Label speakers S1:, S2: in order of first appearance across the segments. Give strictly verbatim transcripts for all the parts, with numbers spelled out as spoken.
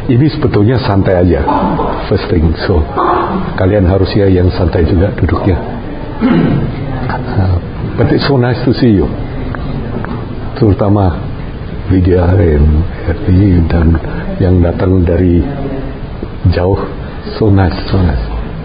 S1: ini sebetulnya santai aja, first thing. So kalian harusnya yang santai juga duduknya. Uh, but it's so nice to see you, terutama Lydia dan Ernie dan yang datang dari jauh. So nice, so nice.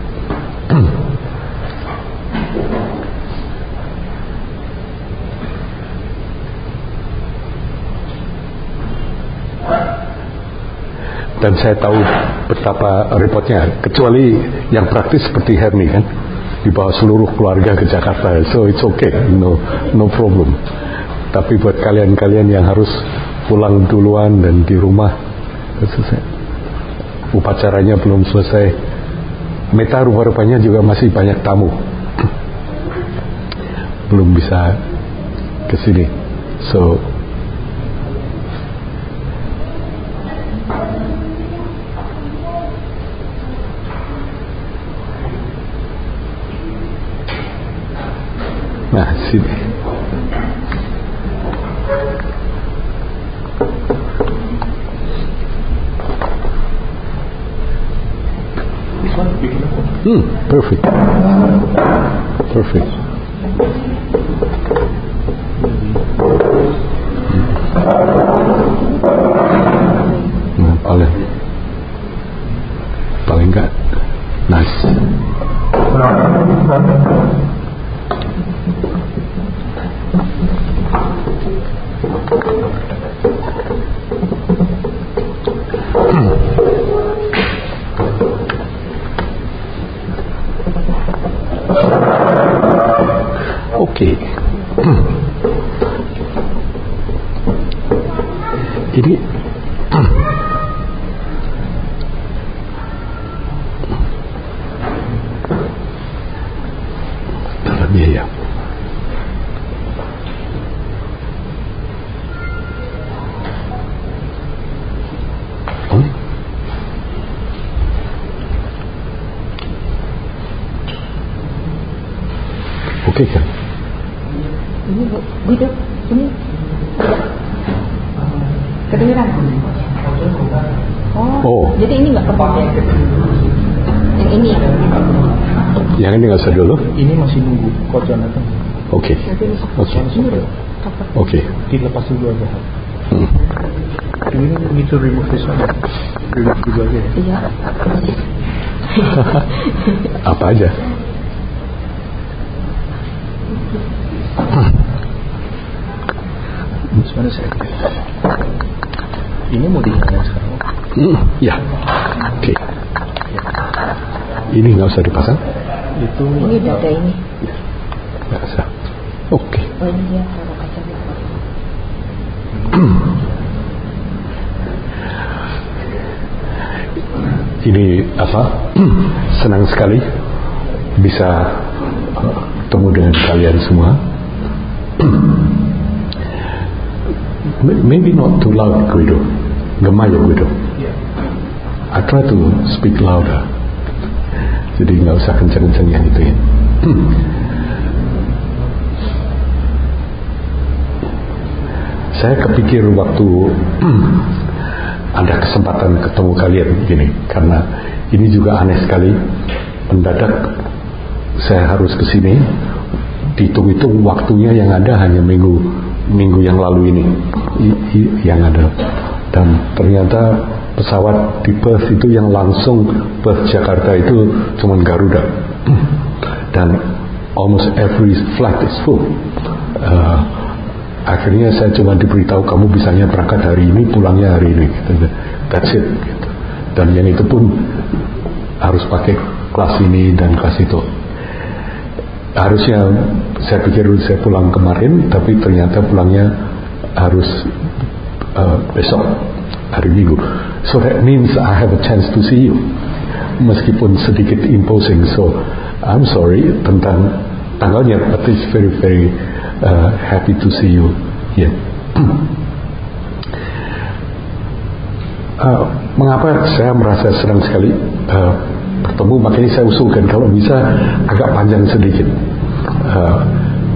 S1: Dan saya tahu betapa repotnya, kecuali yang praktis seperti Herni kan, dibawa seluruh keluarga ke Jakarta, so it's okay, no no problem. Tapi buat kalian-kalian yang harus pulang duluan dan di rumah selesai, upacaranya belum selesai, Meta rupa-rupanya juga masih banyak tamu, belum bisa ke sini, so nah sini. Hmm, perfect. Perfect. Nah, paling paling enggak nice. Oke. Ini dalamnya ya. Oh. Oke kan?
S2: Ini bu, hidup ini kedengeran. Oh,
S1: oh.
S2: Jadi ini nggak kepake. Yang ini ya.
S1: Yang ini nggak usah dulu.
S3: Ini masih nunggu Coach Jonathan.
S1: Oke. Oke. Oke.
S3: Dilepas dulu aja.
S1: Hmm.
S3: Ini need to remove this one. Remove dulu aja ya.
S2: Iya.
S1: Apa aja?
S3: Sebenarnya saya ini mau dinyalain sekarang.
S1: Hmm, ya. Oke. Okay. Ini nggak usah dipasang.
S3: Itu
S2: Ini udah ada ini.
S1: Nggak usah. Oke. Okay.
S2: Oh ini dia taruh kacanya.
S1: Ini apa? Senang sekali bisa bertemu dengan kalian semua. Maybe not too loud, Guido. Gemar ya, Guido. I try to speak louder. Jadi nggak usah kencang-kencang yang itu ya. Saya kepikir waktu ada kesempatan ketemu kalian gini, karena ini juga aneh sekali. Mendadak saya harus ke sini. Dihitung-hitung waktunya yang ada hanya minggu minggu yang lalu ini I, I, yang ada, dan ternyata pesawat di Perth itu yang langsung Perth Jakarta itu cuma Garuda, dan almost every flight is full. Uh, akhirnya saya cuma diberitahu kamu bisanya berangkat hari ini, pulangnya hari ini, gitu. That's it, gitu. Dan yang itu pun harus pakai kelas ini dan kelas itu. Harusnya saya pikir saya pulang kemarin, tapi ternyata pulangnya harus uh, besok hari Minggu. So that means I have a chance to see you, meskipun sedikit imposing. So I'm sorry tentang tanggalnya, but it's very very uh, happy to see you here. uh, mengapa saya merasa senang sekali uh, bertemu, makanya saya usulkan kalau bisa agak panjang sedikit, uh,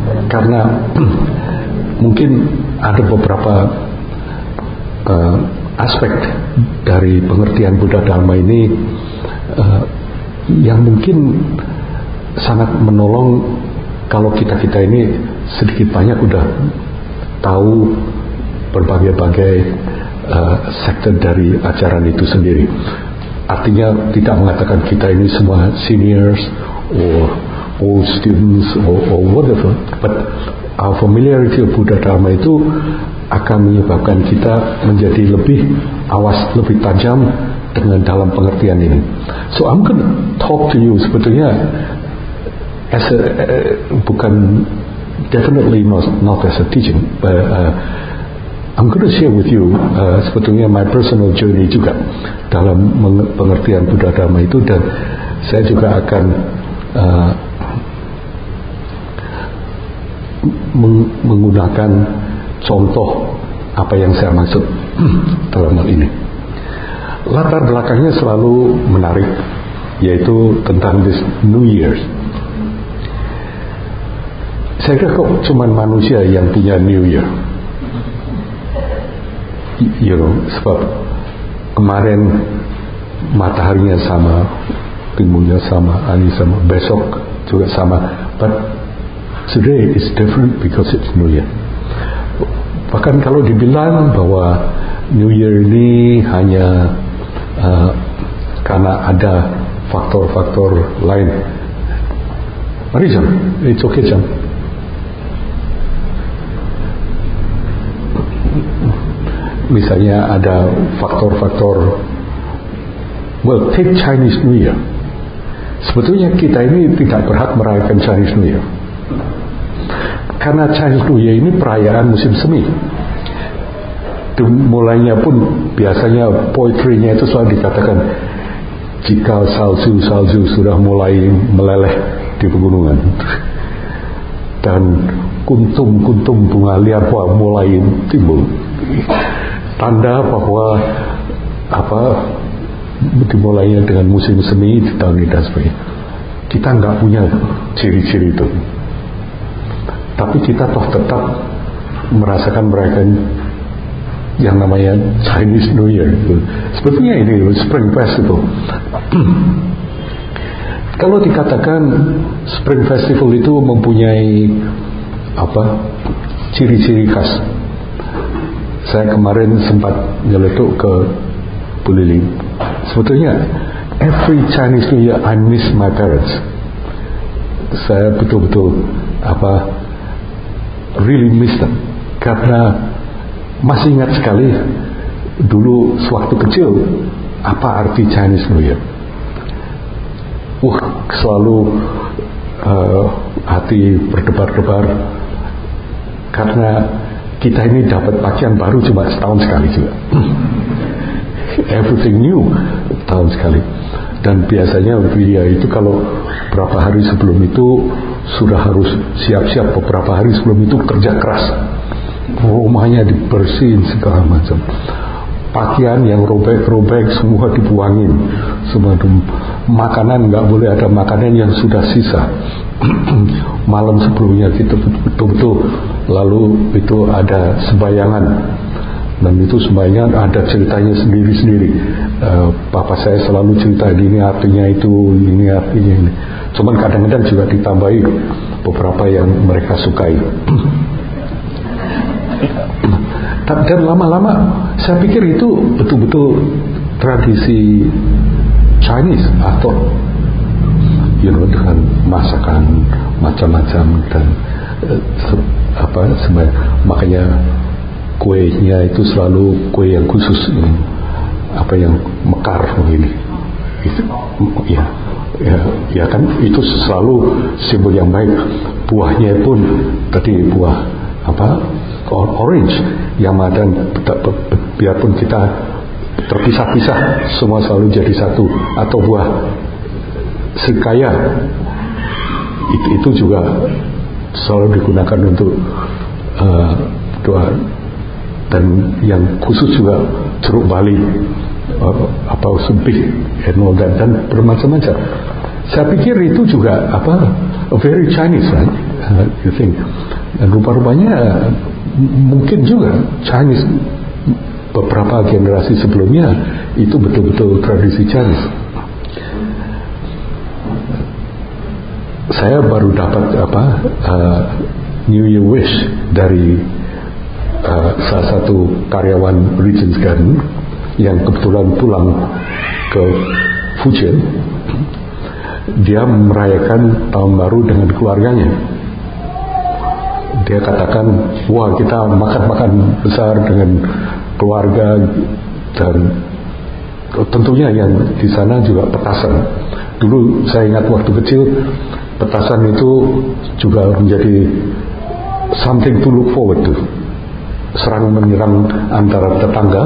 S1: karena mungkin ada beberapa uh, aspek dari pengertian Buddha Dharma ini uh, yang mungkin sangat menolong kalau kita-kita ini sedikit banyak udah tahu berbagai-bagai uh, sektor dari ajaran itu sendiri. Artinya tidak mengatakan kita ini semua seniors or old students or, or whatever, but our familiarity of Buddha Dharma itu akan menyebabkan kita menjadi lebih awas, lebih tajam dengan dalam pengertian ini. So I'm going to talk to you sebetulnya as a, uh, bukan definitely not, not as a teaching, but uh, I'm going to share with you uh, sebetulnya my personal journey juga dalam pengertian Buddha Dharma itu, dan saya juga akan uh, meng- menggunakan contoh apa yang saya maksud dalam hal ini. Latar belakangnya selalu menarik, yaitu tentang this New Year. Saya kira kok cuman manusia yang punya New Year. You know, sebab kemarin mataharinya sama, timunnya sama, ani sama, besok juga sama, but today is different because it's New Year. Bahkan kalau dibilang bahwa New Year ini hanya uh, karena ada faktor-faktor lain, mari jam, it's okay jam. Misalnya ada faktor-faktor, well, take Chinese New Year. Sebetulnya kita ini tidak berhak merayakan Chinese New Year, karena Chinese New Year ini perayaan musim semi. Mulainya pun biasanya poetry-nya itu selalu dikatakan, jika salju-salju sudah mulai meleleh di pegunungan dan kuntum-kuntum bunga liar mulai timbul, tanda bahwa apa dimulainya dengan musim semi di tahun ini dan sebagainya. Kita nggak punya ciri-ciri itu, tapi kita toh tetap merasakan merayakan yang namanya Chinese New Year. Sebetulnya ini Spring Festival. Kalau dikatakan Spring Festival itu mempunyai apa ciri-ciri khas, saya kemarin sempat nyeletuk ke Bu Lili. Sebetulnya every Chinese New Year I miss my parents. Saya betul-betul apa really miss them, karena masih ingat sekali dulu sewaktu kecil apa arti Chinese New Year. Uh, selalu uh, hati berdebar-debar karena kita ini dapat pakaian baru cuma setahun sekali juga. Everything new tahun sekali. Dan biasanya Widya itu kalau beberapa hari sebelum itu sudah harus siap-siap, beberapa hari sebelum itu kerja keras, rumahnya dibersihin segala macam, pakaian yang robek-robek semua dibuangin, semua makanan nggak boleh ada makanan yang sudah sisa. Malam sebelumnya kita betul-betul, lalu itu ada sembayangan, dan itu sembayangan ada ceritanya sendiri-sendiri. uh, Papa saya selalu cerita ini artinya itu, ini artinya ini. Cuman kadang-kadang juga ditambahi beberapa yang mereka sukai. Dan lama-lama saya pikir itu betul-betul tradisi Chinese, atau you know, dengan masakan macam-macam dan uh, se- apa sebenarnya, makanya kuenya itu selalu kue yang khusus, yang, apa yang mekar begini. Itu, ya, ya, ya kan itu selalu simbol yang baik. Buahnya pun tadi buah apa orange yang madan, biarpun kita terpisah-pisah semua selalu jadi satu, atau buah sekaya itu, itu juga selalu digunakan untuk uh, doa. Dan yang khusus juga jeruk bali, uh, apa sempih and all that, dan bermacam-macam. Saya pikir itu juga apa very Chinese, right? Uh, you think. Dan rupa-rupanya mungkin juga Chinese beberapa generasi sebelumnya itu betul-betul tradisi Chinese. Saya baru dapat apa uh, New Year wish dari uh, salah satu karyawan Regent's Garden yang kebetulan pulang ke Fujian. Dia merayakan tahun baru dengan keluarganya. Dia katakan, wah kita makan-makan besar dengan keluarga, dan tentunya yang di sana juga petasan. Dulu saya ingat waktu kecil, petasan itu juga menjadi something to look forward to. Serang menyerang antara tetangga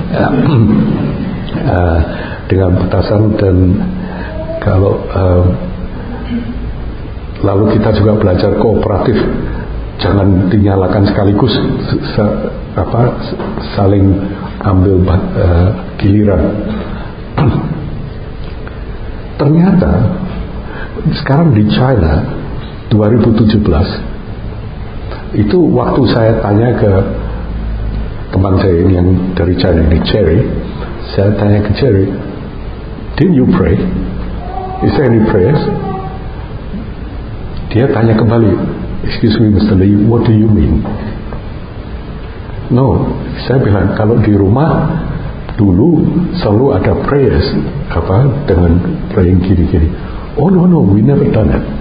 S1: uh, dengan petasan, dan kalau uh, lalu kita juga belajar kooperatif, jangan dinyalakan sekaligus, sa, apa, saling ambil uh, giliran. Ternyata sekarang di China dua ribu tujuh belas itu waktu saya tanya ke teman saya yang dari China ini, Cherry, saya tanya ke Cherry, didn't you pray? Is there any prayers? Dia tanya kembali, excuse me Mister Lee, what do you mean? No, saya bilang kalau di rumah dulu selalu ada prayers, apa, dengan praying gini-gini. Oh no no, we never done it.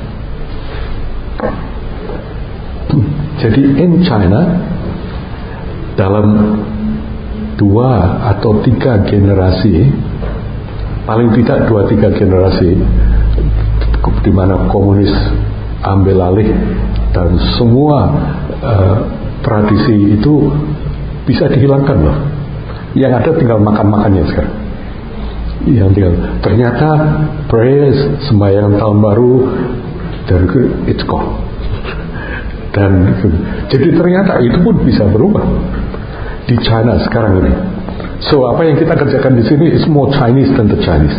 S1: Jadi in China dalam dua atau tiga generasi, paling tidak dua tiga generasi, di mana komunis ambil alih dan semua uh, tradisi itu bisa dihilangkan loh. Yang ada tinggal makan-makannya sekarang. Yang tinggal ternyata prayers, sembahyang tahun baru, dari it's gone. Dan jadi ternyata itu pun bisa berubah di China sekarang ini. So apa yang kita kerjakan di sini is more Chinese than the Chinese.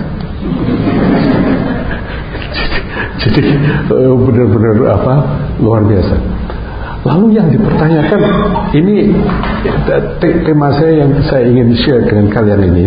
S1: Jadi uh, benar-benar apa, luar biasa. Lalu yang dipertanyakan ini tema saya yang saya ingin share dengan kalian ini.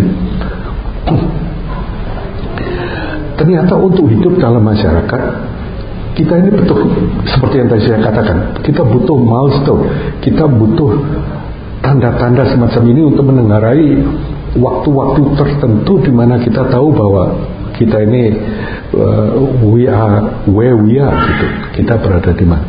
S1: Ternyata untuk hidup dalam masyarakat kita ini betul seperti yang tadi saya katakan, kita butuh milestone, kita butuh tanda-tanda semacam ini untuk menengarai waktu-waktu tertentu di mana kita tahu bahwa kita ini uh, we are where we are gitu. Kita berada di mana.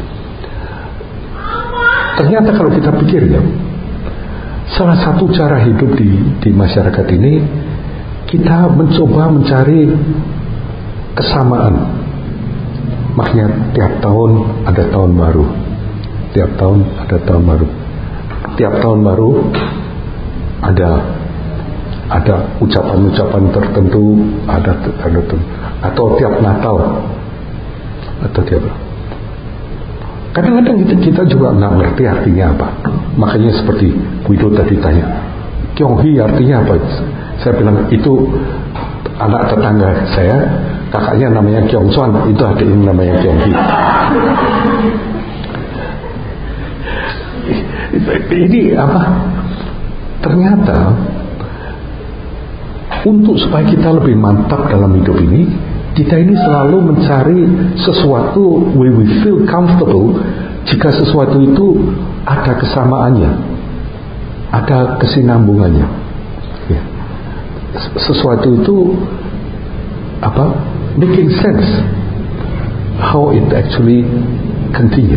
S1: Ternyata kalau kita pikir ya, salah satu cara hidup di, di masyarakat ini, kita mencoba mencari kesamaan. Makanya tiap tahun ada tahun baru, tiap tahun ada tahun baru, tiap tahun baru ada ada ucapan-ucapan tertentu, ada ada atau tiap Natal atau tiap. Kadang-kadang kita, kita juga nggak ngerti artinya apa. Makanya seperti Wido tadi tanya, Kyonghi artinya apa? Saya bilang itu anak tetangga saya, kakaknya namanya Kyongsuan, itu ada yang namanya Kyonghi. Ini apa? Ternyata untuk supaya kita lebih mantap dalam hidup ini, kita ini selalu mencari sesuatu where we feel comfortable. Jika sesuatu itu ada kesamaannya, ada kesinambungannya, ya. Sesuatu itu apa? Making sense how it actually continue.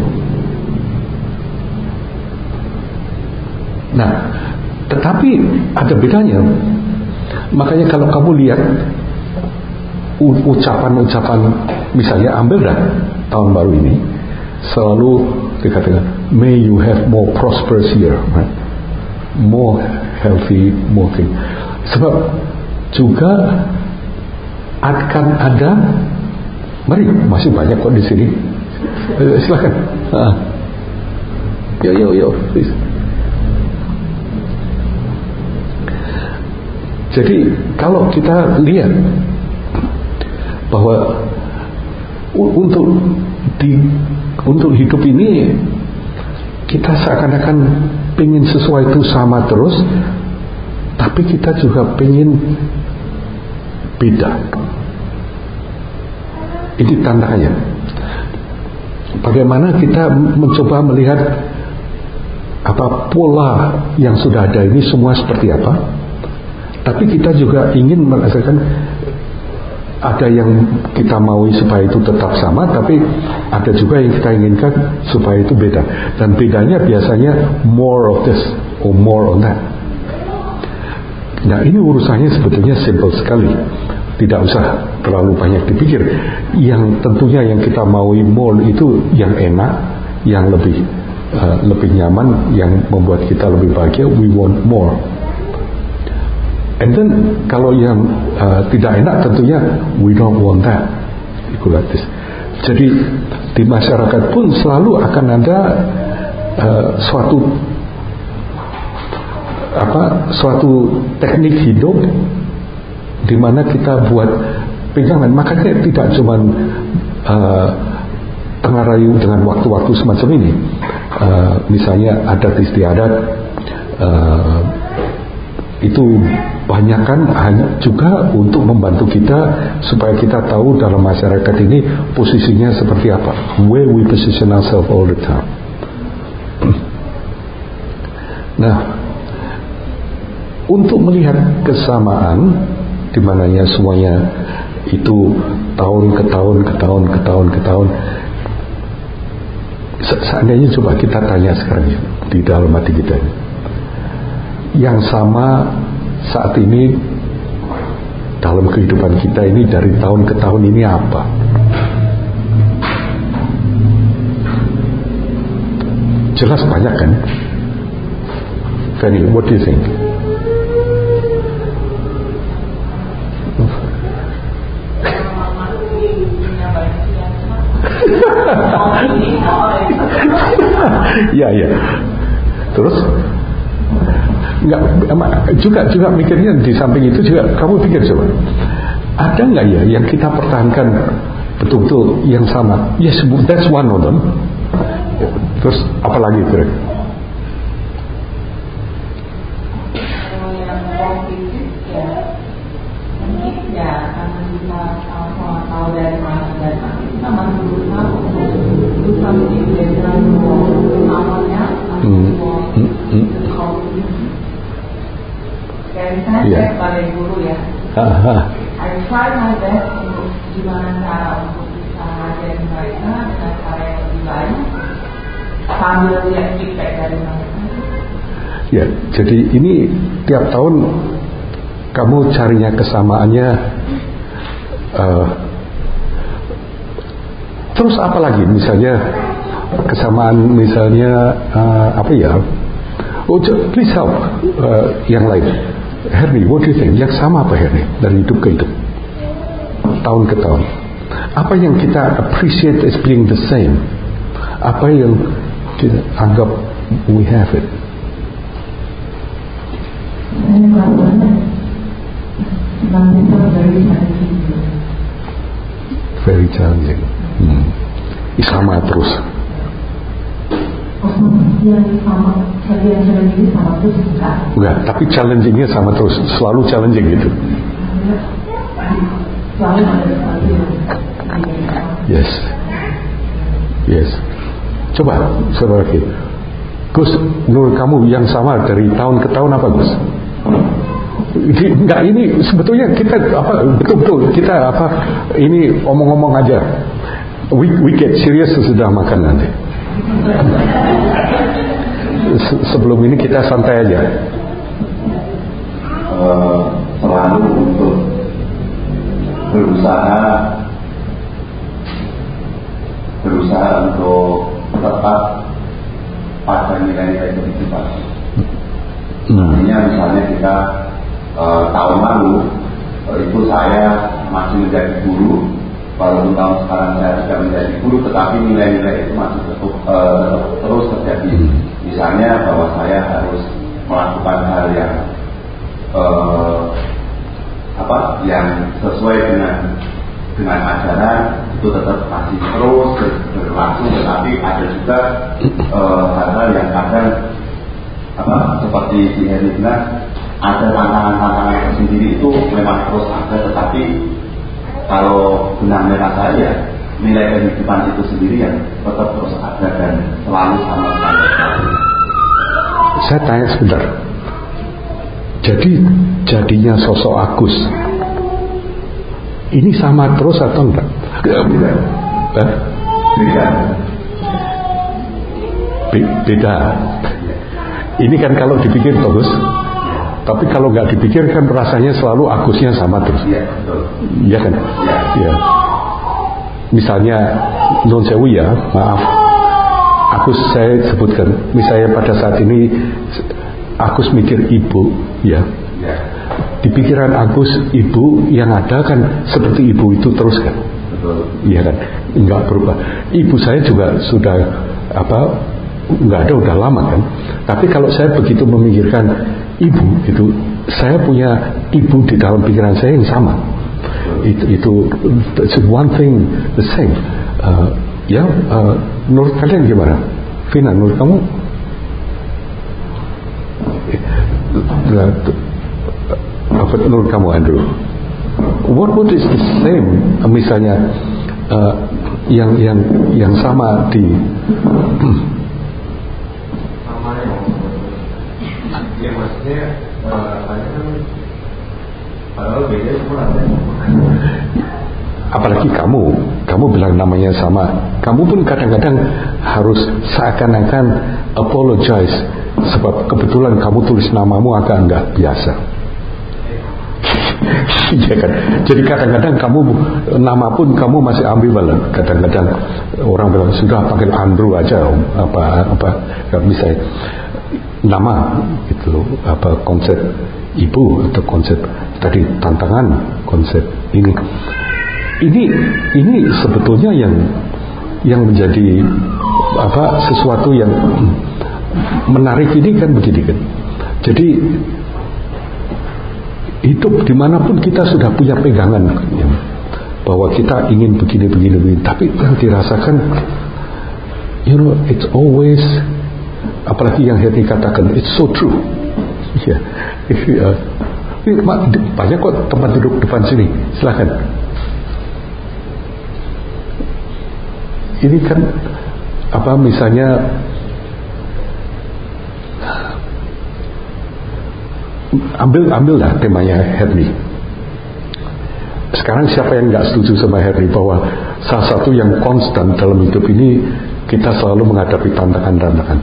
S1: Nah, tetapi ada bedanya. Makanya kalau kamu lihat ucapan-ucapan, misalnya ambil dah tahun baru ini, selalu dikatakan may you have more prosperous year, right? More healthy, more thing. Sebab juga akan ada, mari masih banyak kok di sini, eh, silakan. Ah. Yo yo yo, please. Jadi kalau kita lihat bahwa untuk di untuk hidup ini kita seakan-akan pengen sesuatu sama terus, tapi kita juga pengen beda. Ini tantangannya. Bagaimana kita mencoba melihat apa pola yang sudah ada ini semua seperti apa, tapi kita juga ingin merasakan ada yang kita maui supaya itu tetap sama, tapi ada juga yang kita inginkan supaya itu beda. Dan bedanya biasanya more of this or more on that. Nah, ini urusannya sebetulnya simple sekali. Tidak usah terlalu banyak dipikir. Yang tentunya yang kita maui more itu yang enak, yang lebih uh, lebih nyaman, yang membuat kita lebih bahagia. We want more. And then kalau yang uh, tidak enak tentunya we don't want that. Ikulatis. Jadi di masyarakat pun selalu akan ada uh, suatu apa suatu teknik hidup di mana kita buat pegangan. Makanya tidak cuma uh, tengah rayu dengan waktu-waktu semacam ini. Uh, misalnya adat istiadat uh, itu banyakkan hanya juga untuk membantu kita supaya kita tahu dalam masyarakat ini posisinya seperti apa. Where we position ourselves all the time. Nah, untuk melihat kesamaan di mananya semuanya itu tahun ke tahun ke tahun ke tahun ke tahun. Seandainya coba kita tanya sekarang di dalam hati kita, yang sama saat ini dalam kehidupan kita ini dari tahun ke tahun ini apa? Jelas banyak kan? Fanny, what do you think? Ya ya. Terus nggak juga juga mikirnya di samping itu juga kamu pikir coba, ada nggak ya yang kita pertahankan betul-betul yang sama? Yes, that's one of them. Terus apa lagi kira?
S4: Saya sebagai guru ya, I try my best untuk gimana cara untuk bisa ngajarin mereka dengan cara yang lebih baik sambil lihat feedback dari mereka.
S1: Ya, jadi ini tiap tahun kamu carinya kesamaannya. Uh, terus apa lagi? Misalnya kesamaan, misalnya uh, apa ya? Oh, please help uh, yang lain. Herni, what do you think? Yang sama apa Herni dari hidup ke hidup, tahun ke tahun? Apa yang kita appreciate as being the same? Apa yang kita anggap we have it? Very challenging. Hmm. Sama terus.
S4: Yang sama, yang challenging sama terus enggak?
S1: Enggak, tapi challengingnya sama terus, selalu challenging gitu.
S4: Selalu ada.
S1: Yes, yes. Coba, coba lagi. Gus, menurut kamu yang sama dari tahun ke tahun apa Gus? Enggak, ini sebetulnya kita apa betul-betul kita apa ini omong-omong aja. We, we get serious sesudah makan nanti. Sebelum ini kita santai aja.
S5: Uh, selalu untuk berusaha berusaha untuk tetap pada nilai-nilai kehidupan. Artinya hmm. misalnya kita uh, tahun lalu uh, itu saya masih menjadi guru. Walaupun tahun sekarang saya sudah menjadi guru, tetapi nilai-nilai itu masih tetap, uh, tetap terus terjadi. Misalnya bahwa saya harus melakukan hal yang uh, apa, yang sesuai dengan dengan ajaran itu tetap masih terus berlangsung, tetapi ada juga uh, hal-hal yang kadang apa seperti si Heri bilang ada tantangan-tantangan tersendiri itu memang terus ada, tetapi kalau benang merah saya, nilai kehidupan itu sendiri yang tetap terus ada dan selalu sama sekali.
S1: Saya tanya sebentar. Jadi jadinya sosok Agus ini sama terus atau enggak?
S5: Beda.
S1: Eh?
S5: Beda.
S1: Be- beda. Ini kan kalau dipikir bagus, tapi kalau nggak dipikir kan rasanya selalu Agusnya sama terus.
S5: Iya, betul.
S1: Iya kan? Iya. Misalnya non sewu ya, maaf, Agus saya sebutkan, misalnya pada saat ini Agus mikir ibu, ya,
S5: Ya.
S1: di pikiran Agus ibu yang ada kan seperti ibu itu terus kan,
S5: Betul.
S1: iya kan, nggak berubah. Ibu saya juga sudah apa, nggak ada udah lama kan. Tapi kalau saya begitu memikirkan ibu itu, saya punya ibu di dalam pikiran saya yang sama. Itu itu it's one thing the same. Uh, ya, uh, menurut kalian gimana? Vina, menurut kamu? Apa menurut kamu, Andrew? What what is the same? Uh, misalnya uh, yang yang yang sama di
S3: sama yang ya maksudnya bahasanya kan padahal beda cuma ada.
S1: Apalagi kamu, kamu bilang namanya sama. Kamu pun kadang-kadang harus seakan-akan apologize sebab kebetulan kamu tulis namamu agak enggak biasa. Iya kan. Jadi kadang-kadang kamu nama pun kamu masih ambivalen. Kadang-kadang orang bilang sudah panggil Andrew aja, om. apa apa bisa nama gitu, apa konsep ibu atau konsep tadi tantangan, konsep ini. Ini ini sebetulnya yang yang menjadi apa sesuatu yang menarik ini kan begini kan. Jadi hidup dimanapun kita sudah punya pegangan ya, bahwa kita ingin begini begini begini. Tapi yang dirasakan, you know, it's always, apalagi yang Henry katakan, it's so true. Ya, yeah. Banyak kok tempat duduk depan sini, silakan. Ini kan apa misalnya ambil ambillah temanya Henry. Sekarang siapa yang nggak setuju sama Henry bahwa salah satu yang konstan dalam hidup ini kita selalu menghadapi tantangan-tantangan.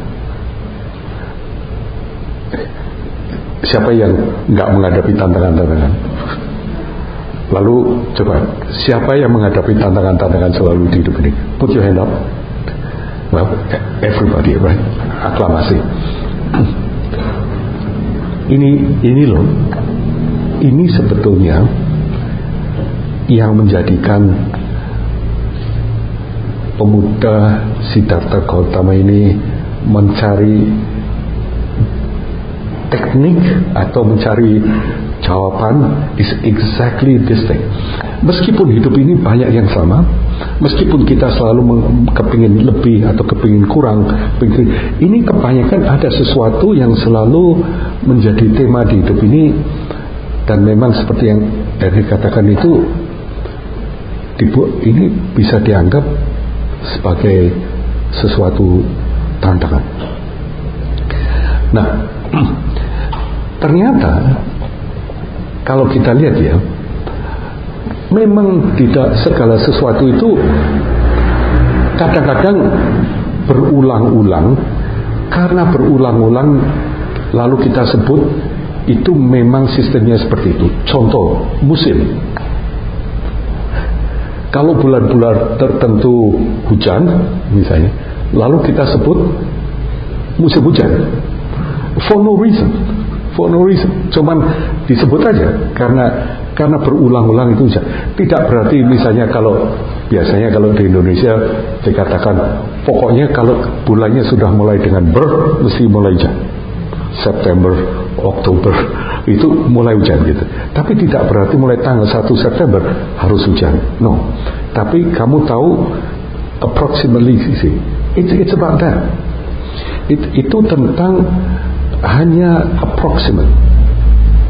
S1: Siapa yang nggak menghadapi tantangan-tantangan? Lalu coba, siapa yang menghadapi tantangan-tantangan selalu di hidup ini? Put your hand up. Well, everybody, right? Aklamasi. Ini, ini loh, ini sebetulnya yang menjadikan pemuda Siddhartha Gautama ini mencari teknik atau mencari jawaban is exactly this thing. Meskipun hidup ini banyak yang sama, meskipun kita selalu kepingin lebih atau kepingin kurang, ini kebanyakan ada sesuatu yang selalu menjadi tema di hidup ini. Dan memang seperti yang Eric katakan itu, ini bisa dianggap sebagai sesuatu tantangan. Nah, ternyata kalau kita lihat ya, memang tidak segala sesuatu itu kadang-kadang berulang-ulang. Karena berulang-ulang lalu kita sebut itu memang sistemnya seperti itu. Contoh, musim. Kalau bulan-bulan tertentu hujan misalnya, lalu kita sebut musim hujan for no reason. For no reason, cuman disebut aja karena karena berulang-ulang itu hujan. Tidak berarti misalnya kalau biasanya kalau di Indonesia dikatakan pokoknya kalau bulannya sudah mulai dengan ber mesti mulai hujan. September, Oktober itu mulai hujan gitu. Tapi tidak berarti mulai tanggal satu September harus hujan. No. Tapi kamu tahu approximately sih. It's it's about that. It, itu tentang hanya approximate.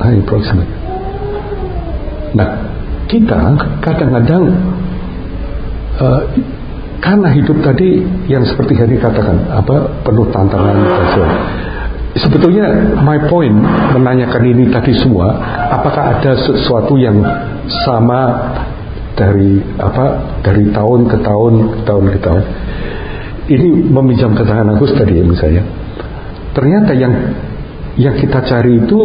S1: hanya proximate. Nah, kita kadang-kadang uh, karena hidup tadi yang seperti Henry katakan, apa penuh tantangan dan sebagainya. Sebetulnya my point menanyakan ini tadi semua, apakah ada sesuatu yang sama dari apa dari tahun ke tahun ke tahun ke tahun. Ini meminjam keterangan Agus tadi ya misalnya. Ternyata yang yang kita cari itu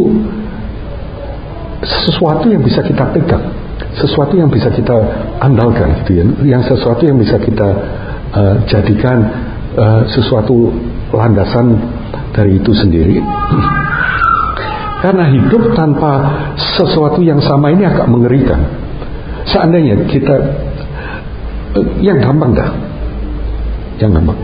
S1: sesuatu yang bisa kita pegang, sesuatu yang bisa kita andalkan gitu ya, yang sesuatu yang bisa kita uh, jadikan uh, sesuatu landasan dari itu sendiri. Karena hidup tanpa sesuatu yang sama ini agak mengerikan. Seandainya kita uh, yang gampang dah, yang gampang.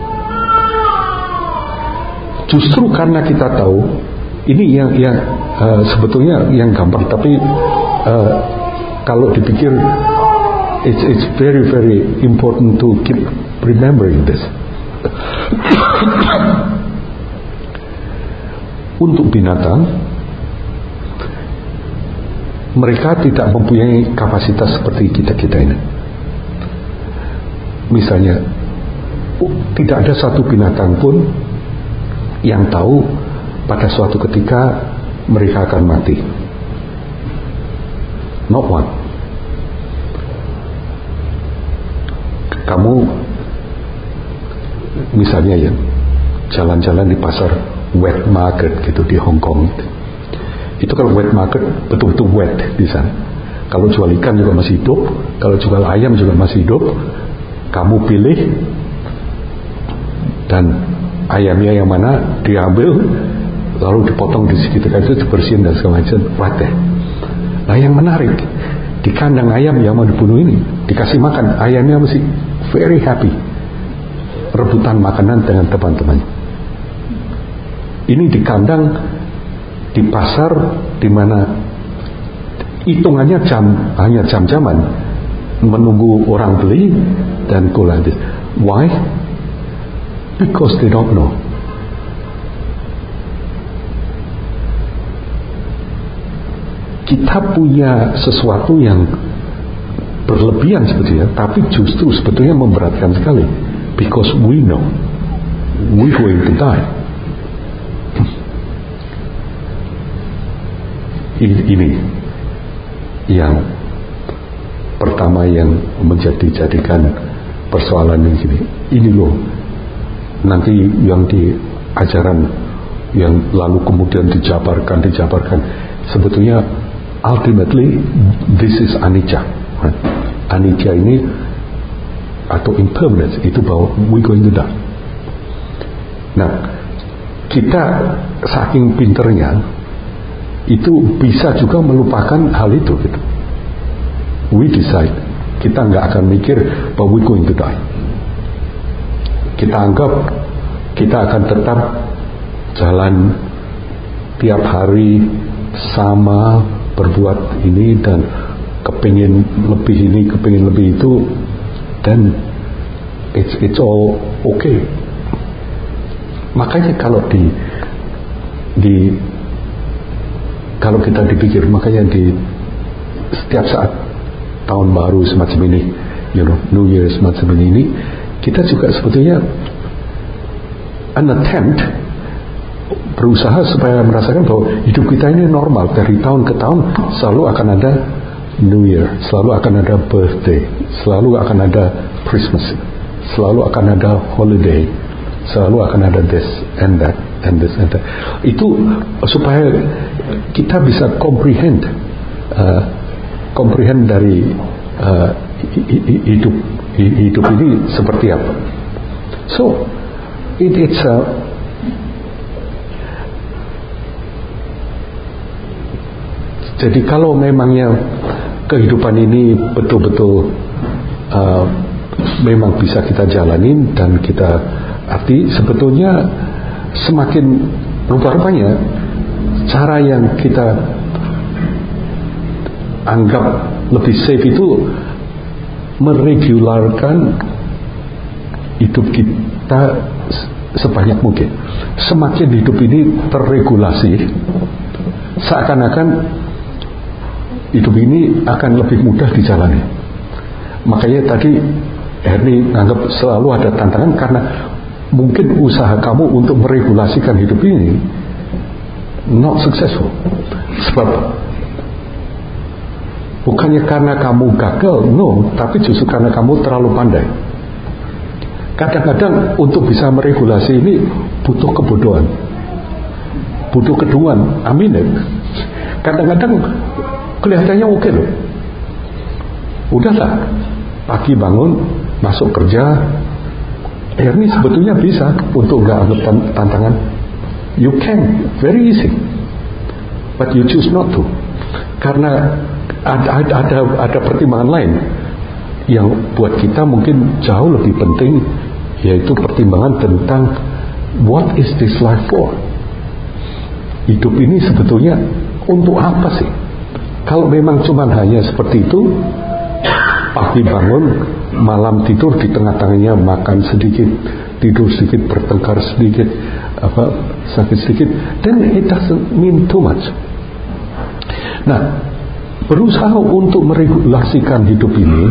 S1: Justru karena kita tahu ini yang yang uh, sebetulnya yang gampang, tapi uh, kalau dipikir it's it's very very important to keep remembering this. Untuk binatang, mereka tidak mempunyai kapasitas seperti kita-kita ini. Misalnya, tidak ada satu binatang pun yang tahu pada suatu ketika mereka akan mati. Not one. Kamu misalnya ya jalan-jalan di pasar wet market gitu di Hong Kong. Itu kalau wet market betul-betul wet di sana. Kalau jual ikan juga masih hidup, kalau jual ayam juga masih hidup. Kamu pilih dan ayamnya yang mana diambil lalu dipotong di sekitar itu, dibersihin dan segala macam, right there. Nah yang menarik, di kandang ayam yang mau dibunuh ini dikasih makan, ayamnya masih very happy rebutan makanan dengan teman-temannya. Ini di kandang di pasar di mana hitungannya jam hanya jam-jaman menunggu orang beli dan go lanjut. Why? Because they don't know. Kita punya sesuatu yang berlebihan sebetulnya, tapi justru sebetulnya memberatkan sekali. Because we know we're going to die. Ini yang pertama yang menjadi jadikan persoalan yang gini. Ini loh nanti yang di ajaran yang lalu kemudian dijabarkan dijabarkan sebetulnya ultimately this is anicca. Right? Anicca ini atau impermanence itu bahwa we going to die. Nah, kita saking pinternya itu bisa juga melupakan hal itu gitu. We decide kita nggak akan mikir bahwa we going to die. Kita anggap kita akan tetap jalan tiap hari sama, berbuat ini dan kepingin lebih ini, kepingin lebih itu, dan it's it's all okay. Makanya kalau di di kalau kita dipikir, makanya di setiap saat tahun baru semacam ini, you know, New Year semacam ini, kita juga sebetulnya an attempt berusaha supaya merasakan bahwa hidup kita ini normal. Dari tahun ke tahun selalu akan ada New Year, selalu akan ada birthday, selalu akan ada Christmas, selalu akan ada holiday, selalu akan ada this and that and this and that. Itu supaya kita bisa comprehend uh, comprehend dari uh, hidup hidup ini seperti apa. So it, it's a jadi kalau memangnya kehidupan ini betul-betul uh, memang bisa kita jalanin dan kita arti, sebetulnya semakin rupa-rupanya cara yang kita anggap lebih safe itu meregularkan hidup kita sebanyak mungkin. Semakin hidup ini terregulasi, seakan-akan hidup ini akan lebih mudah dijalani. Makanya tadi Ernie anggap selalu ada tantangan karena mungkin usaha kamu untuk meregulasikan hidup ini not successful. Sebab bukannya karena kamu gagal, no, tapi justru karena kamu terlalu pandai. Kadang-kadang untuk bisa meregulasi ini butuh kebodohan, butuh keduan. Amin ya. Kadang-kadang kelihatannya oke loh. Udahlah, pagi bangun, masuk kerja. Ini sebetulnya bisa untuk nggak anggap tantangan. You can, very easy. But you choose not to. Karena ada, ada, ada pertimbangan lain yang buat kita mungkin jauh lebih penting, yaitu pertimbangan tentang what is this life for? Hidup ini sebetulnya untuk apa sih? Kalau memang cuma hanya seperti itu, pagi bangun, malam tidur, di tengah-tengahnya makan sedikit, tidur sedikit, bertengkar sedikit, apa sakit sedikit, then it doesn't mean too much. Nah, berusaha untuk meregulasikan hidup ini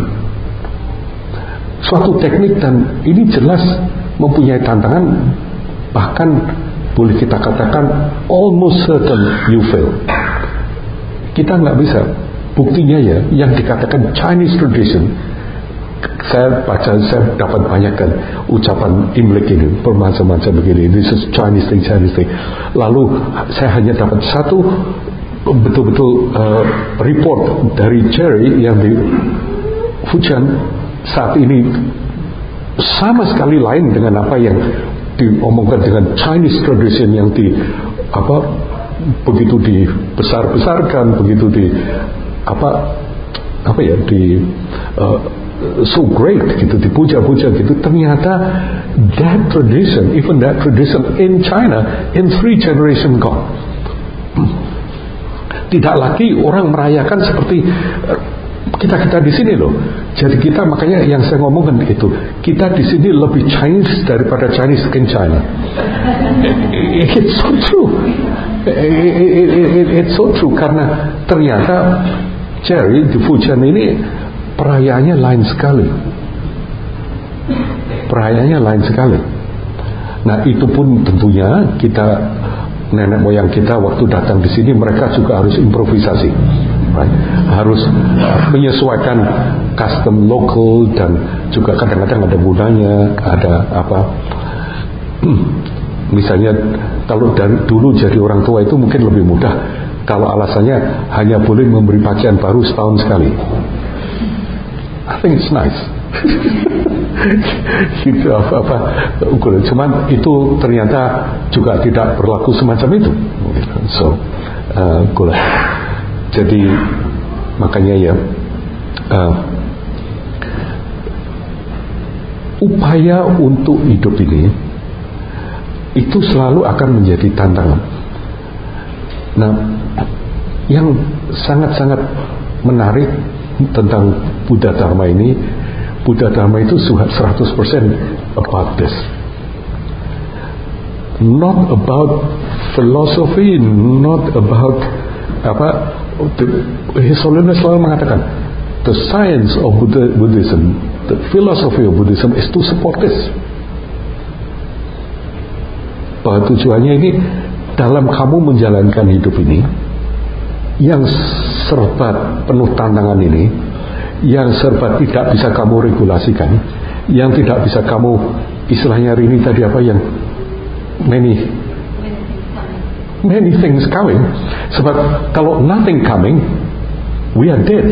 S1: suatu teknik, dan ini jelas mempunyai tantangan, bahkan boleh kita katakan almost certain you fail. Kita nggak bisa. Buktinya ya, yang dikatakan Chinese tradition, saya baca, saya dapat banyak kan ucapan Imlek ini, bermacam-macam begini, this is Chinese thing, Chinese thing. Lalu saya hanya dapat satu betul-betul uh, report dari Jerry yang di Fujian saat ini sama sekali lain dengan apa yang diomongkan dengan Chinese tradition yang di apa begitu dibesar-besarkan, begitu di apa apa ya di uh, so great gitu, dipuja-puja gitu. Ternyata that tradition, even that tradition in China in three generation gone. Tidak lagi orang merayakan seperti kita-kita di sini loh. Jadi kita, makanya yang saya ngomongkan itu, kita di sini lebih Chinese daripada Chinese in China. It's so true. It's so true, karena ternyata Jerry di Fujian ini perayaannya lain sekali. Perayaannya lain sekali. Nah, itu pun tentunya kita, nenek moyang kita waktu datang di sini, mereka juga harus improvisasi, right? Harus menyesuaikan custom lokal, dan juga kadang-kadang ada budaya, ada apa. Misalnya kalau dari dulu jadi orang tua itu mungkin lebih mudah kalau alasannya hanya boleh memberi pakaian baru setahun sekali. I think it's nice. Gitu apa-apa. Cuman itu ternyata juga tidak berlaku semacam itu. So, uh, gula. Jadi makanya ya, uh, upaya untuk hidup ini itu selalu akan menjadi tantangan. Nah, yang sangat-sangat menarik tentang Buddha Dharma ini, Buddha Dharma itu seratus persen about this. Not about philosophy, not about apa. His Holiness selalu mengatakan, the science of Buddha, Buddhism, the philosophy of Buddhism is to support this. Bahwa tujuannya ini dalam kamu menjalankan hidup ini yang serba penuh tantangan ini, yang serba tidak bisa kamu regulasikan, yang tidak bisa kamu, istilahnya Rini tadi apa, yang many many things coming. Sebab kalau nothing coming, we are dead.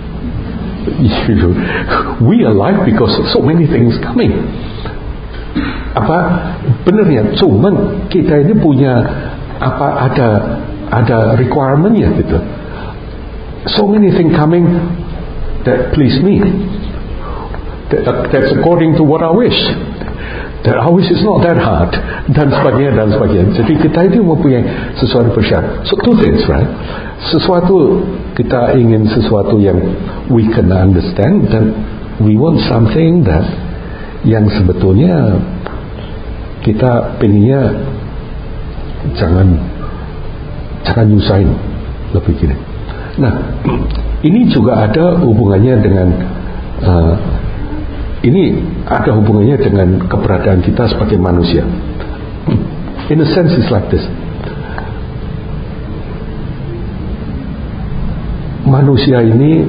S1: We are alive because so many things coming. Apa benarnya? Cuman kita ini punya apa, ada ada requirementnya gitu. So many things coming that please me. That, that's according to what I wish. That I wish is not that hard. Dan sebagainya dan sebagainya. Jadi kita ini mempunyai sesuatu bersyarat. So two things, right? Sesuatu, kita ingin sesuatu yang we can understand, dan we want something that yang sebetulnya kita pengennya jangan jangan nyusahin, lebih gini. Nah, ini juga ada hubungannya dengan uh, ini ada hubungannya dengan keberadaan kita sebagai manusia. In a sense it's like this. Manusia ini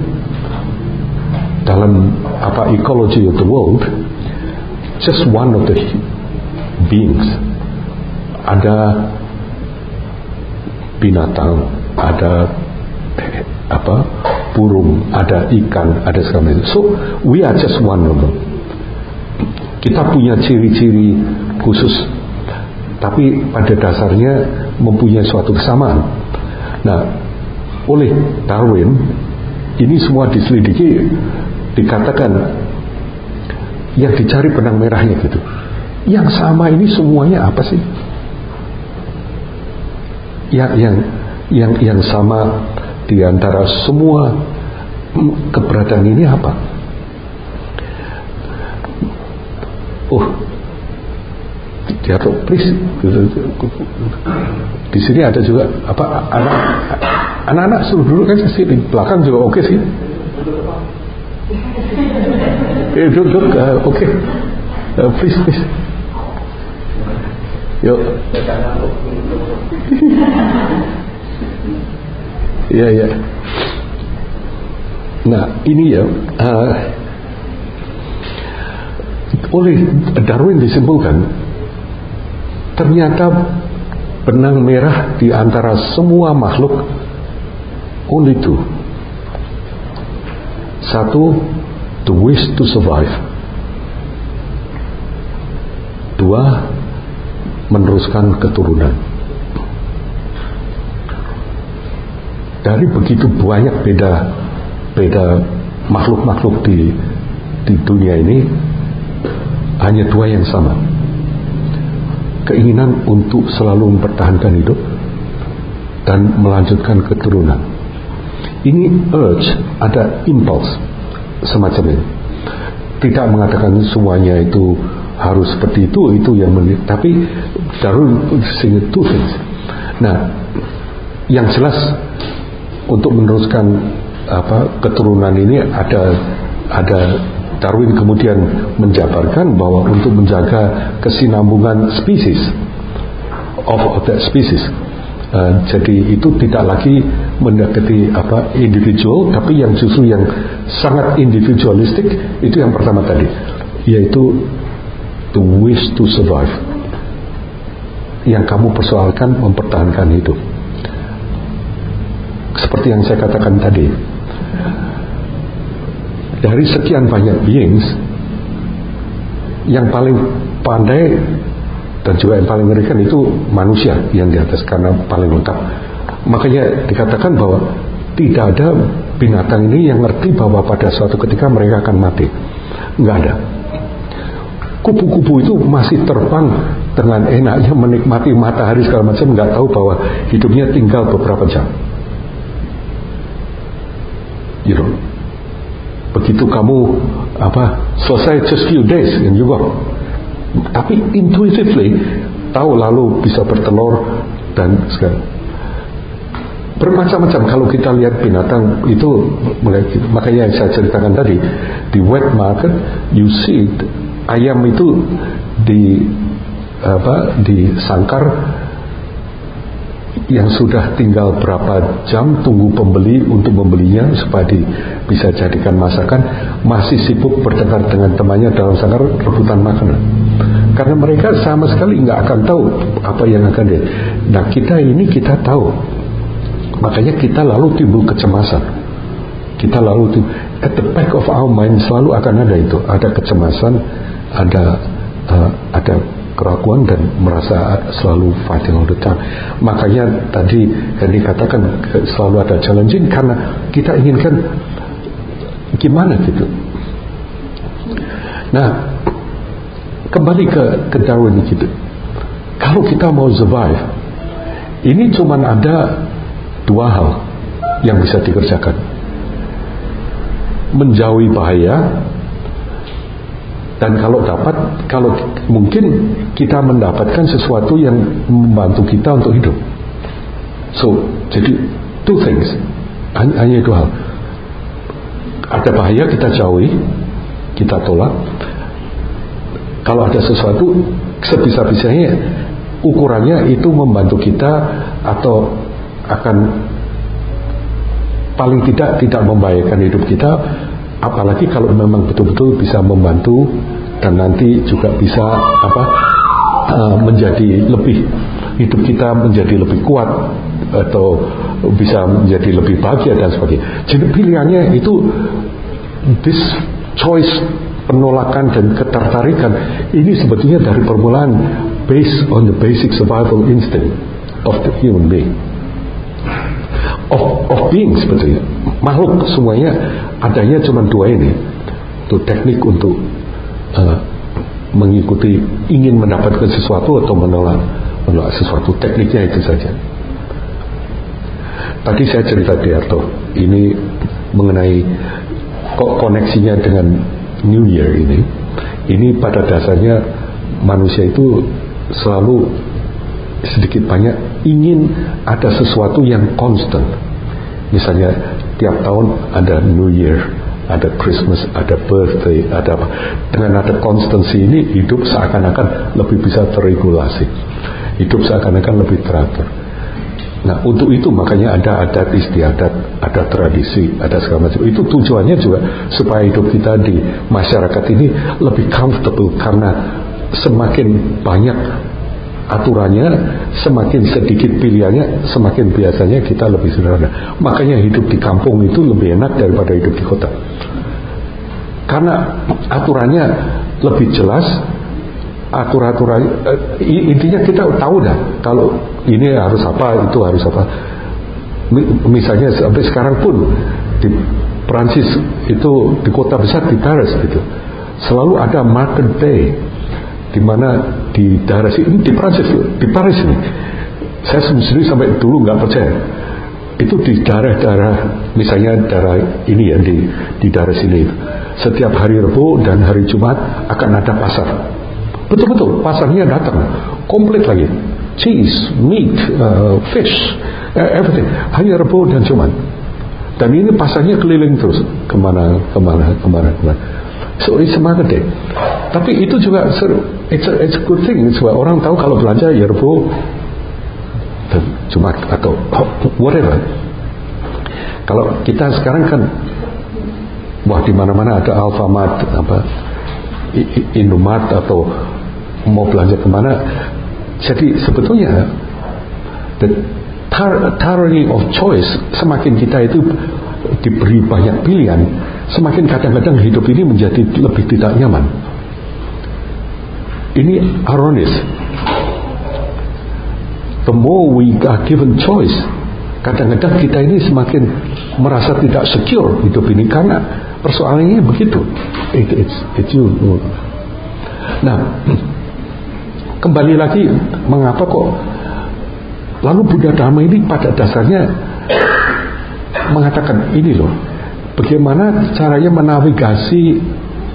S1: dalam apa ecology of the world just one of the beings. Ada binatang, ada apa burung, ada ikan, ada segala macam. So we are just one of them. Kita punya ciri-ciri khusus, tapi pada dasarnya mempunyai suatu kesamaan. Nah, oleh Darwin ini semua diselidiki, dikatakan yang dicari benang merahnya gitu. Yang sama ini semuanya apa sih? Yang yang yang yang sama di antara semua keberadaan ini apa? Oh, jatuh, please. Di sini ada juga apa anak anak-anak suruh dulu kan di belakang juga oke okay sih. Eh duduk, uh, oke, okay. uh, please please. Yuk. Ya ya. Nah ini ya uh, oleh Darwin disimpulkan ternyata benang merah di antara semua makhluk only two. Satu, the wish to survive. Dua, meneruskan keturunan. Dari begitu banyak beda beda makhluk-makhluk di di dunia ini, hanya dua yang sama. Keinginan untuk selalu mempertahankan hidup dan melanjutkan keturunan. Ini urge, ada impulse semacam ini. Tidak mengatakan semuanya itu harus seperti itu, itu yang menit, tapi Darwin saying two things. Nah, yang jelas untuk meneruskan apa keturunan ini ada ada Darwin kemudian menjabarkan bahwa untuk menjaga kesinambungan spesies of, of that species, uh, jadi itu tidak lagi mendekati apa individual, tapi yang justru yang sangat individualistik itu yang pertama tadi, yaitu the wish to survive. Yang kamu persoalkan mempertahankan hidup. Seperti yang saya katakan tadi, dari sekian banyak beings, yang paling pandai dan juga yang paling mengerikan itu manusia yang di atas, karena paling lengkap. Makanya dikatakan bahwa tidak ada binatang ini yang ngerti bahwa pada suatu ketika mereka akan mati. Nggak ada. Kupu-kupu itu masih terbang dengan enaknya menikmati matahari segala macam, nggak tahu bahwa hidupnya tinggal beberapa jam. You know, begitu kamu apa selesai just few days and you go, tapi intuitively tahu lalu bisa bertelur dan segala bermacam-macam. Kalau kita lihat binatang itu, makanya yang saya ceritakan tadi di wet market, you see ayam itu di apa disangkar yang sudah tinggal berapa jam tunggu pembeli untuk membelinya supaya di, bisa jadikan masakan, masih sibuk bertengkar dengan temannya dalam sangkar rebutan makanan, karena mereka sama sekali nggak akan tahu apa yang akan dia. Nah kita ini kita tahu, makanya kita lalu timbul kecemasan. Kita lalu timbul, at the back of our mind selalu akan ada itu, ada kecemasan, ada uh, ada keraguan dan merasa selalu fighting all the time. Makanya tadi yang dikatakan selalu ada challenging, karena kita inginkan gimana gitu. Nah, kembali ke, ke Darwin gitu. Kalau kita mau survive, ini cuma ada dua hal yang bisa dikerjakan: menjauhi bahaya, dan kalau dapat, kalau mungkin kita mendapatkan sesuatu yang membantu kita untuk hidup. So, jadi two things. Hanya, hanya itu hal. Ada bahaya kita jauhi, kita tolak. Kalau ada sesuatu, sebisa-bisanya ukurannya itu membantu kita atau akan paling tidak tidak membahayakan hidup kita, apalagi kalau memang betul-betul bisa membantu dan nanti juga bisa apa uh, menjadi lebih, hidup kita menjadi lebih kuat atau bisa menjadi lebih bahagia dan sebagainya. Jadi pilihannya itu this choice, penolakan dan ketertarikan ini sebetulnya dari permulaan based on the basic survival instinct of the human being, of, of being sebetulnya. Makhluk semuanya adanya cuma dua ini, itu teknik untuk uh, mengikuti, ingin mendapatkan sesuatu atau menolak menolak sesuatu. Tekniknya itu saja. Tadi saya cerita di Arto ini mengenai kok koneksinya dengan New Year ini. Ini pada dasarnya manusia itu selalu sedikit banyak ingin ada sesuatu yang constant. Misalnya tiap tahun ada New Year, ada Christmas, ada birthday, ada apa. Dengan ada konstansi ini hidup seakan-akan lebih bisa terregulasi. Hidup seakan-akan lebih teratur. Nah, untuk itu makanya ada adat istiadat, ada tradisi, ada segala macam. Itu tujuannya juga supaya hidup kita di masyarakat ini lebih comfortable, karena semakin banyak aturannya, semakin sedikit pilihannya, semakin biasanya kita lebih sederhana. Makanya hidup di kampung itu lebih enak daripada hidup di kota. Karena aturannya lebih jelas, aturan-aturan intinya kita tahu dah kalau ini harus apa, itu harus apa. Misalnya sampai sekarang pun di Perancis itu, di kota besar di Paris gitu, selalu ada market day, di mana di daerah ini, di Perancis, di Paris ini, saya sendiri sampai dulu nggak percaya. Itu di daerah-daerah, misalnya daerah ini ya, di di daerah sini itu, setiap hari Rabu dan hari Jumat akan ada pasar. Betul-betul pasarnya datang komplit lagi, cheese, meat, uh, fish, uh, everything. Hanya Rabu dan Jumat. Dan ini pasarnya keliling terus kemana, kemana, kemana, kemana. So it's a market day. Tapi itu juga seru. It's a, it's a good thing. Supaya orang tahu kalau belanja ya Rabu dan Jumat atau whatever. Kalau kita sekarang kan, wah di mana-mana ada Alfamart, apa, Indomart atau mau belanja kemana. Jadi sebetulnya the tyranny of choice, semakin kita itu diberi banyak pilihan, semakin kadang-kadang hidup ini menjadi lebih tidak nyaman. Ini ironis. The more we are given choice, kadang-kadang kita ini semakin merasa tidak secure hidup ini, karena persoalannya begitu. It, it's, it's you. Nah, kembali lagi, mengapa kok lalu Buddha Dharma ini pada dasarnya mengatakan ini loh, bagaimana caranya menavigasi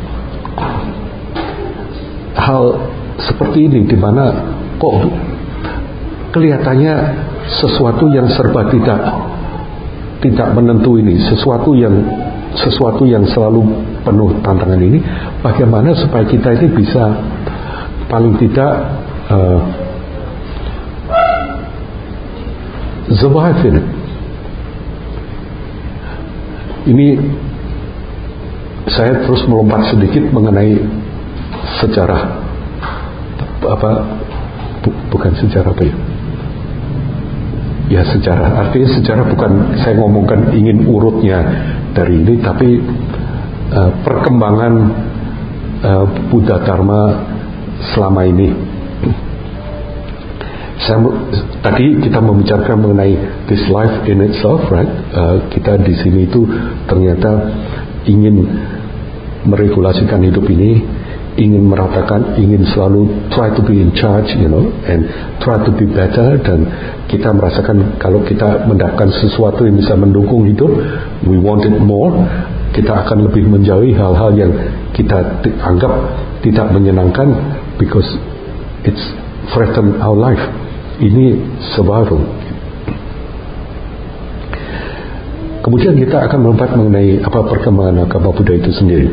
S1: hal seperti ini, di mana kok kelihatannya sesuatu yang serba tidak tidak menentu ini, sesuatu yang sesuatu yang selalu penuh tantangan ini, bagaimana supaya kita ini bisa paling tidak uh, survive in it. Ini saya terus melompat sedikit mengenai sejarah, apa bu, bukan sejarah apa ya? Ya sejarah, artinya sejarah bukan saya ngomongkan ingin urutnya dari ini, tapi uh, perkembangan uh, Buddha Dharma selama ini. Saya, tadi kita membicarakan mengenai this life in itself, right? Uh, kita di sini itu ternyata ingin meregulasikan hidup ini, ingin meratakan, ingin selalu try to be in charge, you know, and try to be better. Dan kita merasakan kalau kita mendapatkan sesuatu yang bisa mendukung hidup, we want it more. Kita akan lebih menjauhi hal-hal yang kita anggap tidak menyenangkan, because it's threaten our life. Ini survival. Kemudian kita akan melompat mengenai apa perkembangan agama Buddha itu sendiri.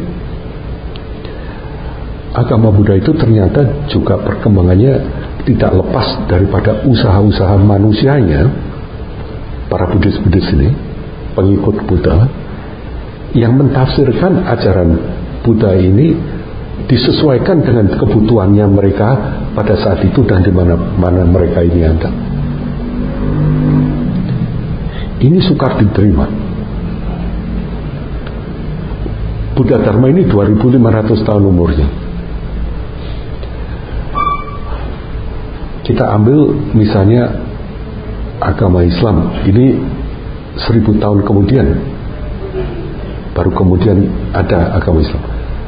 S1: Agama Buddha itu ternyata juga perkembangannya tidak lepas daripada usaha-usaha manusianya, para Buddhis-Buddhis ini, pengikut Buddha, yang mentafsirkan ajaran Buddha ini disesuaikan dengan kebutuhannya mereka pada saat itu dan di mana-mana mereka ini ada. Ini sukar diterima. Buddha Dharma ini dua ribu lima ratus tahun umurnya. Kita ambil misalnya agama Islam, ini seribu tahun kemudian baru kemudian ada agama Islam.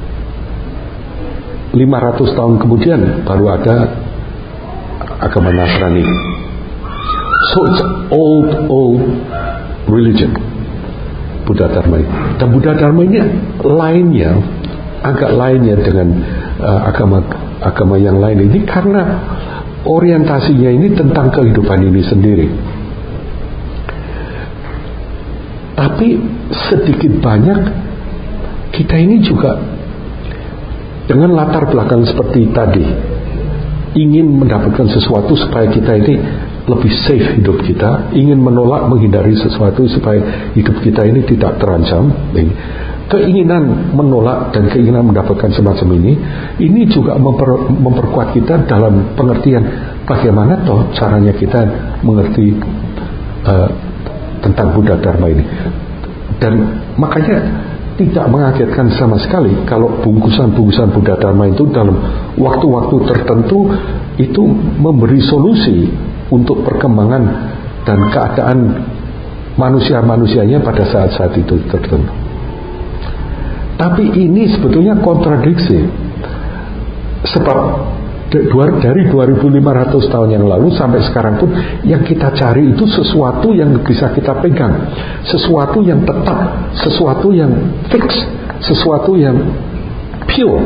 S1: lima ratus tahun kemudian baru ada agama Nasrani. So it's old old religion, Buddha Dharma ini. Dan Buddha Dharma ini lainnya, agak lainnya dengan uh, agama agama yang lain ini karena orientasinya ini tentang kehidupan ini sendiri. Tapi sedikit banyak kita ini juga dengan latar belakang seperti tadi, ingin mendapatkan sesuatu supaya kita ini lebih safe hidup kita, ingin menolak menghindari sesuatu supaya hidup kita ini tidak terancam. Keinginan menolak dan keinginan mendapatkan semacam ini, ini juga memper, memperkuat kita dalam pengertian bagaimana toh caranya kita mengerti uh, tentang Buddha Dharma ini. Dan makanya tidak mengagetkan sama sekali kalau bungkusan-bungkusan Buddha Dharma itu dalam waktu-waktu tertentu itu memberi solusi untuk perkembangan dan keadaan manusia-manusianya pada saat-saat itu tertentu. Tapi ini sebetulnya kontradiksi, sebab dari dua ribu lima ratus tahun yang lalu sampai sekarang pun yang kita cari itu sesuatu yang bisa kita pegang, sesuatu yang tetap, sesuatu yang fix, sesuatu yang pure.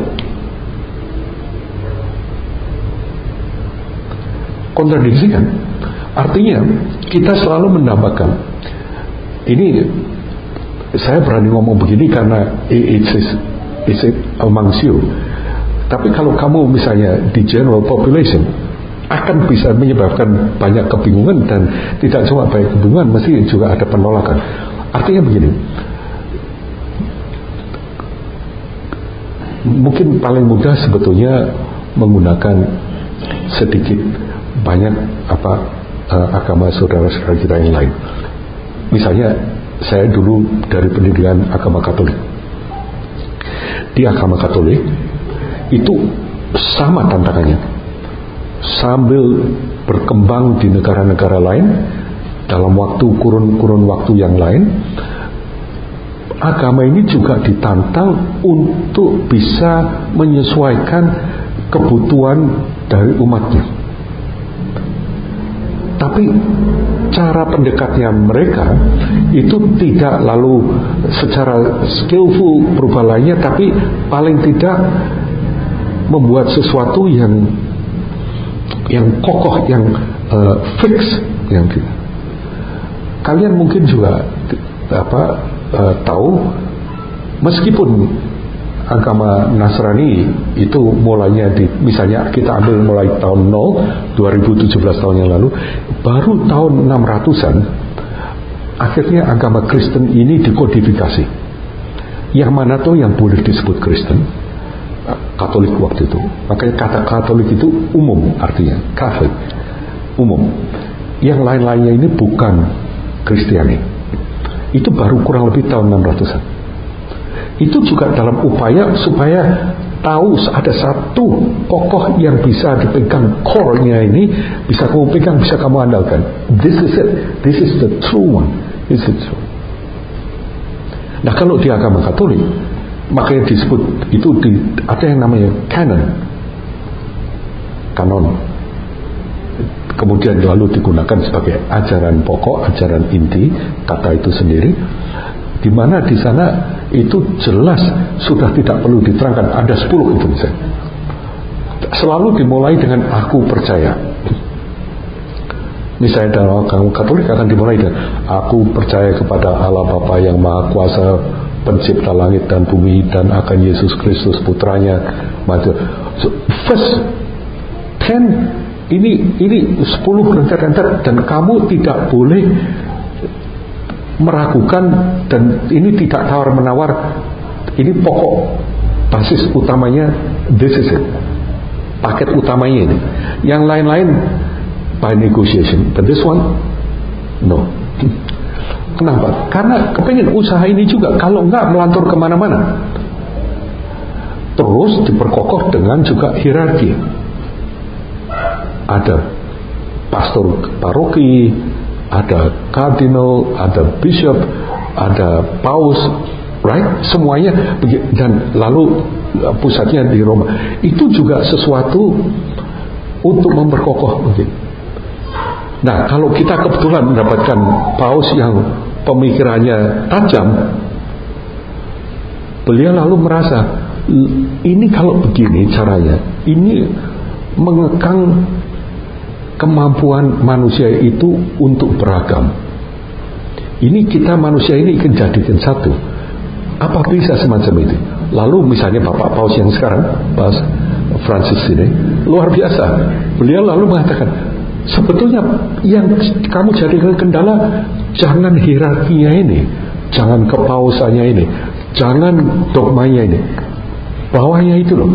S1: Kontradiksi kan? Artinya kita selalu mendapatkan ini. Saya berani ngomong begini karena it's, it's amongst you. Tapi kalau kamu misalnya di general population akan bisa menyebabkan banyak kebingungan, dan tidak cuma banyak kebingungan, mesti juga ada penolakan. Artinya begini, mungkin paling mudah sebetulnya menggunakan sedikit banyak apa uh, agama saudara-saudara kita yang lain. Misalnya saya dulu dari pendidikan agama Katolik. Di agama Katolik itu sama tantangannya. Sambil berkembang di negara-negara lain dalam waktu kurun-kurun waktu yang lain, agama ini juga ditantang untuk bisa menyesuaikan kebutuhan dari umatnya. Tapi cara pendekatnya mereka itu tidak lalu secara skillful berubah lainnya, tapi paling tidak membuat sesuatu yang yang kokoh, yang uh, fix, yang gitu. Kalian mungkin juga apa uh, tahu, meskipun agama Nasrani itu mulainya di, misalnya kita ambil mulai tahun nol, dua ribu tujuh belas tahun yang lalu, baru tahun enam ratusan akhirnya agama Kristen ini dikodifikasi. Yang mana tuh yang boleh disebut Kristen? Katolik waktu itu. Makanya kata Katolik itu umum, artinya Catholic, umum. Yang lain-lainnya ini bukan Kristiani. Itu baru kurang lebih tahun enam ratusan. Itu juga dalam upaya supaya tahu ada satu kokoh yang bisa dipegang, core-nya ini bisa kamu pegang, bisa kamu andalkan. This is it. This is the true one. This is true. Nah, kalau di agama Katolik, makanya disebut itu di, ada yang namanya canon, kanon. Kemudian lalu digunakan sebagai ajaran pokok, ajaran inti kata itu sendiri, di mana di sana itu jelas sudah tidak perlu diterangkan, ada sepuluh itu misalnya. Selalu dimulai dengan aku percaya. Misalnya dalam agama Katolik akan dimulai dengan aku percaya kepada Allah Bapa yang Maha Kuasa, pencipta langit dan bumi, dan akan Yesus Kristus putranya. So, first ten ini ini sepuluh rentet-rentet, dan kamu tidak boleh meragukan, dan ini tidak tawar-menawar. Ini pokok basis utamanya, this is it, paket utamanya ini. Yang lain-lain by negotiation, but this one no. Kenapa? Karena kepengen usaha ini juga kalau enggak melantur kemana-mana. Terus diperkokoh dengan juga hierarki. Ada pastor paroki, ada kardinal, ada bishop, ada paus, right? Semuanya, dan lalu pusatnya di Roma. Itu juga sesuatu untuk memperkokoh. Nah, kalau kita kebetulan mendapatkan paus yang pemikirannya tajam, beliau lalu merasa ini kalau begini caranya, ini mengekang kemampuan manusia itu untuk beragam. Ini kita manusia ini ingin jadikan satu. Apa bisa semacam itu? Lalu misalnya Bapak Paus yang sekarang, Paus Francis ini luar biasa. Beliau lalu mengatakan, sebetulnya yang kamu jadikan kendala jangan hierarkinya ini, jangan kepausannya ini, jangan dogmanya ini, bawahnya itu loh.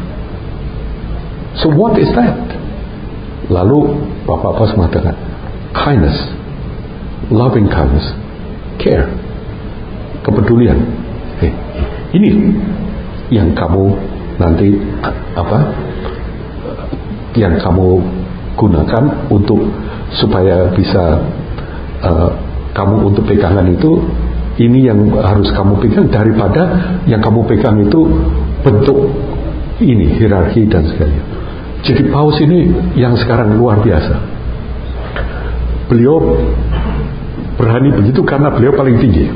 S1: So what is that? Lalu Bapak Paus mengatakan kindness, loving kindness, care, kepedulian. Hey, ini yang kamu nanti apa? Yang kamu gunakan untuk supaya bisa uh, kamu untuk pegangan itu, ini yang harus kamu pegang, daripada yang kamu pegang itu bentuk ini hierarki dan sebagainya. Jadi paus ini yang sekarang luar biasa. Beliau berani begitu karena beliau paling tinggi.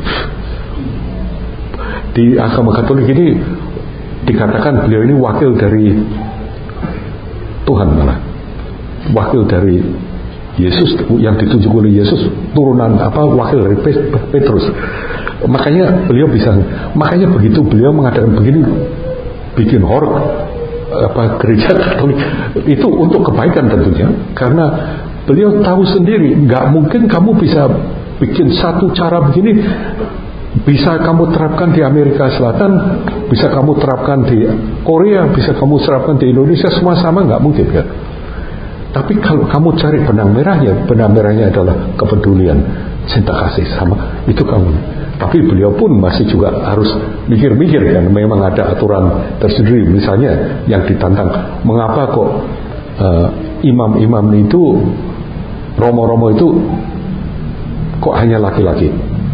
S1: Di agama Katolik ini dikatakan beliau ini wakil dari Tuhan, malah wakil dari Yesus, yang ditunjuk oleh Yesus, turunan apa wakil dari Petrus. Makanya beliau bisa, makanya begitu beliau mengatakan begini, bikin horor apa gereja Katolik itu untuk kebaikan tentunya, karena beliau tahu sendiri nggak mungkin kamu bisa bikin satu cara begini bisa kamu terapkan di Amerika Selatan, bisa kamu terapkan di Korea, bisa kamu terapkan di Indonesia, semua sama, nggak mungkin kan. Tapi kalau kamu cari benang merahnya, benang merahnya adalah kepedulian, cinta kasih, sama itu kamu. Tapi beliau pun masih juga harus mikir-mikir kan, memang ada aturan tersendiri. Misalnya yang ditantang, mengapa kok uh, imam-imam itu, romo-romo itu kok hanya laki-laki?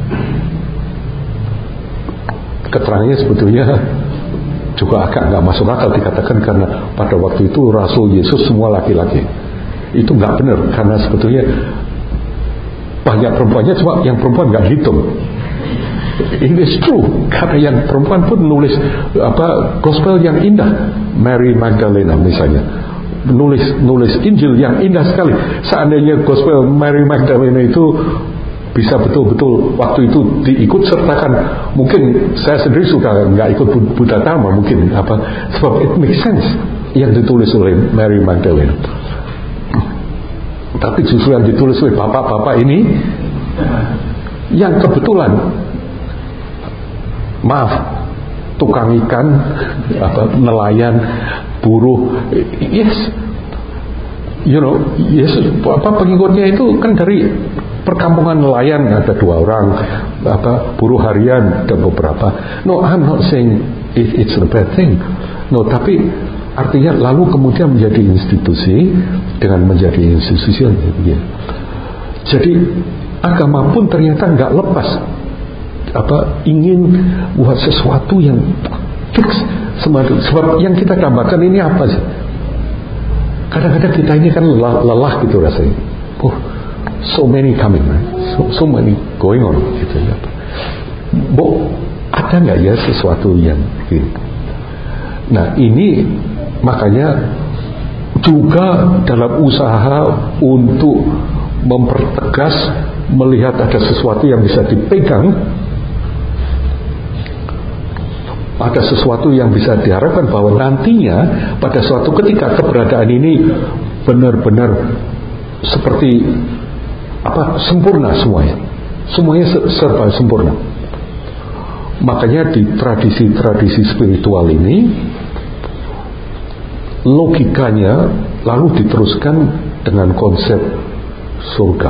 S1: Keterangannya sebetulnya juga agak nggak masuk akal, dikatakan karena pada waktu itu Rasul Yesus semua laki-laki. Itu nggak benar, karena sebetulnya banyak perempuannya, cuma yang perempuan nggak hitung. It is true, karena yang perempuan pun nulis apa gospel yang indah, Mary Magdalena misalnya, nulis nulis Injil yang indah sekali. Seandainya gospel Mary Magdalena itu bisa betul-betul waktu itu diikut sertakan, mungkin saya sendiri suka nggak ikut Buddha Dharma mungkin apa, sebab it makes sense yang ditulis oleh Mary Magdalene. Tapi justru yang ditulis oleh bapak-bapak ini yang kebetulan, maaf, tukang ikan, apa, nelayan, buruh, yes, you know, yes, apa pengikutnya itu kan dari perkampungan nelayan, ada dua orang, apa buruh harian ada beberapa. No, I'm not saying it, it's a bad thing. No, tapi artinya lalu kemudian menjadi institusi, dengan menjadi institusi ya. Jadi agama pun ternyata nggak lepas apa ingin buat sesuatu yang fix. Sebab yang kita gambarkan ini apa sih? Kadang-kadang kita ini kan lelah, lelah gitu rasanya. Oh, so many coming, right? so, so many going on gitu ya. Bo, ada nggak ya sesuatu yang begini? Nah ini makanya juga dalam usaha untuk mempertegas, melihat ada sesuatu yang bisa dipegang, ada sesuatu yang bisa diharapkan bahwa nantinya pada suatu ketika keberadaan ini benar-benar seperti apa, sempurna semuanya, semuanya serba sempurna. Makanya di tradisi-tradisi spiritual ini logikanya lalu diteruskan dengan konsep surga.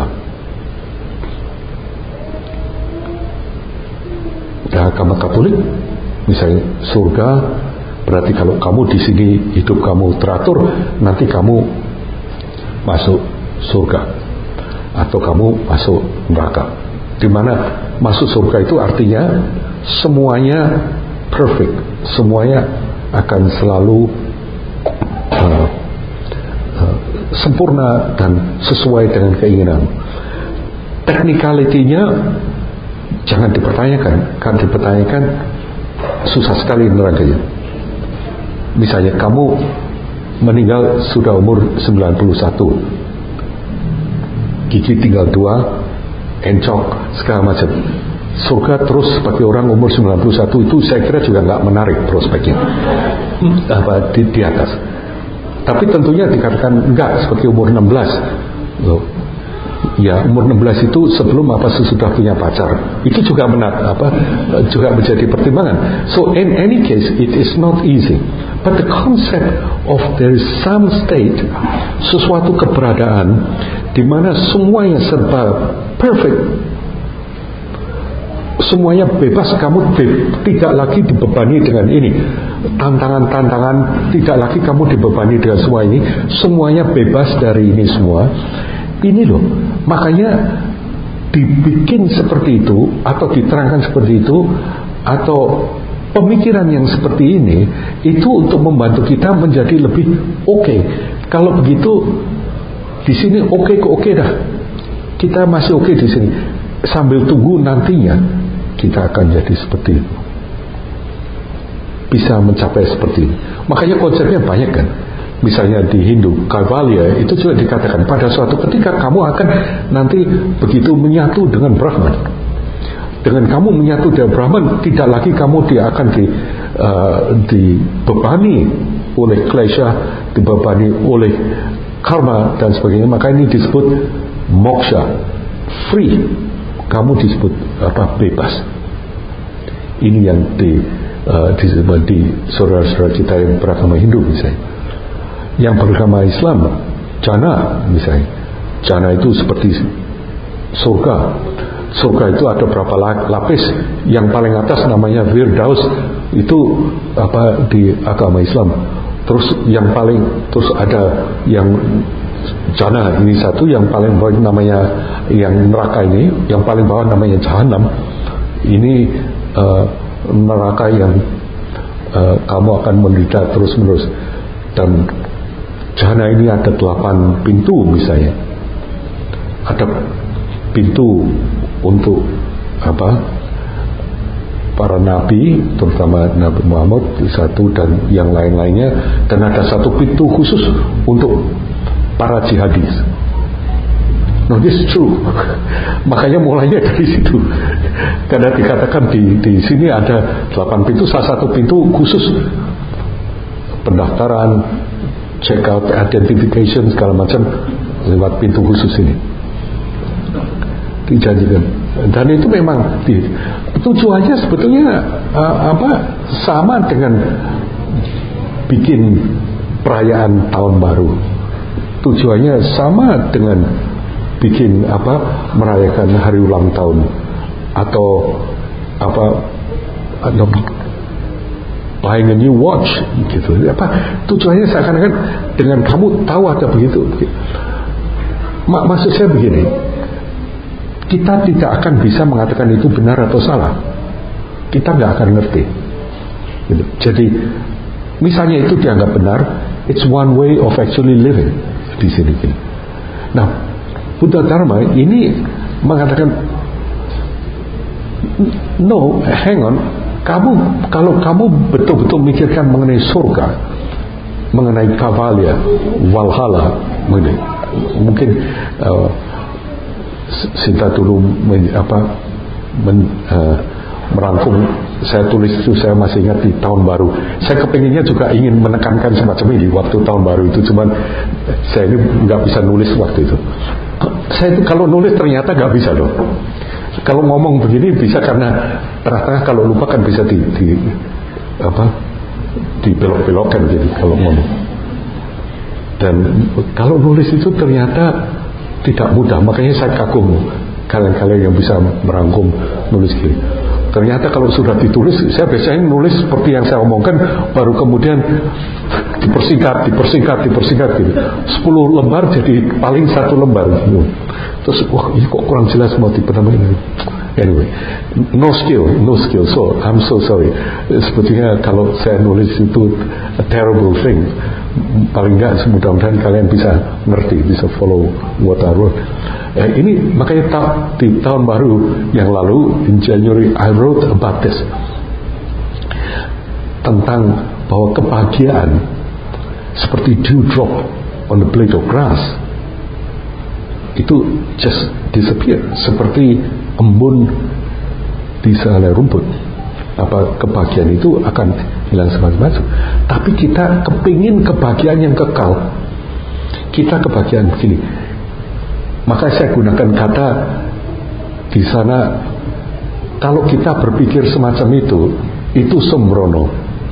S1: Nah, agama Katolik misalnya surga berarti kalau kamu di sini hidup kamu teratur, nanti kamu masuk surga atau kamu masuk neraka. Dimana masuk surga itu artinya semuanya perfect, semuanya akan selalu uh, uh, sempurna dan sesuai dengan keinginan. Technicality-nya jangan dipertanyakan, kan dipertanyakan susah sekali nerakanya. Misalnya kamu meninggal sudah umur sembilan puluh satu, gigi tinggal dua, encok segala macam. Surga terus seperti orang umur sembilan puluh satu itu saya kira juga nggak menarik prospeknya apa di, di atas. Tapi tentunya dikatakan enggak seperti umur enam belas. Loh, ya umur enam belas itu sebelum apa sesudah punya pacar, itu juga benar apa juga menjadi pertimbangan. So in any case it is not easy, but the concept of there is some state, sesuatu keberadaan di mana semuanya serba perfect, semuanya bebas, kamu be- tidak lagi dibebani dengan ini tantangan-tantangan, tidak lagi kamu dibebani dengan semua ini, semuanya bebas dari ini semua. Ini loh, makanya dibikin seperti itu atau diterangkan seperti itu atau pemikiran yang seperti ini itu untuk membantu kita menjadi lebih oke. Okay. Kalau begitu di sini oke okay, kok oke okay dah, kita masih oke okay di sini, sambil tunggu nantinya kita akan jadi seperti itu, bisa mencapai seperti ini. Makanya konsepnya banyak kan. Misalnya di Hindu, Kaivalya itu juga dikatakan pada suatu ketika kamu akan nanti begitu menyatu dengan Brahman. Dengan kamu menyatu dengan Brahman, tidak lagi kamu dia akan di, uh, dibebani oleh klesha, dibebani oleh karma dan sebagainya. Maka ini disebut moksha, free. Kamu disebut apa, bebas. Ini yang di uh, disebut di saudara-saudara kita yang beragama Hindu misalnya. Yang beragama Islam, jana misalnya, jana itu seperti surga. Surga itu ada berapa lapis. Yang paling atas namanya Firdaus, itu apa di agama Islam. Terus yang paling terus ada yang jana ini satu, yang paling bawah namanya yang neraka ini, yang paling bawah namanya Jahannam. Ini uh, neraka yang uh, kamu akan menderita terus menerus. Dan jana ini ada delapan pintu misalnya. Ada pintu untuk apa? Para nabi, terutama Nabi Muhammad satu dan yang lain-lainnya, dan ada satu pintu khusus untuk para jihadis. No, this is true. Makanya mulainya dari situ. Karena dikatakan di di sini ada delapan pintu, salah satu pintu khusus pendaftaran, check out, identification segala macam lewat pintu khusus ini dijanjikan. Dan itu memang di, tujuannya sebetulnya uh, apa sama dengan bikin perayaan tahun baru. Tujuannya sama dengan bikin apa merayakan hari ulang tahun atau apa atau buying a new watch gitu. Apa tujuannya seakan-akan dengan kamu tahu ada begitu. Mak maksud saya begini, kita tidak akan bisa mengatakan itu benar atau salah. Kita nggak akan ngerti. Gitu. Jadi misalnya itu dianggap benar, it's one way of actually living di sini. Gitu. Nah, Buddha Dharma ini mengatakan no, hang on. Kamu kalau kamu betul-betul mikirkan mengenai surga, mengenai Kaivalya, Valhalla, mungkin uh, Sinta dulu men, apa, men, uh, merangkum saya tulis itu, saya masih ingat di tahun baru. Saya kepinginnya juga ingin menekankan semacam ini waktu tahun baru itu, cuman saya ini nggak bisa nulis waktu itu. Saya itu kalau nulis ternyata nggak bisa loh. Kalau ngomong begini bisa karena tengah-tengah kalau lupa kan bisa di, di apa dibelok-belokkan jadi kalau ngomong. Dan kalau nulis itu ternyata tidak mudah, makanya saya kagum kalian-kalian yang bisa merangkum nulis gini. Ternyata kalau sudah ditulis, saya biasanya nulis seperti yang saya omongkan, baru kemudian dipersingkat, dipersingkat, dipersingkat gitu. sepuluh lembar jadi paling satu lembar gitu. Terus wah ini kok kurang jelas mau dipenamain. Anyway, no skill, no skill. So I'm so sorry. Sebetulnya kalau saya nulis itu a terrible thing. Paling enggak mudah-mudahan kalian bisa ngerti, bisa follow what I wrote. Eh, ini makanya ta- di tahun baru yang lalu in January I wrote about this, tentang bahwa kebahagiaan seperti dewdrop on the blade of grass itu just disappear, seperti embun di sehelai rumput. Apa kebahagiaan itu akan hilang semacam-macam. Tapi kita kepingin kebahagiaan yang kekal. Kita kebahagiaan begini. Maka saya gunakan kata di sana, kalau kita berpikir semacam itu, itu sembrono.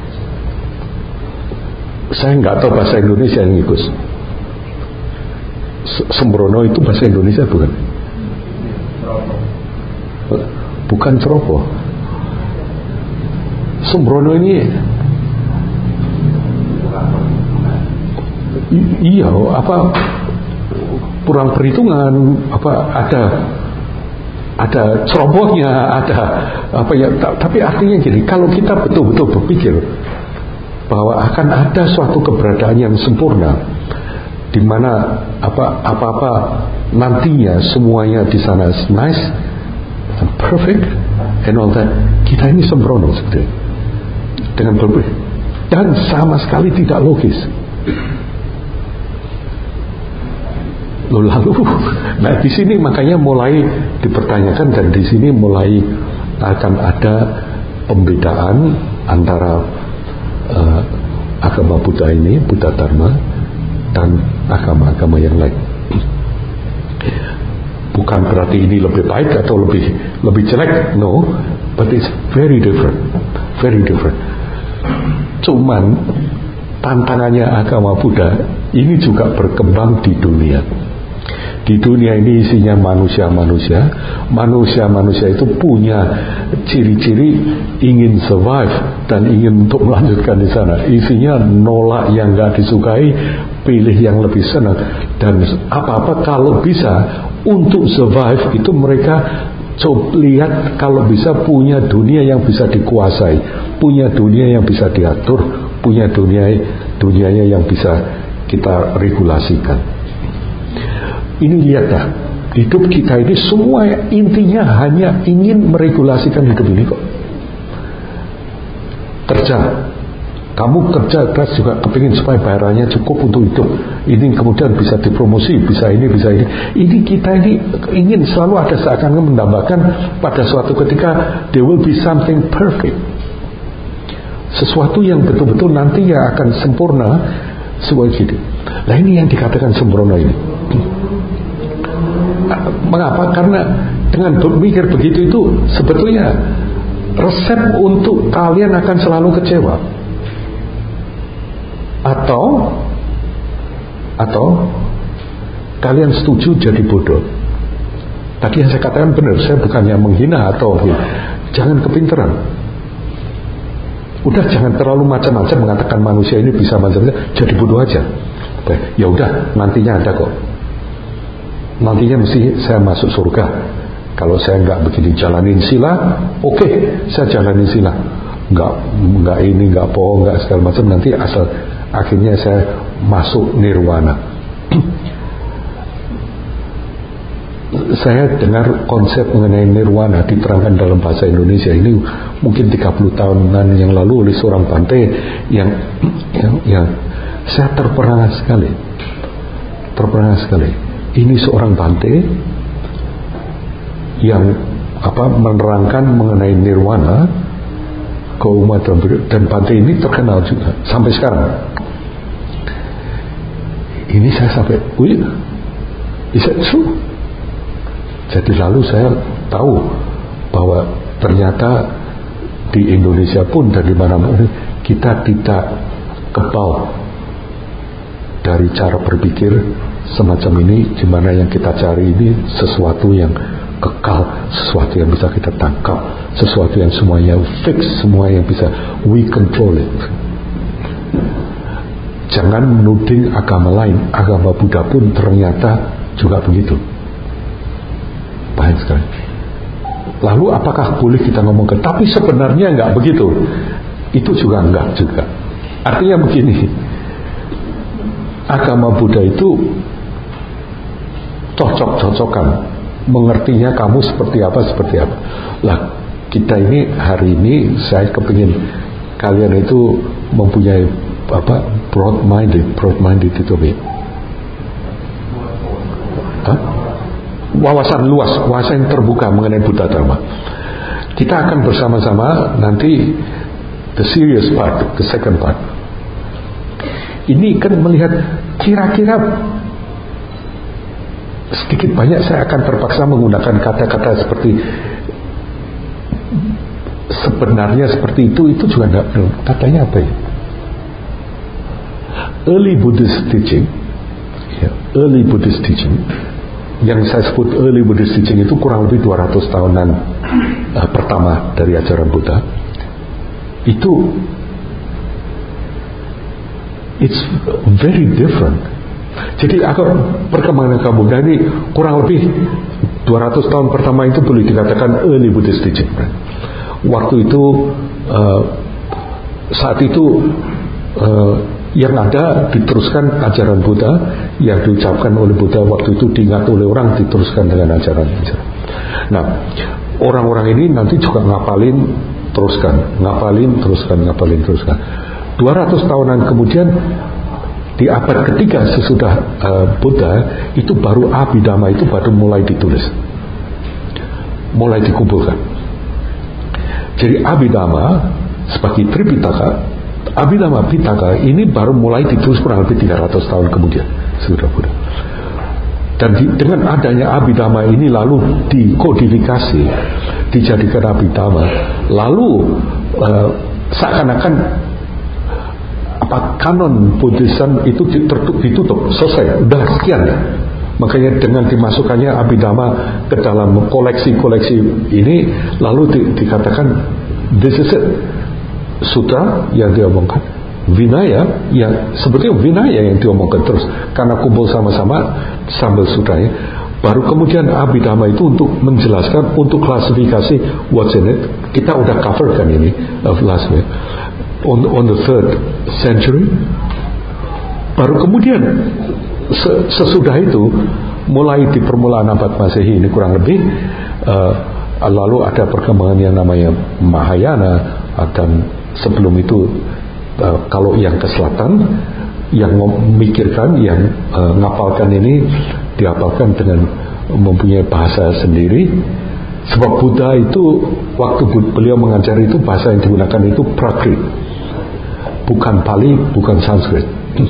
S1: Saya nggak tahu bahasa Indonesia yang Gus. Sembrono itu bahasa Indonesia bukan? Bukan ceroboh. Sembrono ini i- iya apa kurang perhitungan, apa ada ada cerobohnya, ada apa ya, tapi artinya gini, kalau kita betul-betul berpikir bahwa akan ada suatu keberadaan yang sempurna di mana apa apa-apa nantinya semuanya di sana nice and perfect and all that, kita ini sembrono sebetulnya dengan berpikir, dan sama sekali tidak logis. Lalu, nah di sini makanya mulai dipertanyakan, dan di sini mulai akan ada pembedaan antara uh, agama Buddha ini, Buddha Dharma, dan agama-agama yang lain. Bukan berarti ini lebih baik atau lebih lebih jelek, no, but it's very different, very different. Cuman tantangannya agama Buddha ini juga berkembang di dunia. Di dunia ini isinya manusia-manusia. Manusia-manusia itu punya ciri-ciri ingin survive dan ingin untuk melanjutkan di sana. Isinya nolak yang gak disukai, pilih yang lebih senang, dan apa-apa kalau bisa untuk survive itu mereka coba lihat kalau bisa punya dunia yang bisa dikuasai, punya dunia yang bisa diatur, punya dunia dunianya yang bisa kita regulasikan. Ini lihatlah, hidup kita ini semua intinya hanya ingin meregulasikan hidup ini kok. Kerja, kamu kerja keras juga kepingin supaya bayarannya cukup untuk hidup. Ini kemudian bisa dipromosi, bisa ini, bisa ini. Ini kita ini ingin selalu ada seakan-akan mendambakan pada suatu ketika there will be something perfect, sesuatu yang betul-betul nanti yang akan sempurna sebuah hidup. Nah ini yang dikatakan sembrono ini. Mengapa? Karena dengan berpikir begitu itu sebetulnya resep untuk kalian akan selalu kecewa. Atau Atau kalian setuju jadi bodoh. Tadi yang saya katakan benar, saya bukannya menghina atau jangan kepinteran. Udah jangan terlalu macam-macam mengatakan manusia ini bisa macam-macam, jadi bodoh aja. Ya udah, nantinya ada kok. Nantinya mesti saya masuk surga. Kalau saya nggak begini jalanin sila, oke, okay, saya jalanin sila. Nggak nggak ini nggak bohong nggak segala macam, nanti asal akhirnya saya masuk nirwana. Saya dengar konsep mengenai nirwana diterangkan dalam bahasa Indonesia ini mungkin tiga puluh tahunan yang lalu oleh seorang Bante yang yang, yang saya terperangah sekali. Terperangah sekali. Ini seorang Bante yang apa menerangkan mengenai nirwana ke umat dan Bhante ini terkenal juga sampai sekarang. Ini saya sampai, wih, is that true? Jadi lalu saya tahu bahwa ternyata di Indonesia pun dan di mana-mana kita tidak kebal dari cara berpikir semacam ini, di mana yang kita cari ini sesuatu yang kekal, sesuatu yang bisa kita tangkap, sesuatu yang semuanya fix, semua yang bisa we control it. Jangan menuding agama lain, agama Buddha pun ternyata juga begitu. Baik sekali. Lalu apakah boleh kita ngomongkan? Tapi sebenarnya enggak begitu. Itu juga enggak juga. Artinya begini, agama Buddha itu cocok-cocokan, mengertinya kamu seperti apa seperti apa. Lah kita ini hari ini saya kepingin kalian itu mempunyai apa broad minded, broad minded itu apa? Hah? Wawasan luas, wawasan terbuka mengenai Buddha Dharma. Kita akan bersama-sama nanti the serious part, the second part. Ini kan melihat kira-kira sedikit banyak saya akan terpaksa menggunakan kata-kata seperti sebenarnya seperti itu, itu juga enggak, katanya apa ya? Early Buddhist teaching, ya, early Buddhist teaching, yang saya sebut early Buddhist teaching itu kurang lebih dua ratus tahunan uh, pertama dari ajaran Buddha. Itu it's very different. Jadi agar perkembangan agama Buddha ini kurang lebih dua ratus tahun pertama itu boleh dikatakan early Buddhist teaching. Waktu itu uh, saat itu uh, yang ada diteruskan ajaran Buddha, yang diucapkan oleh Buddha waktu itu diingat oleh orang, diteruskan dengan ajaran-ajaran. Nah, orang-orang ini nanti juga ngapalin, teruskan, ngapalin, teruskan, ngapalin, teruskan. dua ratus tahunan kemudian di abad ketiga sesudah uh, Buddha itu baru Abhidhamma itu baru mulai ditulis, mulai dikumpulkan. Jadi Abhidhamma sebagai Tripitaka, Abhidhamma Pitaka ini baru mulai ditulis kurang lebih tiga ratus tahun kemudian sesudah Buddha. Dan di, dengan adanya Abhidhamma ini lalu dikodifikasi, dijadikan Abhidhamma, lalu uh, seakan-akan apa kanon Buddhism itu ditutup, ditutup, selesai, udah sekian. Makanya dengan dimasukkannya Abhidhamma ke dalam koleksi-koleksi ini, lalu di, dikatakan this is it. Sutra yang diomongkan, Vinaya yang sebetulnya Vinaya yang diomongkan terus karena kumpul sama-sama sambil sutranya. Baru kemudian Abhidhamma itu untuk menjelaskan, untuk klasifikasi what's in it. Kita udah cover kan ini of last week on, on the third century. Baru kemudian sesudah itu mulai di permulaan abad Masehi ini kurang lebih uh, lalu ada perkembangan yang namanya Mahayana, dan sebelum itu uh, kalau yang ke selatan yang memikirkan, yang uh, ngapalkan ini dihafalkan dengan mempunyai bahasa sendiri. Sebab Buddha itu waktu beliau mengajar itu bahasa yang digunakan itu Prakrit, bukan Pali, bukan Sanskrit.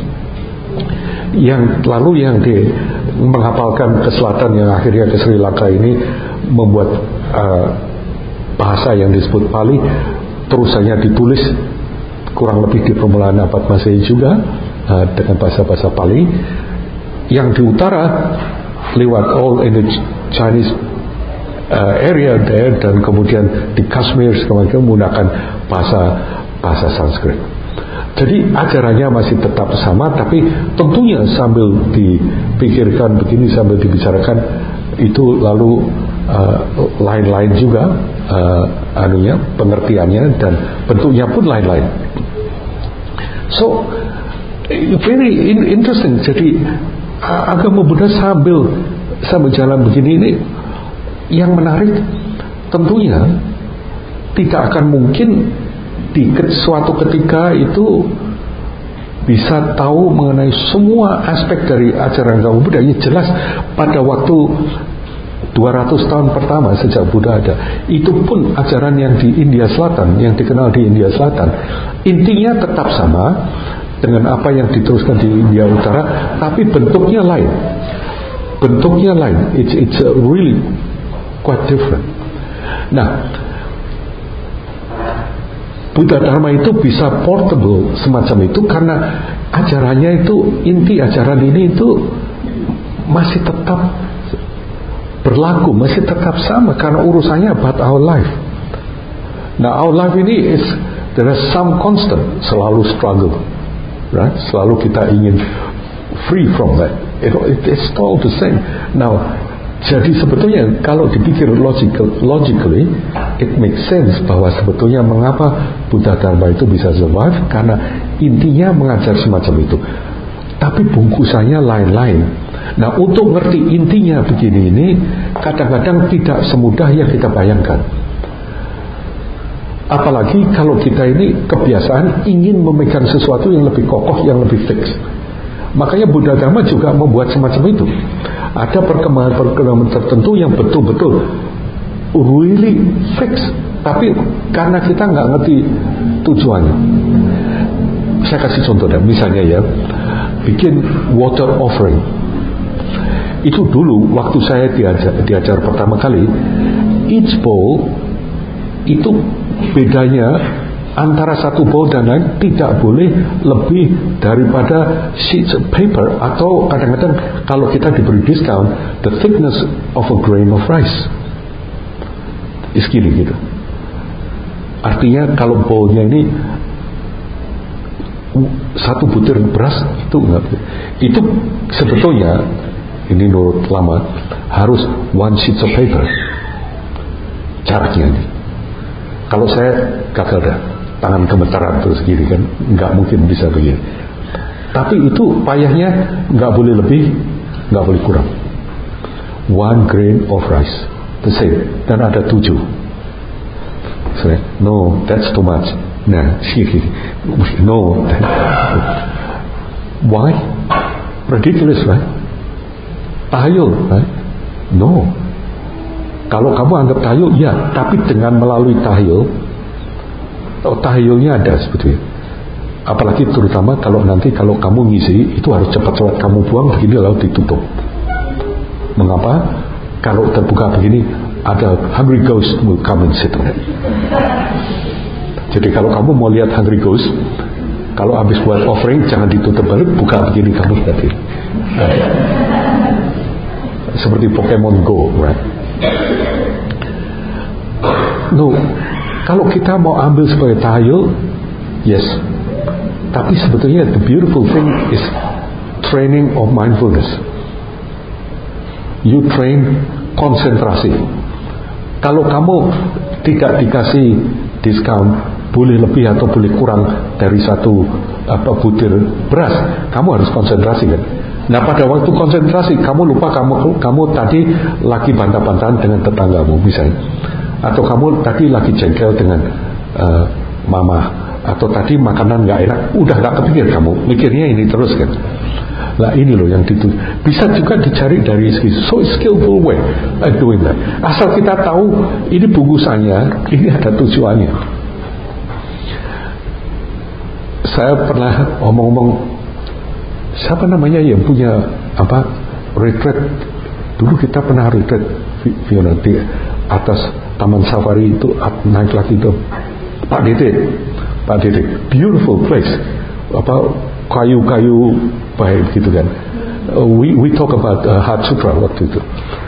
S1: Yang lalu yang di menghafalkan ke selatan yang akhirnya ke Sri Lanka ini membuat uh, bahasa yang disebut Pali, terusannya ditulis kurang lebih di permulaan abad Masehi juga uh, dengan bahasa-bahasa Pali. Yang di utara lewat all in the Chinese uh, area there, dan kemudian di Kashmir kemudian menggunakan bahasa bahasa Sanskrit. Jadi ajarannya masih tetap sama, tapi tentunya sambil dipikirkan begini, sambil dibicarakan itu lalu uh, lain-lain juga uh, anunya, pengertiannya dan bentuknya pun lain-lain. So very interesting. Jadi agama Buddha sambil sambil jalan begini ini, yang menarik tentunya tidak akan mungkin di suatu ketika itu bisa tahu mengenai semua aspek dari ajaran agama Buddha. Ya jelas pada waktu dua ratus tahun pertama sejak Buddha ada. Itu pun ajaran yang di India Selatan, yang dikenal di India Selatan, intinya tetap sama dengan apa yang diteruskan di India Utara, tapi bentuknya lain. Bentuknya lain. It's it's really quite different. Nah, Buddha Dharma itu bisa portable semacam itu karena ajarannya itu, inti ajaran ini itu masih tetap berlaku, masih tetap sama karena urusannya about our life. Nah, our life ini is there is some constant, selalu struggle, right? Selalu kita ingin free from that. It, it, it's all the same. Now, jadi sebetulnya kalau dipikir logical, logically, it makes sense bahwa sebetulnya mengapa Buddha Dharma itu bisa survive karena intinya mengajar semacam itu. Tapi bungkusannya lain-lain. Nah, untuk ngerti intinya begini ini kadang-kadang tidak semudah yang kita bayangkan. Apalagi kalau kita ini kebiasaan ingin memegang sesuatu yang lebih kokoh, yang lebih fix. Makanya Buddha Dharma juga membuat semacam itu. Ada perkembangan-perkembangan tertentu yang betul-betul really fix. Tapi karena kita nggak ngerti tujuannya. Saya kasih contoh deh, misalnya ya, bikin water offering. Itu dulu waktu saya diajar, diajar pertama kali, each bowl itu bedanya antara satu bowl dan lain tidak boleh lebih daripada sheets of paper, atau kadang-kadang kalau kita diberi discount, the thickness of a grain of rice. Is gini gitu. Artinya kalau bowlnya ini satu butir beras itu enggak, itu sebetulnya ini menurut lama harus one sheet of paper caranya ini. Kalau saya gagal dah, tangan gemetaran terus gini kan, nggak mungkin bisa begini. Tapi itu payahnya nggak boleh lebih, nggak boleh kurang. One grain of rice, the same, dan ada tujuh. So, no, that's too much. Nah, sih, no. Why? Ridiculous, right? Tahayul, right? No. Kalau kamu anggap tahayul, ya, tapi dengan melalui tahayul, oh, tahayulnya ada sebetulnya. Apalagi terutama kalau nanti kalau kamu ngisi, itu harus cepat-cepat kamu buang begini lalu ditutup. Mengapa? Kalau terbuka begini, ada hungry ghost will come and sit on it. Jadi kalau kamu mau lihat hungry ghost, kalau habis buat offering jangan ditutup balik, buka begini kamu berarti. Seperti Pokemon Go, right? No, kalau kita mau ambil sebagai tahayul, yes. Tapi sebetulnya the beautiful thing is training of mindfulness. You train konsentrasi. Kalau kamu tidak dikasih diskon, boleh lebih atau boleh kurang dari satu apa butir beras, kamu harus konsentrasi kan. Nah, pada waktu konsentrasi kamu lupa kamu kamu tadi lagi bantah-bantahan dengan tetanggamu misalnya, atau kamu tadi lagi jengkel dengan uh, mama, atau tadi makanan nggak enak, udah nggak kepikir kamu, mikirnya ini terus kan. Lah ini loh yang itu bisa juga dicari dari so skillful way of doing that. Asal kita tahu ini bungkusannya, ini ada tujuannya. Saya pernah omong-omong, siapa namanya yang punya apa retreat dulu, kita pernah retreat Fiona di atas Taman Safari itu, naik lagi itu Pak Dede, Pak Dede, beautiful place, apa kayu-kayu baik gitu kan. Uh, we we talk about uh, Heart Sutra waktu itu.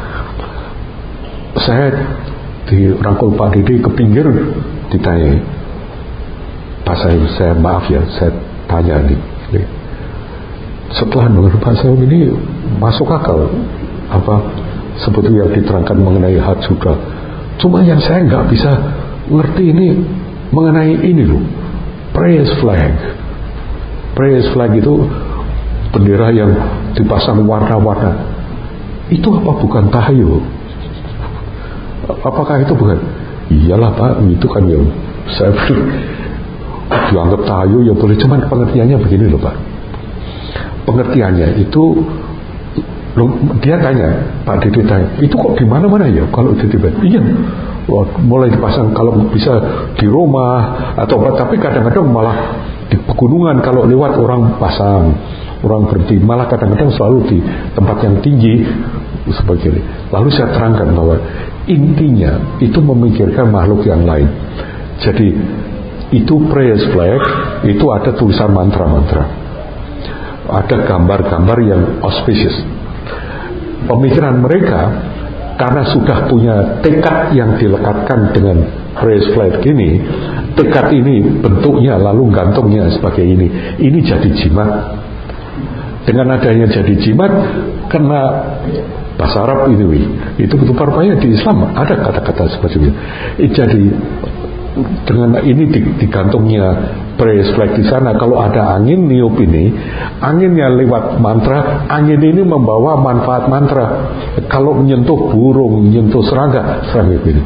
S1: Saya dirangkul Pak Dede ke pinggir, ditanya, Pak saya, saya maaf ya, saya tanya nih. Setelah dengar Pak saya ini masuk akal apa sebetulnya yang diterangkan mengenai Heart Sutra. Cuma yang saya nggak bisa ngerti ini mengenai ini loh, praise flag. Praise flag itu bendera yang dipasang warna-warna. Itu apa bukan tahayul? Apakah itu bukan? Iyalah Pak, itu kan yang saya dianggap tahayul ya boleh, cuman pengertiannya begini loh Pak. Pengertiannya itu Loh, dia tanya, Pak Dede tanya, itu kok di mana-mana ya kalau di Tibet? Iya, wah, mulai dipasang kalau bisa di rumah atau apa, tapi kadang-kadang malah di pegunungan kalau lewat orang pasang, orang berhenti, malah kadang-kadang selalu di tempat yang tinggi seperti ini. Lalu saya terangkan bahwa intinya itu memikirkan makhluk yang lain. Jadi itu prayer flag, itu ada tulisan mantra-mantra, ada gambar-gambar yang auspicious. Pemikiran mereka karena sudah punya tekad yang dilekatkan dengan praise flag ini, tekad ini bentuknya lalu gantungnya sebagai ini, ini jadi jimat. Dengan adanya jadi jimat, kena bahasa Arab ini, itu betul rupanya di Islam ada kata-kata seperti itu. Jadi dengan ini digantungnya praise flag di sana, kalau ada angin niup ini, anginnya lewat mantra, angin ini membawa manfaat mantra. Kalau menyentuh burung, menyentuh serangga, serangga ini.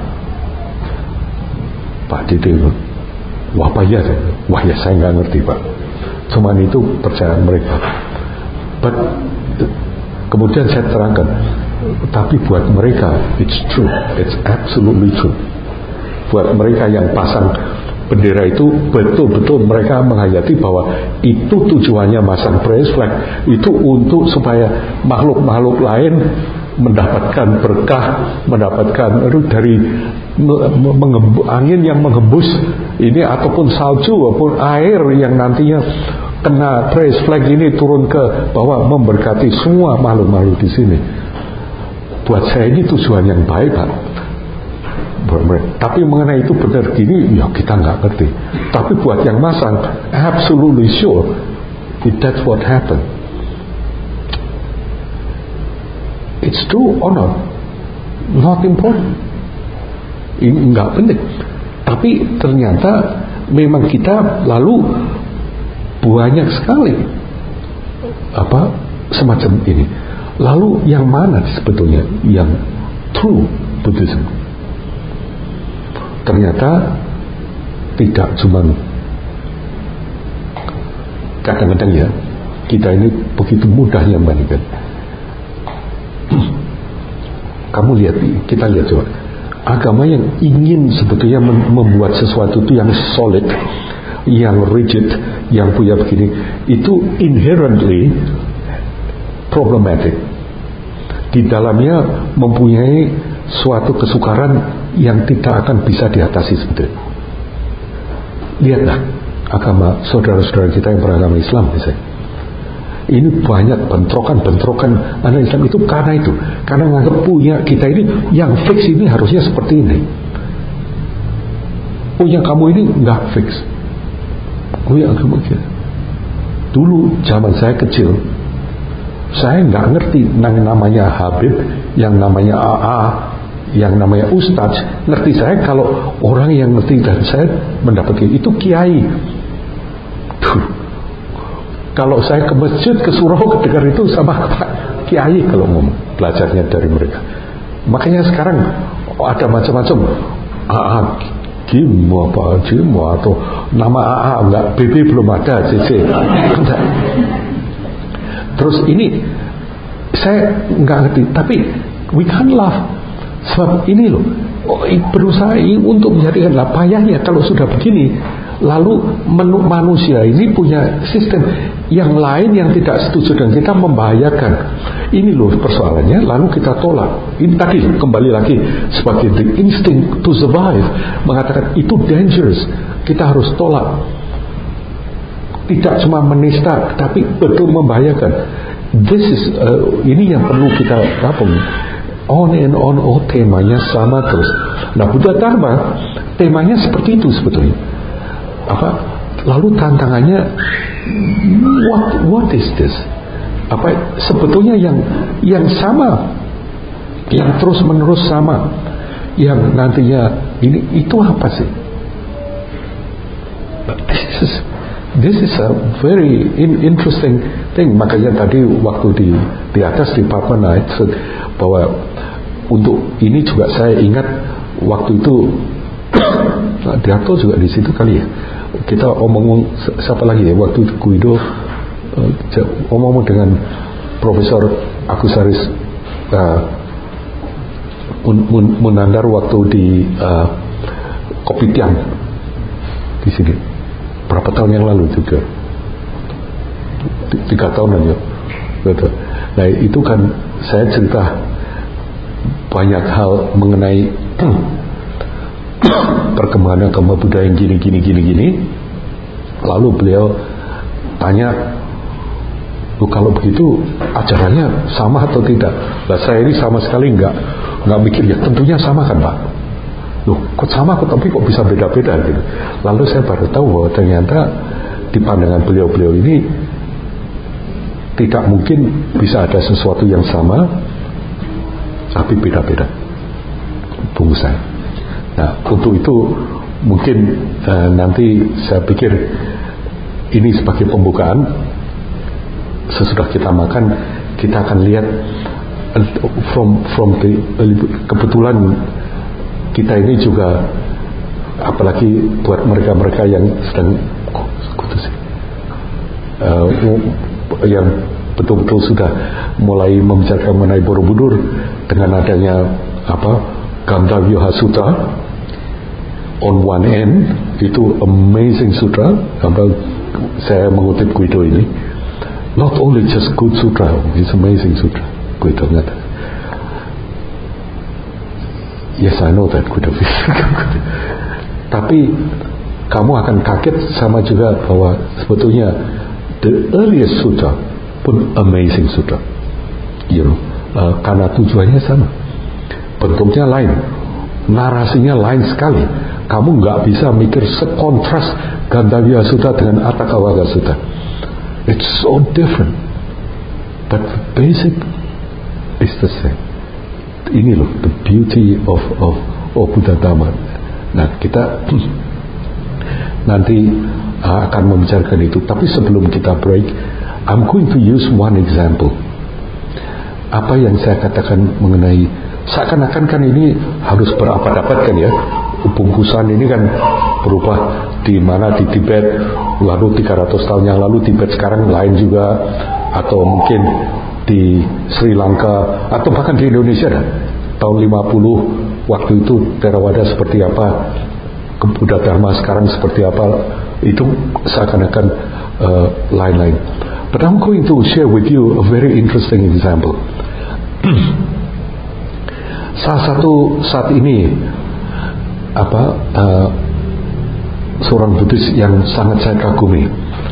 S1: Pak Dede, wah apa ya? Wah ya saya nggak ngerti Pak. Cuman itu percaya mereka. But kemudian saya terangkan, tapi buat mereka it's true, it's absolutely true. Buat mereka yang pasang bendera itu betul-betul mereka menghayati bahwa itu tujuannya masang praise flag itu untuk supaya makhluk-makhluk lain mendapatkan berkah, mendapatkan dari mengembu, angin yang menghembus ini ataupun salju ataupun air yang nantinya kena praise flag ini turun ke bawah memberkati semua makhluk-makhluk di sini. Buat saya ini tujuan yang baik Pak. Tapi mengenai itu benar gini, ya kita nggak ngerti. Tapi buat yang masang, absolutely sure that's what happened. It's true or not? Not important. Ini nggak penting. Tapi ternyata memang kita lalu banyak sekali apa semacam ini. Lalu yang mana sebetulnya yang true Buddhism? Ternyata tidak cuma kadang-kadang ya kita ini begitu mudahnya membandingkan. Kamu lihat, kita lihat coba agama yang ingin sebetulnya membuat sesuatu itu yang solid, yang rigid, yang punya begini, itu inherently problematic. Di dalamnya mempunyai suatu kesukaran yang tidak akan bisa diatasi sebetulnya. Lihatlah agama saudara-saudara kita yang beragama Islam misalnya. Ini banyak bentrokan-bentrokan anak Islam itu karena itu, karena menganggap punya kita ini yang fix ini harusnya seperti ini. Punya kamu ini nggak fix. Punya agama kita. Dulu zaman saya kecil, saya nggak ngerti yang namanya Habib, yang namanya A A, yang namanya Ustadz. Ngerti saya kalau orang yang ngerti dan saya mendapatkan itu kiai. Tuh. Kalau saya ke masjid, ke surau, kedengar itu sama kiai kalau ngomong, belajarnya dari mereka. Makanya sekarang ada macam-macam A A Gimu apa Gimu atau nama A A enggak, B B belum ada, C C enggak. Terus ini saya enggak ngerti, tapi we can't laugh. Sebab ini loh, berusaha untuk menjadikan lah payahnya kalau sudah begini. Lalu manusia ini punya sistem yang lain yang tidak setuju dengan kita membahayakan. Ini loh persoalannya. Lalu kita tolak. Ini tadi kembali lagi sebagai the instinct to survive, mengatakan itu dangerous. Kita harus tolak. Tidak cuma menista, tapi betul membahayakan. This is uh, ini yang perlu kita apa? On and on, oh temanya sama terus. Nah Buddha Dharma temanya seperti itu sebetulnya. Apa? Lalu tantangannya what what is this? Apa sebetulnya yang yang sama, yang terus menerus sama, yang nantinya ini itu apa sih? This is, this is a very in, interesting thing. Makanya tadi waktu di di atas di Papua Night bahwa untuk ini juga saya ingat waktu itu Diarto juga di situ kali ya. Kita omong siapa lagi ya waktu Guido uh, omong dengan Profesor Akusaris uh, mun, mun, Munandar waktu di uh, Kopitiam di sini berapa tahun yang lalu juga, tiga tahunan ya. Betul. Nah itu kan saya cerita banyak hal mengenai perkembangan agama Buddha yang gini gini gini gini. Lalu beliau tanya, lu kalau begitu acaranya sama atau tidak? Nah saya ini sama sekali nggak nggak mikir, ya tentunya sama kan Pak. Loh kok sama kok, tapi kok bisa beda-beda gitu. Lalu saya baru tahu bahwa ternyata di pandangan beliau-beliau ini tidak mungkin bisa ada sesuatu yang sama tapi beda-beda bungkusan. Nah untuk itu mungkin uh, nanti saya pikir ini sebagai pembukaan. Sesudah kita makan kita akan lihat from from the, kebetulan kita ini juga, apalagi buat mereka-mereka yang sedang oh, uh, yang betul-betul sudah mulai membicarakan mengenai Borobudur dengan adanya apa Gandharva Sutra on one end, itu amazing sutra. Saya mengutip Guido ini, not only just good sutra, it's amazing sutra. Guido ngata, yes I know that Guido. Tapi kamu akan kaget sama juga bahwa sebetulnya the earliest sutra pun amazing sutra, you know, uh, karena tujuannya sama, bentuknya lain, narasinya lain sekali. Kamu nggak bisa mikir sekontras Gandharva Sutra dengan Atthakavagga Sutra. It's so different, but the basic is the same. Ini loh the beauty of of, of Buddha Dhamma. Nah kita nanti uh, akan membicarakan itu. Tapi sebelum kita break, I'm going to use one example. Apa yang saya katakan mengenai seakan-akan kan ini harus berabad-abad kan ya. Bungkusan ini kan berubah di mana di Tibet lalu tiga ratus tahun yang lalu, Tibet sekarang lain juga, atau mungkin di Sri Lanka atau bahkan di Indonesia dah. Tahun lima puluh waktu itu Theravada seperti apa, Buddha Dharma sekarang seperti apa, itu seakan-akan uh, lain-lain. But I'm going to share with you a very interesting example. Salah satu saat ini apa uh, seorang Buddhis yang sangat saya kagumi.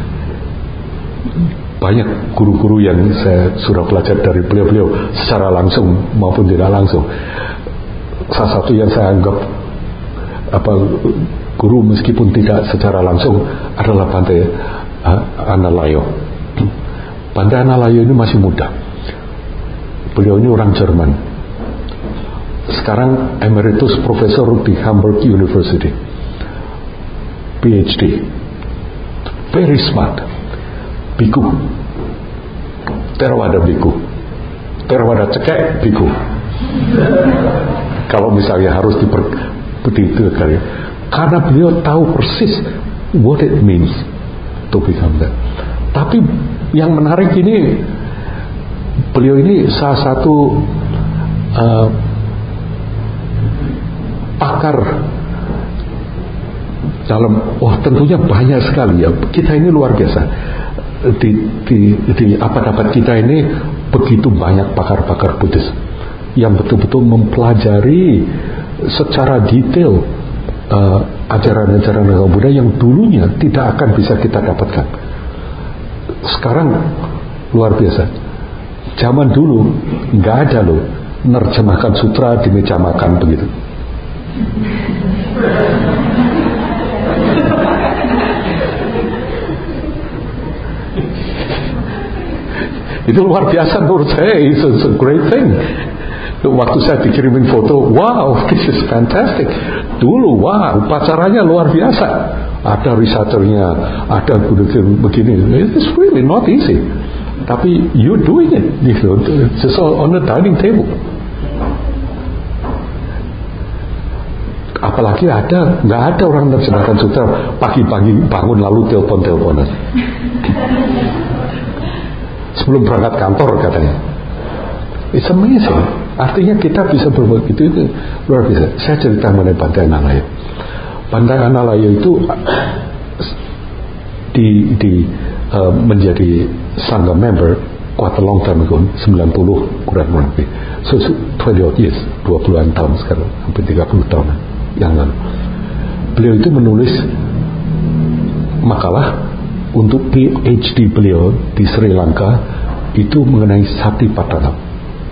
S1: Banyak guru-guru yang saya sudah belajar dari beliau-beliau secara langsung maupun tidak langsung. Salah satu yang saya anggap apa guru meskipun tidak secara langsung adalah Bhante uh, Analayo. Bhante Analayo ini masih muda. Beliau ini orang Jerman. Sekarang emeritus profesor di Hamburg University, P H D, very smart, biku, Theravada biku, Theravada cekek biku. Kalau misalnya harus diperbedakan, karena beliau tahu persis what it means to become that. Tapi yang menarik ini, beliau ini salah satu uh, pakar dalam, oh tentunya banyak sekali ya. Kita ini luar biasa di di di abad-abad kita ini begitu banyak pakar-pakar Buddhis yang betul-betul mempelajari secara detail uh, ajaran-ajaran agama Buddha yang dulunya tidak akan bisa kita dapatkan. Sekarang luar biasa. Zaman dulu nggak ada loh nerjemahkan sutra di meja makan begitu. Itu luar biasa menurut saya. It's a, it's a great thing. Waktu saya dikirimin foto, wow, this is fantastic. Dulu, wow, upacaranya luar biasa. Ada researchernya, ada begini. It's really not easy. Tapi you doing it, gitu, just on the dining table. Apalagi ada, nggak ada orang nerjemahkan sutra pagi-pagi bangun lalu telepon-teleponan sebelum berangkat kantor katanya. It's amazing. Artinya kita bisa berbuat gitu, itu luar biasa. Saya cerita mengenai Bante Analayo. Bante Analayo itu di, di uh, menjadi sangga member quite a long time ago, sembilan puluh kurang lebih. So, so twenty odd years, dua puluhan tahun sekarang, hampir tiga puluh tahun yang lalu. Beliau itu menulis makalah untuk P H D beliau di Sri Lanka itu mengenai Satipatthana.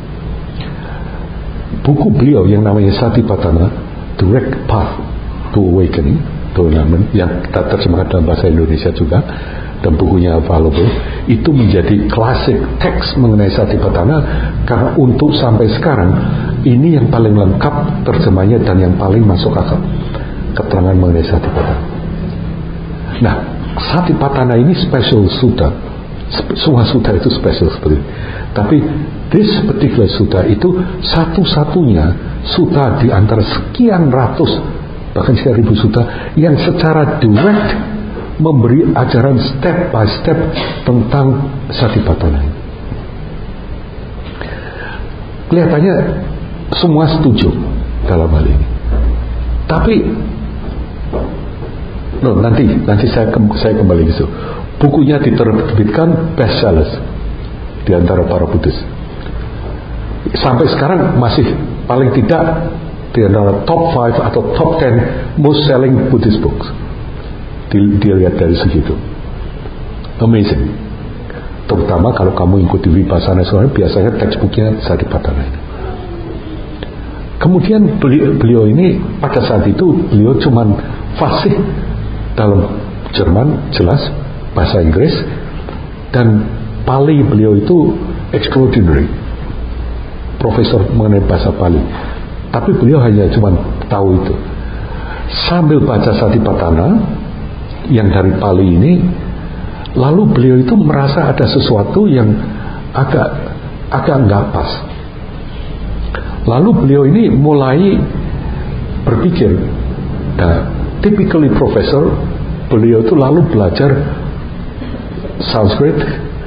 S1: Buku beliau yang namanya Satipatthana, Direct Path to Awakening, Tournament, yang kita terjemahkan dalam bahasa Indonesia juga, dan bukunya available, itu menjadi klasik teks mengenai Satipatthana, karena untuk sampai sekarang ini yang paling lengkap terjemahnya dan yang paling masuk akal keterangan mengenai Satipatthana. Nah, Satipatthana ini special sutta. Semua sutta itu special seperti ini. Tapi this particular sutta itu satu-satunya sutta di antara sekian ratus bahkan sekian ribu sutta yang secara direct memberi ajaran step by step tentang Satipatthana. Kelihatannya semua setuju dalam hal ini. Tapi no, nanti nanti saya saya kembali ke situ. Bukunya diterbitkan bestsellers di antara para Buddhis. Sampai sekarang masih paling tidak di antara top five atau top ten most selling Buddhist books. Dilihat dari segitu. Amazing. Terutama kalau kamu ikuti Vipassana soalnya biasanya textbooknya Satipatthana ini. Kemudian beliau, beliau ini pada saat itu beliau cuman fasih dalam Jerman jelas, bahasa Inggris, dan Pali beliau itu extraordinary, profesor mengenai bahasa Pali. Tapi beliau hanya cuma tahu itu. Sambil baca Satipatthana yang dari Pali ini, lalu beliau itu merasa ada sesuatu yang agak agak nggak pas. Lalu beliau ini mulai berpikir, nah, typically profesor, beliau itu lalu belajar Sanskrit,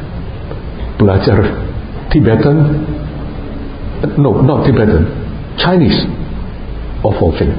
S1: belajar Tibetan, no, not Tibetan, Chinese, of all things.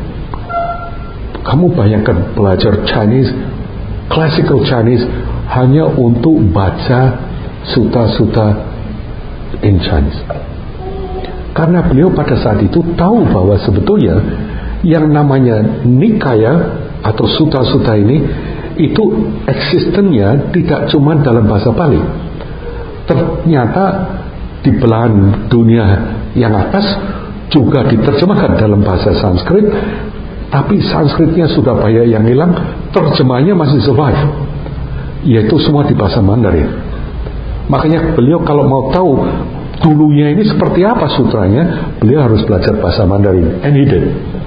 S1: Kamu bayangkan belajar Chinese, classical Chinese, hanya untuk baca sutta-sutta in Chinese. Karena beliau pada saat itu tahu bahwa sebetulnya yang namanya Nikaya atau sutta-sutta ini itu eksistennya tidak cuma dalam bahasa Pali. Ternyata di belahan dunia yang atas juga diterjemahkan dalam bahasa Sanskrit, tapi Sanskritnya sudah banyak yang hilang, terjemahnya masih survive, yaitu semua di bahasa Mandarin. Makanya beliau kalau mau tahu dulunya ini seperti apa sutranya, beliau harus belajar bahasa Mandarin, and he did.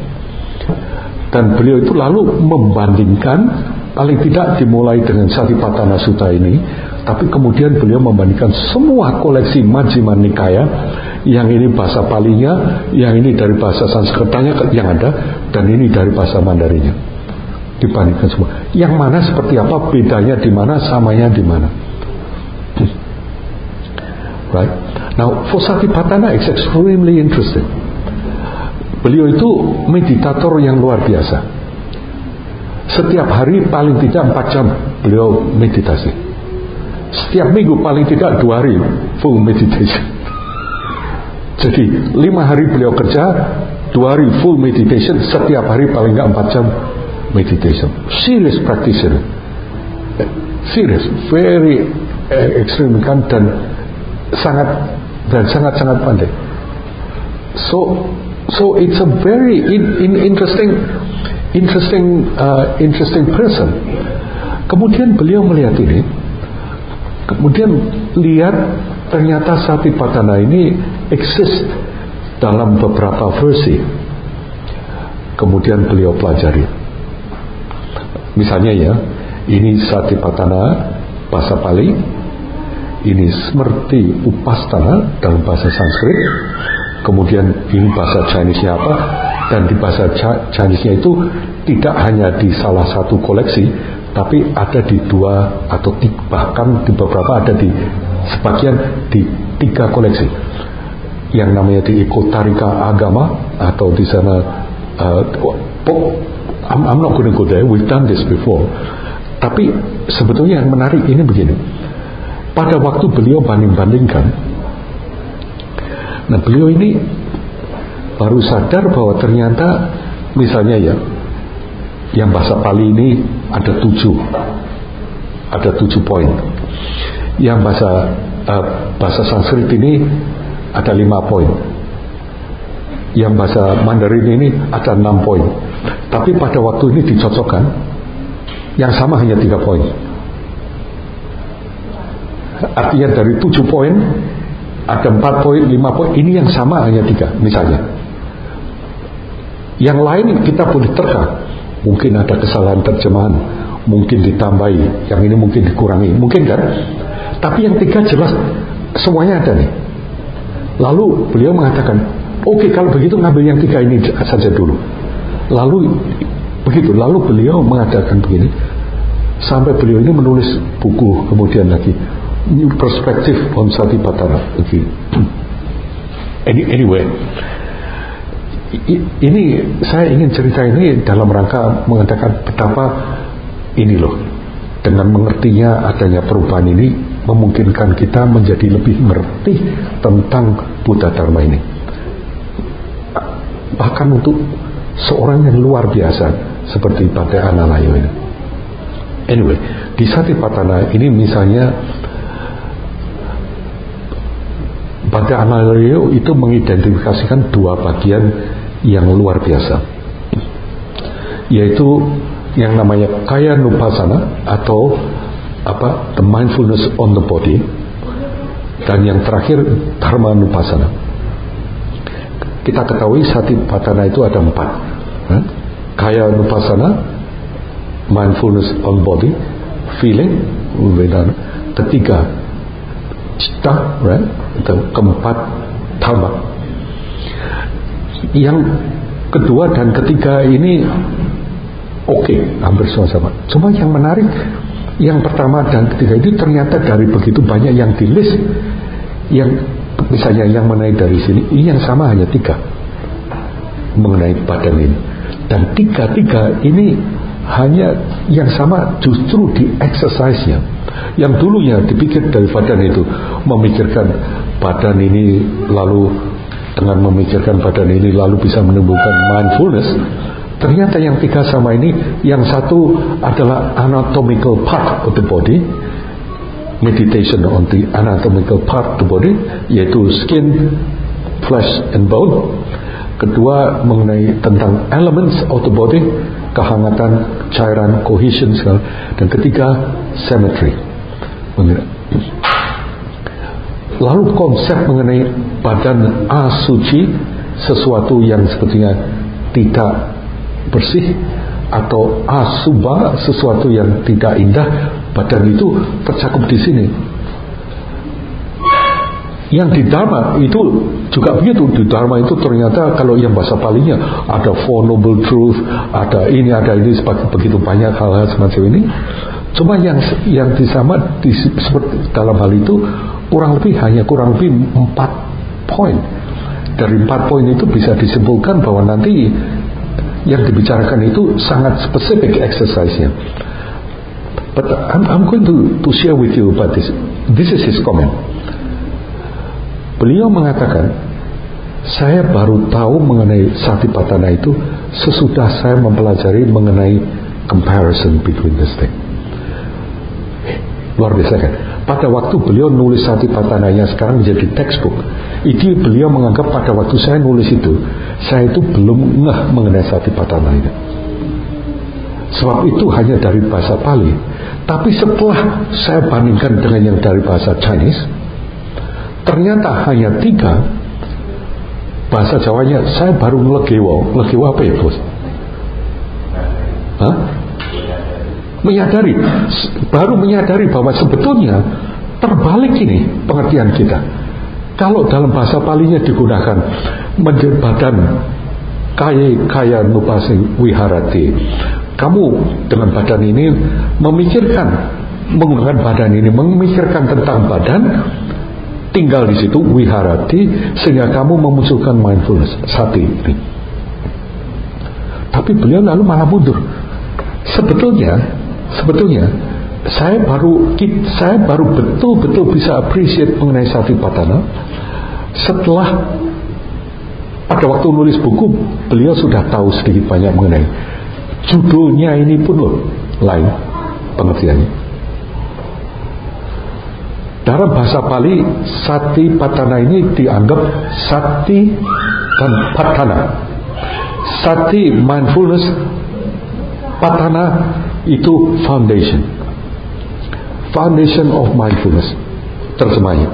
S1: Dan beliau itu lalu membandingkan, paling tidak dimulai dengan Satipatthana Sutta ini, tapi kemudian beliau membandingkan semua koleksi Majjhima Nikaya, yang ini bahasa Palinya, yang ini dari bahasa Sanskertanya yang ada, dan ini dari bahasa Mandarinnya. Dibandingkan semua. Yang mana seperti apa, bedanya di mana, samanya di mana. Right? Now, for Satipatthana it's extremely interesting. Beliau itu meditator yang luar biasa. Setiap hari paling tidak empat jam beliau meditasi. Setiap minggu paling tidak dua hari full meditation. Jadi lima hari beliau kerja, dua hari full meditation, setiap hari paling tidak empat jam meditation. Serious practitioner, serious, very uh, extreme kan, dan sangat dan sangat sangat pandai. So so it's a very in, in interesting interesting uh, interesting person. Kemudian beliau melihat ini, kemudian lihat ternyata Satipatthana ini exist dalam beberapa versi. Kemudian beliau pelajari. Misalnya ya, ini Satipatthana bahasa Pali, ini Smrti Upasthana dalam bahasa Sanskrit, kemudian ini bahasa Chinese-nya apa, dan di bahasa Chinese-nya itu tidak hanya di salah satu koleksi, tapi ada di dua atau tiga, bahkan di beberapa ada di sebagian di tiga koleksi. yang namanya di Ekotarika Agama atau di sana uh, I'm, I'm not going to go there, we've done this before. Tapi sebetulnya yang menarik ini begini, pada waktu beliau banding-bandingkan, nah beliau ini baru sadar bahwa ternyata misalnya ya, yang bahasa Pali ini ada tujuh ada tujuh poin, yang bahasa uh, bahasa Sanskrit ini ada lima poin, yang bahasa Mandarin ini ada enam poin. Tapi pada waktu ini dicocokkan, yang sama hanya tiga poin. Artinya dari tujuh poin ada empat poin, lima poin, ini yang sama hanya tiga misalnya. Yang lain kita boleh terka, mungkin ada kesalahan terjemahan, mungkin ditambahi, yang ini mungkin dikurangi, mungkin kan. Tapi yang tiga jelas semuanya ada nih. Lalu beliau mengatakan, oke, okay, kalau begitu ngambil yang tiga ini saja dulu. Lalu begitu, lalu beliau mengatakan begini, sampai beliau ini menulis buku kemudian lagi, New Perspective on Satipatthana. Okay. Anyway, ini saya ingin cerita ini dalam rangka mengatakan betapa ini loh, dengan mengertinya adanya perubahan ini memungkinkan kita menjadi lebih mengerti tentang Buddha Dharma ini. Bahkan untuk seorang yang luar biasa seperti Bhante Analayo ini. Anyway, di Satipatthana ini misalnya Bhante Analayo itu mengidentifikasikan dua bagian yang luar biasa, yaitu yang namanya Kaya Nupassana atau apa, the mindfulness on the body, dan yang terakhir Dharma Nupassana. Kita ketahui Satipatthana itu ada empat, huh? Kaya Nupassana, mindfulness on body, feeling, ketiga Citta, right? Keempat Dhamma. Yang kedua dan ketiga ini oke, okay, hampir sama-sama. Cuma yang menarik, yang pertama dan ketiga itu ternyata dari begitu banyak yang di list, yang misalnya yang mengenai dari sini, ini yang sama hanya tiga mengenai badan ini. Dan tiga-tiga ini hanya yang sama justru di exercise-nya. Yang dulunya dipikir dari badan itu, memikirkan badan ini lalu dengan memikirkan badan ini lalu bisa menimbulkan mindfulness. Ternyata yang tiga sama ini, yang satu adalah anatomical part of the body, meditation on the anatomical part of the body, yaitu skin, flesh and bone. Kedua mengenai tentang elements of the body, kehangatan, cairan, cohesion segala. Dan ketiga symmetry. Lalu konsep mengenai badan asuci, sesuatu yang sebetulnya tidak bersih, atau asubha, sesuatu yang tidak indah, badan itu tercakup di sini. Yang di Dharma itu juga begitu. Di Dharma itu ternyata kalau yang bahasa Palinya ada Four Noble Truth, ada ini, ada ini, begitu banyak hal-hal semacam ini. Cuma yang yang disama di, seperti dalam hal itu kurang lebih hanya kurang lebih empat poin. Dari empat poin itu bisa disimpulkan bahwa nanti yang dibicarakan itu sangat spesifik exercise-nya. But I'm, I'm going to, to share with you about this. This is his comment. Beliau mengatakan, saya baru tahu mengenai Satipatthana itu sesudah saya mempelajari mengenai comparison between the things. Luar biasa kan? Pada waktu beliau nulis Satipatthana-nya sekarang menjadi textbook, itu beliau menganggap pada waktu saya nulis itu, saya itu belum ngeh mengenai Satipatthana ini. Sebab itu hanya dari bahasa Pali. Tapi setelah saya bandingkan dengan yang dari bahasa Chinese, ternyata hanya tiga bahasa Jawanya saya baru ngelegewo. Ngelegewo apa ya bos? Hah? Menyadari, baru menyadari bahwa sebetulnya terbalik ini pengertian kita. Kalau dalam bahasa Palinya digunakan menjadi badan kaya kaya nupasi wiharati, kamu dengan badan ini memikirkan, menggunakan badan ini memikirkan tentang badan, tinggal di situ, wiharati, sehingga kamu memunculkan mindfulness, sati. Tapi beliau lalu malah mundur. Sebetulnya, sebetulnya saya baru saya baru betul-betul bisa appreciate mengenai Satipatthana setelah pada waktu nulis buku beliau sudah tahu sedikit banyak mengenai judulnya ini pun loh lain pengertiannya. Dalam bahasa Pali Satipatthana ini dianggap sati dan patthana. Sati mindfulness, patthana itu foundation. Foundation of mindfulness, terjemahnya.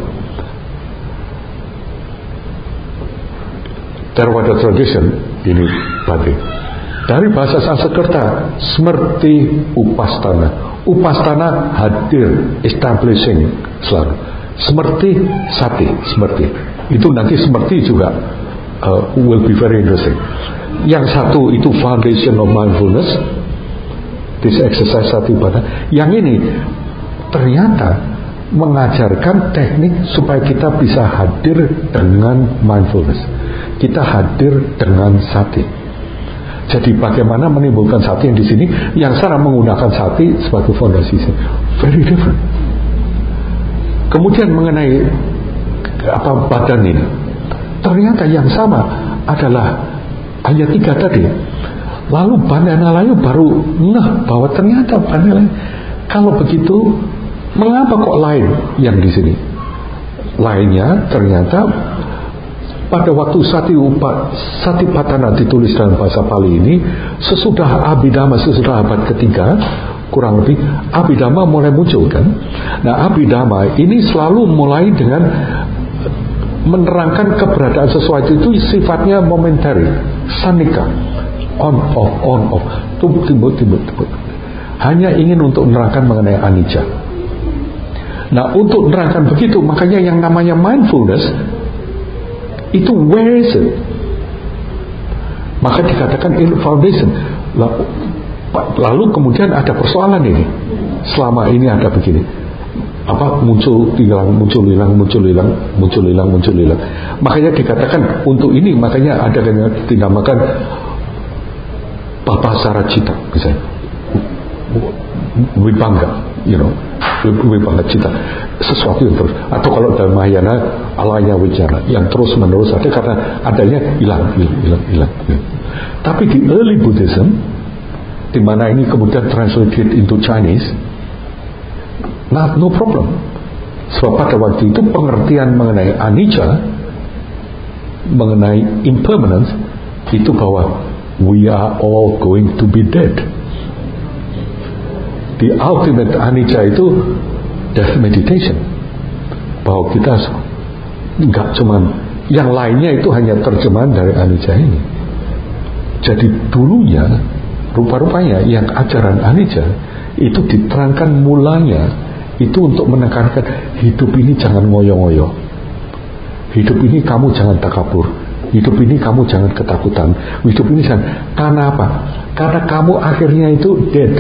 S1: Theravada tradition ini berarti dari bahasa Sanskerta Smerti Upastana. Upastana hadir, establishing selalu. Smerti sati, smerti. Itu nanti smerti juga uh, will be very interesting. Yang satu itu foundation of mindfulness, this exercise Satipatthana. Yang ini ternyata mengajarkan teknik supaya kita bisa hadir dengan mindfulness, kita hadir dengan sati. Jadi bagaimana menimbulkan sati yang di sini, yang sana menggunakan sati sebagai fondasi, very different. Kemudian mengenai apa badan ini, ternyata yang sama adalah ayat tiga tadi. Lalu Bandanalayo baru ngeh bahwa ternyata Bandanalayo kalau begitu, mengapa kok lain yang di sini? Lainnya ternyata pada waktu Sati Upa, Satipatthana ditulis dalam bahasa Pali ini, sesudah Abhidhamma, sesudah abad ketiga, kurang lebih Abhidhamma mulai muncul kan. Nah, Abhidhamma ini selalu mulai dengan menerangkan keberadaan sesuatu itu sifatnya momentary, sanika, on off, on off, timbul timbul timbul timbul. Hanya ingin untuk menerangkan mengenai anicca. Nah, untuk menerangkan begitu, makanya yang namanya mindfulness itu where is it? Maka dikatakan in foundation. Lalu kemudian ada persoalan ini. Selama ini ada begini, apa muncul hilang, muncul hilang, muncul hilang, muncul hilang, muncul hilang. Makanya dikatakan untuk ini, makanya ada yang dinamakan Papasara Cita, misalnya. Wibangga, you know, Wibangga Cita, sesuatu yang terus. Atau kalau dalam Mahayana alaya wijana, yang terus menerus ada karena adanya hilang, hilang, hilang. Tapi di early Buddhism, di mana ini kemudian translated into Chinese, not no problem. Sebab pada waktu itu pengertian mengenai anicca, mengenai impermanence, itu bahwa we are all going to be dead. The ultimate anicca itu death meditation, bahwa kita nggak cuman yang lainnya itu hanya terjemahan dari anicca ini. Jadi dulunya rupa-rupanya yang ajaran anicca itu diterangkan mulanya itu untuk menekankan hidup ini jangan ngoyo-ngoyo, hidup ini kamu jangan takabur, hidup ini kamu jangan ketakutan, hidup ini jangan. Karena apa? Karena kamu akhirnya itu dead.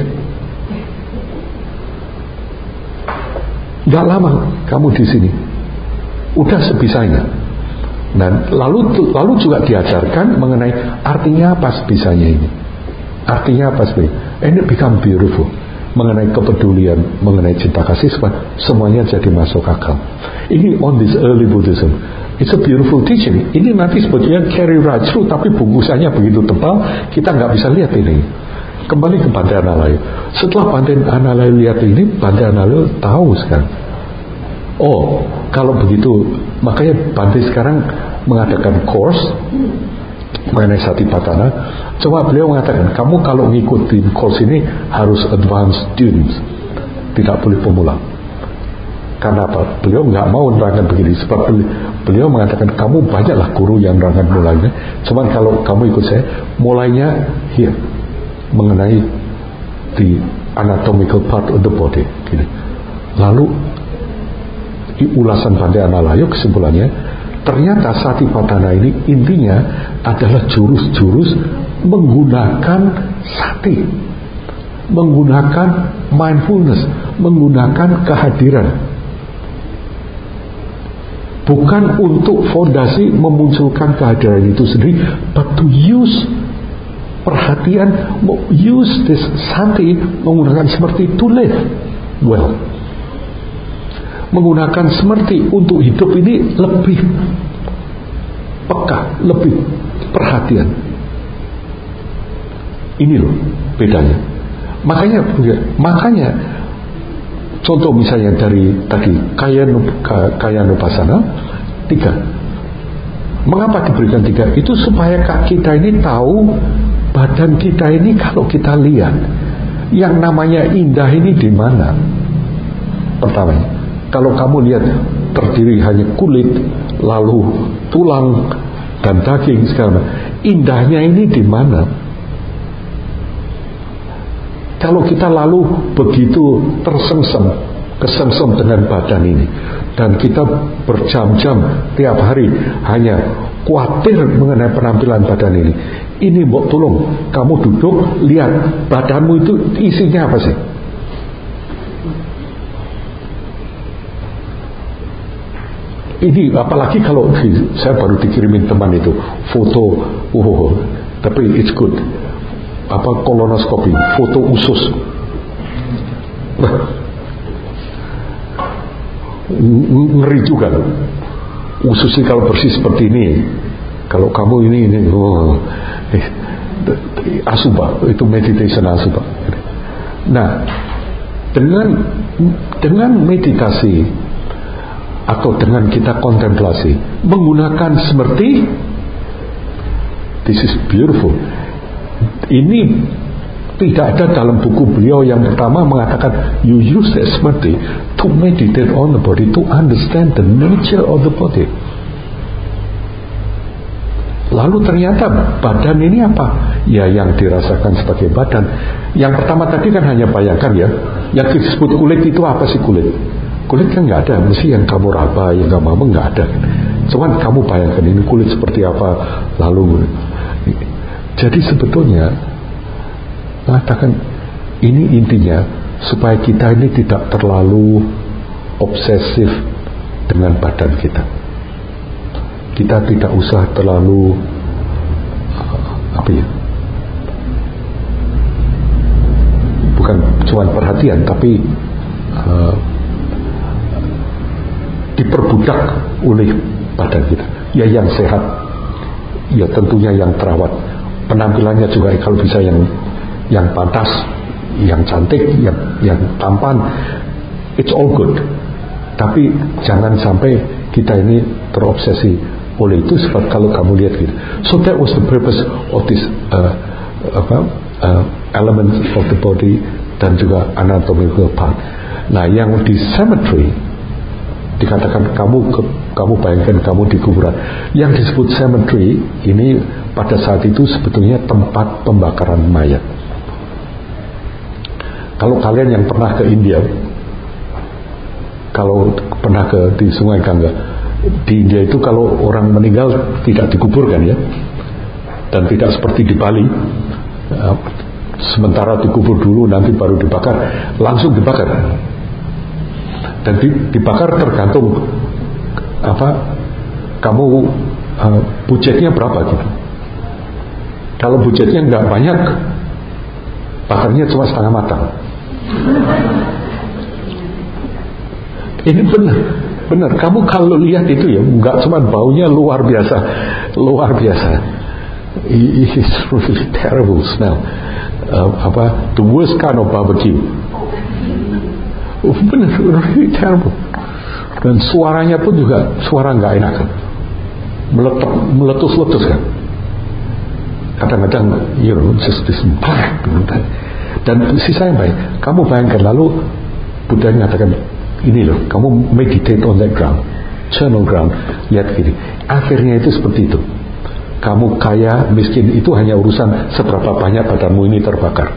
S1: Gak lama kamu di sini, udah sebisanya. Dan lalu lalu juga diajarkan mengenai artinya apa sebisanya ini. Artinya apa sebisanya? Ini become beautiful. Mengenai kepedulian, mengenai cinta kasih, semuanya jadi masuk akal. Ini on this early Buddhism. It's a beautiful teaching. Ini nanti sebetulnya carry right through, tapi bungkusannya begitu tebal, kita nggak bisa lihat ini. Kembali ke Bhante Analayo. Setelah Bhante Analayo lihat ini, Bhante Analayo tahu sekarang. Oh, kalau begitu, makanya Bhante sekarang mengadakan course mengenai Satipatthana. Coba beliau mengatakan, kamu kalau ngikutin course ini harus advanced students, tidak boleh pemula. Karena apa? Beliau nggak mau menerangkan begini. Sebab beliau mengatakan, kamu banyaklah guru yang menerangkan mulanya. Cuman kalau kamu ikut saya, mulainya here, mengenai the anatomical part of the body, gini. Lalu di ulasan Bhante Analayo kesimpulannya, ternyata Satipatthana ini intinya adalah jurus-jurus menggunakan sati, menggunakan mindfulness, menggunakan kehadiran. Bukan untuk fondasi memunculkan kehadiran itu sendiri, but to use perhatian, use this sati, menggunakan seperti to live well, menggunakan seperti untuk hidup ini lebih peka, lebih perhatian. Ini loh bedanya. Makanya, makanya contoh misalnya dari tadi Kayanupasana tiga. Mengapa diberikan tiga? Itu supaya kita ini tahu badan kita ini kalau kita lihat yang namanya indah ini di mana. Pertama, kalau kamu lihat terdiri hanya kulit, lalu tulang dan daging segala, indahnya ini di mana? Kalau kita lalu begitu tersengsem, kesengsem dengan badan ini, dan kita berjam-jam tiap hari hanya khawatir mengenai penampilan badan ini, ini mbok tolong kamu duduk lihat badanmu itu isinya apa sih? Ini apalagi kalau saya baru dikirimin teman itu foto, oh, tapi it's good. Apa kolonoskopi, foto usus. Ngeri juga loh. Ususnya kalau bersih seperti ini, kalau kamu ini ini oh, eh, asuba, itu meditation asuba. Nah, dengan dengan meditasi atau dengan kita kontemplasi menggunakan seperti, this is beautiful. Ini tidak ada dalam buku beliau yang pertama mengatakan you use that seperti to meditate on the body, to understand the nature of the body. Lalu ternyata badan ini apa? Ya yang dirasakan sebagai badan. Yang pertama tadi kan hanya bayangkan ya. Yang disebut kulit itu apa sih kulit? Kulit kan nggak ada, mesti yang kamu raba, yang kamu mau nggak ada. Cuman kamu bayangkan ini kulit seperti apa, lalu. Jadi sebetulnya mengatakan ini intinya supaya kita ini tidak terlalu obsesif dengan badan kita. Kita tidak usah terlalu apa ya? Bukan cuma perhatian, tapi uh, diperbudak oleh badan kita. Ya yang sehat, ya tentunya yang terawat. Penampilannya juga kalau bisa yang yang pantas, yang cantik, yang yang tampan, it's all good. Tapi jangan sampai kita ini terobsesi oleh itu. Sebab kalau kamu lihat gitu, so that was the purpose of this uh, apa, uh, element of the body dan juga anatomical part. Nah, yang di cemetery dikatakan kamu ke, kamu bayangkan kamu di kuburan. Yang disebut cemetery ini pada saat itu sebetulnya tempat pembakaran mayat. Kalau kalian yang pernah ke India, kalau pernah ke di Sungai Gangga, di India itu kalau orang meninggal tidak dikuburkan ya, dan tidak seperti di Bali, sementara dikubur dulu nanti baru dibakar, langsung dibakar. Dan dibakar tergantung apa kamu uh, budgetnya berapa gitu. Kalau budgetnya nggak banyak, bakarnya cuma setengah matang. Ini benar, benar. Kamu kalau lihat itu ya, nggak cuma baunya luar biasa, luar biasa. It's really terrible smell. Uh, apa? The worst kind of barbecue. Oh, benar, really terrible. Dan suaranya pun juga suara nggak enak kan, meletup, meletus-letus kan. Kadang-kadang, you know, just this black. Dan sisa yang baik, kamu bayangkan lalu Buddha mengatakan ini loh, kamu meditate on that ground, channel ground, lihat gini. Akhirnya itu seperti itu. Kamu kaya, miskin itu hanya urusan seberapa banyak badanmu ini terbakar.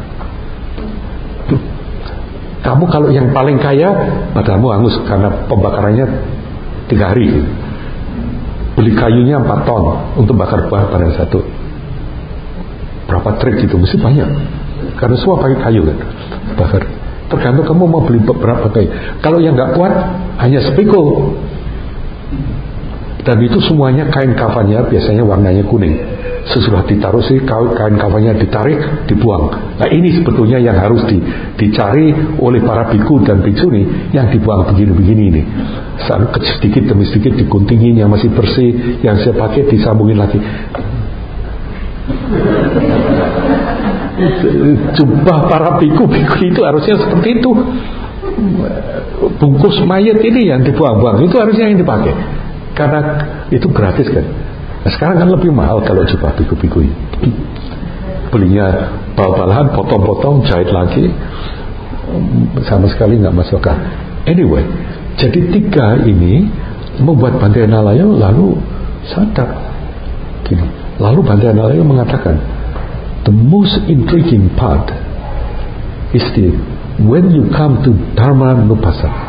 S1: Kamu kalau yang paling kaya, badanmu hangus karena pembakarannya tiga hari. Beli kayunya empat ton untuk bakar badan satu. Berapa trik itu, mesti banyak. Karena semua pakai kayu kan, bakar. Tergantung kamu mau beli berapa kayu. Kalau yang nggak kuat, hanya sepikul. Dan itu semuanya kain kafannya biasanya warnanya kuning. Sesudah ditaruh sih kain kafannya ditarik, dibuang. Nah ini sebetulnya yang harus di, dicari oleh para biku dan biksuni, yang dibuang begini-begini ini. Sedikit demi sedikit diguntingin, yang masih bersih, yang saya pakai disambungin lagi. Jubah para biku-biku itu harusnya seperti itu. Bungkus mayat ini yang dibuang-buang itu harusnya yang dipakai, karena itu gratis kan. Nah, sekarang kan lebih mahal kalau jubah biku-biku ini. Belinya bal-balan, potong-potong, jahit lagi, sama sekali nggak masuk akal. Anyway, jadi tiga ini membuat Bhante Nalayo lalu sadar gini. Lalu Bhante Nalayo mengatakan, the most intriguing part is the when you come to Dharmanupassana.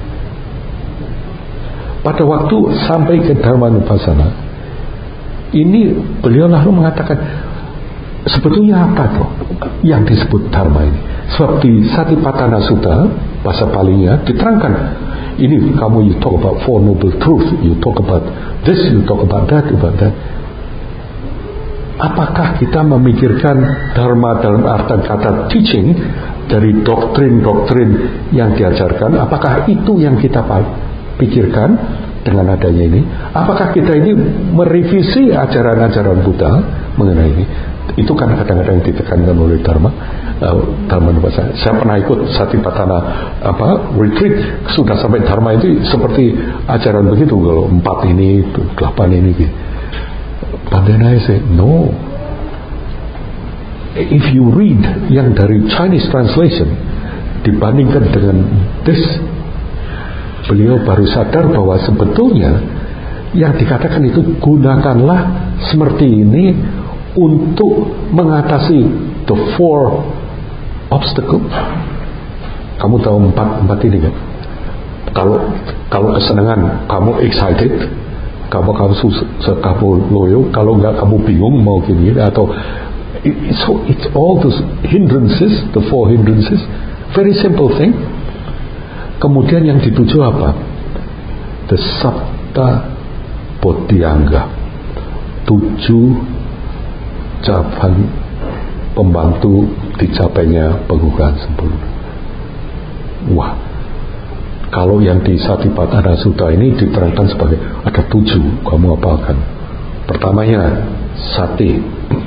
S1: Pada waktu sampai ke Dharmanupassana, ini beliau lalu mengatakan, sebetulnya apa tuh yang disebut Dharma ini? Sebab di Satipatthana Sutta, bahasa Palinya diterangkan, ini kamu you talk about four noble truths, you talk about this, you talk about that, about that. Apakah kita memikirkan Dharma dalam arti kata teaching dari doktrin-doktrin yang diajarkan? Apakah itu yang kita pikirkan dengan adanya ini? Apakah kita ini merevisi ajaran-ajaran Buddha mengenai ini? Itu kan kadang-kadang ditekankan oleh Dharma uh, Dharma Nupassana. Saya pernah ikut Satipatthana apa retreat, sudah sampai Dharma itu seperti ajaran begitu, kalau empat ini, delapan ini gitu. Bhante Nalayo say, no. If you read yang dari Chinese translation dibandingkan dengan this, beliau baru sadar bahwa sebetulnya yang dikatakan itu gunakanlah seperti ini untuk mengatasi the four obstacles. Kamu tahu empat empat ini kan? Kalau kalau kesenangan kamu excited, kamu kamu susah, kamu loyo, kalau enggak kamu bingung mau gini atau so it's all those hindrances, the four hindrances, very simple thing. Kemudian yang dituju apa? The Sapta Bodhiangga, tujuh cabang pembantu dicapainya pengukuhan sempurna. Wah, kalau yang di Satipatthana Sutta ini diterangkan sebagai ada tujuh, kamu apalkan. Pertamanya sati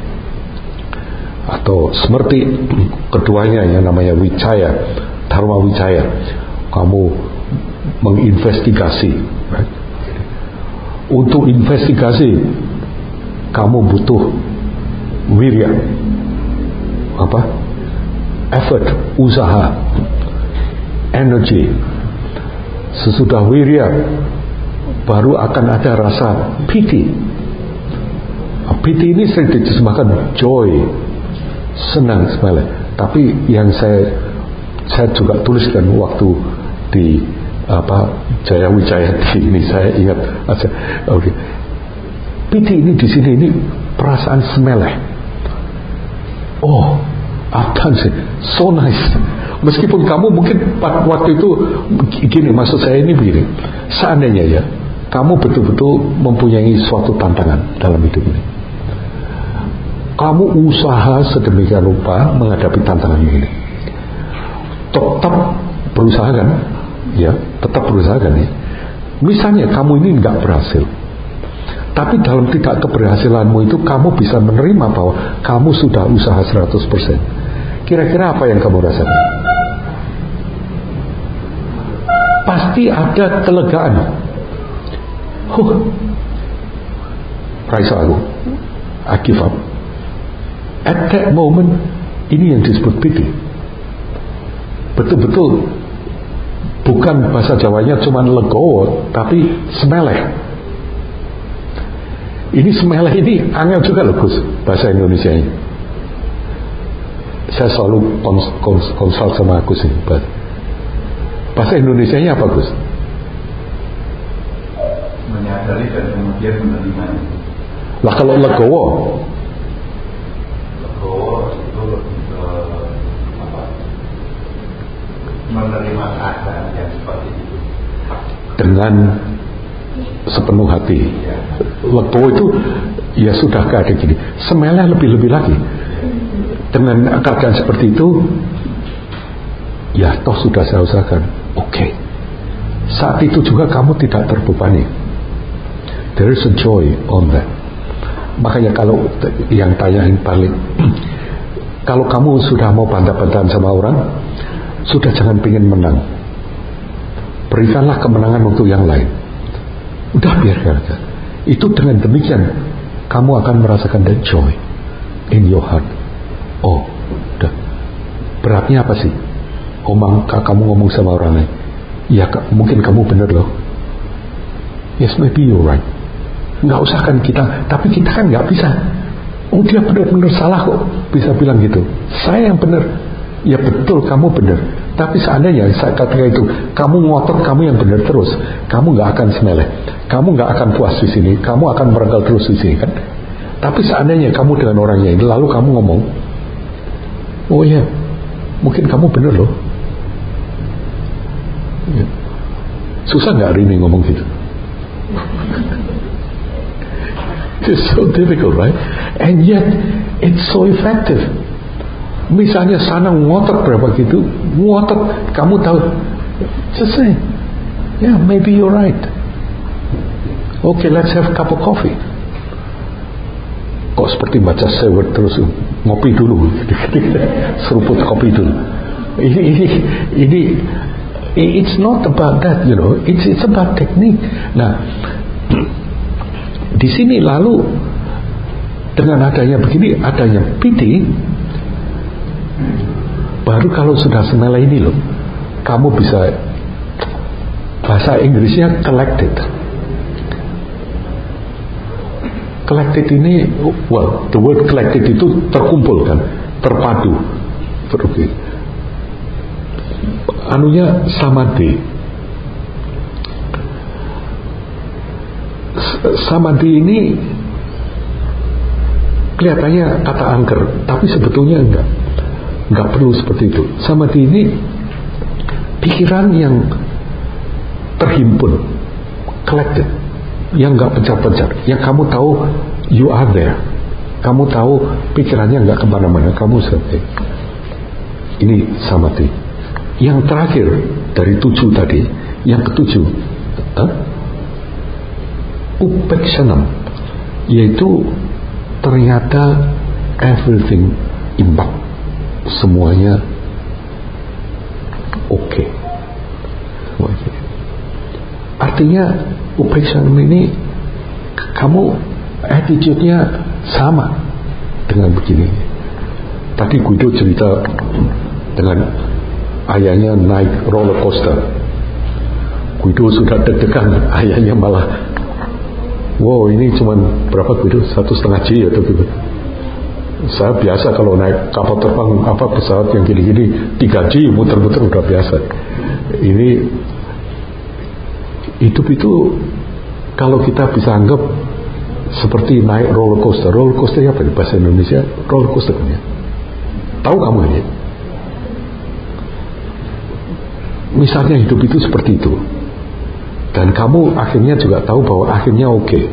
S1: atau semerti, keduanya yang namanya wicaya, dharma wicaya, kamu menginvestigasi, right? Untuk investigasi kamu butuh wirya, apa? Effort, usaha, energy. Sesudah wirya baru akan ada rasa piti. Piti ini sering diterjemahkan joy, senang sebenarnya. Tapi yang saya saya juga tuliskan waktu di apa Jaya Wijaya ini, saya ingat. Oke, okay. Piti ini di sini ini perasaan semeleh. Oh, I've done it, so nice. Meskipun kamu mungkin waktu itu gini, maksud saya ini begini, seandainya ya kamu betul-betul mempunyai suatu tantangan dalam hidup ini, kamu usaha sedemikian rupa menghadapi tantangan ini, tetap berusaha kan, ya tetap berusaha kan ya. Misalnya kamu ini nggak berhasil, tapi dalam tidak keberhasilanmu itu kamu bisa menerima bahwa kamu sudah usaha seratus persen. Kira-kira apa yang kamu rasakan? Pasti ada kelegaan. Huh, Raisa aku, I give up. At that moment, ini yang disebut piti. Betul-betul bukan bahasa Jawanya cuma legowo, tapi semeleh. Ini semeleh ini angel juga loh Gus, bahasa Indonesia ini. Saya selalu kons, kons, konsul sama Gus ini. Bahasa Indonesianya apa Gus?
S5: Menyadari dan kemudian menerima.
S1: Lah kalau legowo?
S5: Legowo itu uh, apa? Menerima keadaan yang seperti itu.
S1: Dengan sepenuh hati. Waktu itu ya sudah keadaan gini, semeleh lebih-lebih lagi. Dengan keadaan seperti itu, ya toh sudah saya usahakan. Oke, okay. Saat itu juga kamu tidak terbebani. There is a joy on that. Makanya kalau yang tanyain balik, kalau kamu sudah mau bantah-bantahan sama orang, sudah jangan pengen menang. Berikanlah kemenangan untuk yang lain. Udah biarkan aja. Itu dengan demikian kamu akan merasakan the joy in your heart. Oh, udah. Beratnya apa sih? Omong, kamu ngomong sama orang lain. Ya, mungkin kamu benar loh. Yes, maybe you're right. Nggak usah kan kita, tapi kita kan nggak bisa. Oh, dia benar-benar salah kok. Bisa bilang gitu. Saya yang benar. Ya betul, kamu benar. Tapi seandainya saat ketika itu kamu ngotot kamu yang benar terus, kamu nggak akan semeleh, kamu nggak akan puas di sini, kamu akan merengkel terus di sini kan. Tapi seandainya kamu dengan orangnya ini lalu kamu ngomong, oh ya, mungkin kamu benar loh. Ya. Susah nggak hari ini ngomong gitu? It's so difficult, right? And yet it's so effective. Misalnya sana ngotot berapa gitu, ngotot, kamu tahu, just say, yeah, maybe you're right. Okay, let's have a cup of coffee. Kok seperti baca sewet terus, ngopi dulu, seruput kopi dulu. Ini, ini, ini, it's not about that, you know, it's it's about technique. Nah, di sini lalu dengan adanya begini, adanya piti. Baru kalau sudah senilai ini loh, kamu bisa, bahasa Inggrisnya collected. Collected ini, well, the word collected itu terkumpul kan, terpadu. Oke. Anunya samadhi. Samadhi ini kelihatannya kata angker, tapi sebetulnya enggak. Nggak perlu seperti itu. Samadhi ini pikiran yang terhimpun, collected, yang nggak pencar-pencar, yang kamu tahu you are there, kamu tahu pikirannya nggak kemana-mana, kamu seperti ini samadhi. Yang terakhir dari tujuh tadi, yang ketujuh, huh? Upekshanam, yaitu ternyata everything imbang. Semuanya oke. Okay. Artinya upekshanam ini kamu attitude-nya sama dengan begini. Tadi Guido cerita dengan ayahnya naik roller coaster. Guido sudah deg-degan, ayahnya malah, wow, ini cuma berapa Guido? Satu setengah G atau gitu. Saya biasa kalau naik kapal terbang apa pesawat yang gini-gini tiga G muter-muter udah biasa. Ini hidup itu kalau kita bisa anggap seperti naik roller coaster. Roller coaster apa di bahasa Indonesia? Roller coaster kan ya? Tahu kamu ini? Misalnya hidup itu seperti itu, dan kamu akhirnya juga tahu bahwa akhirnya oke, okay.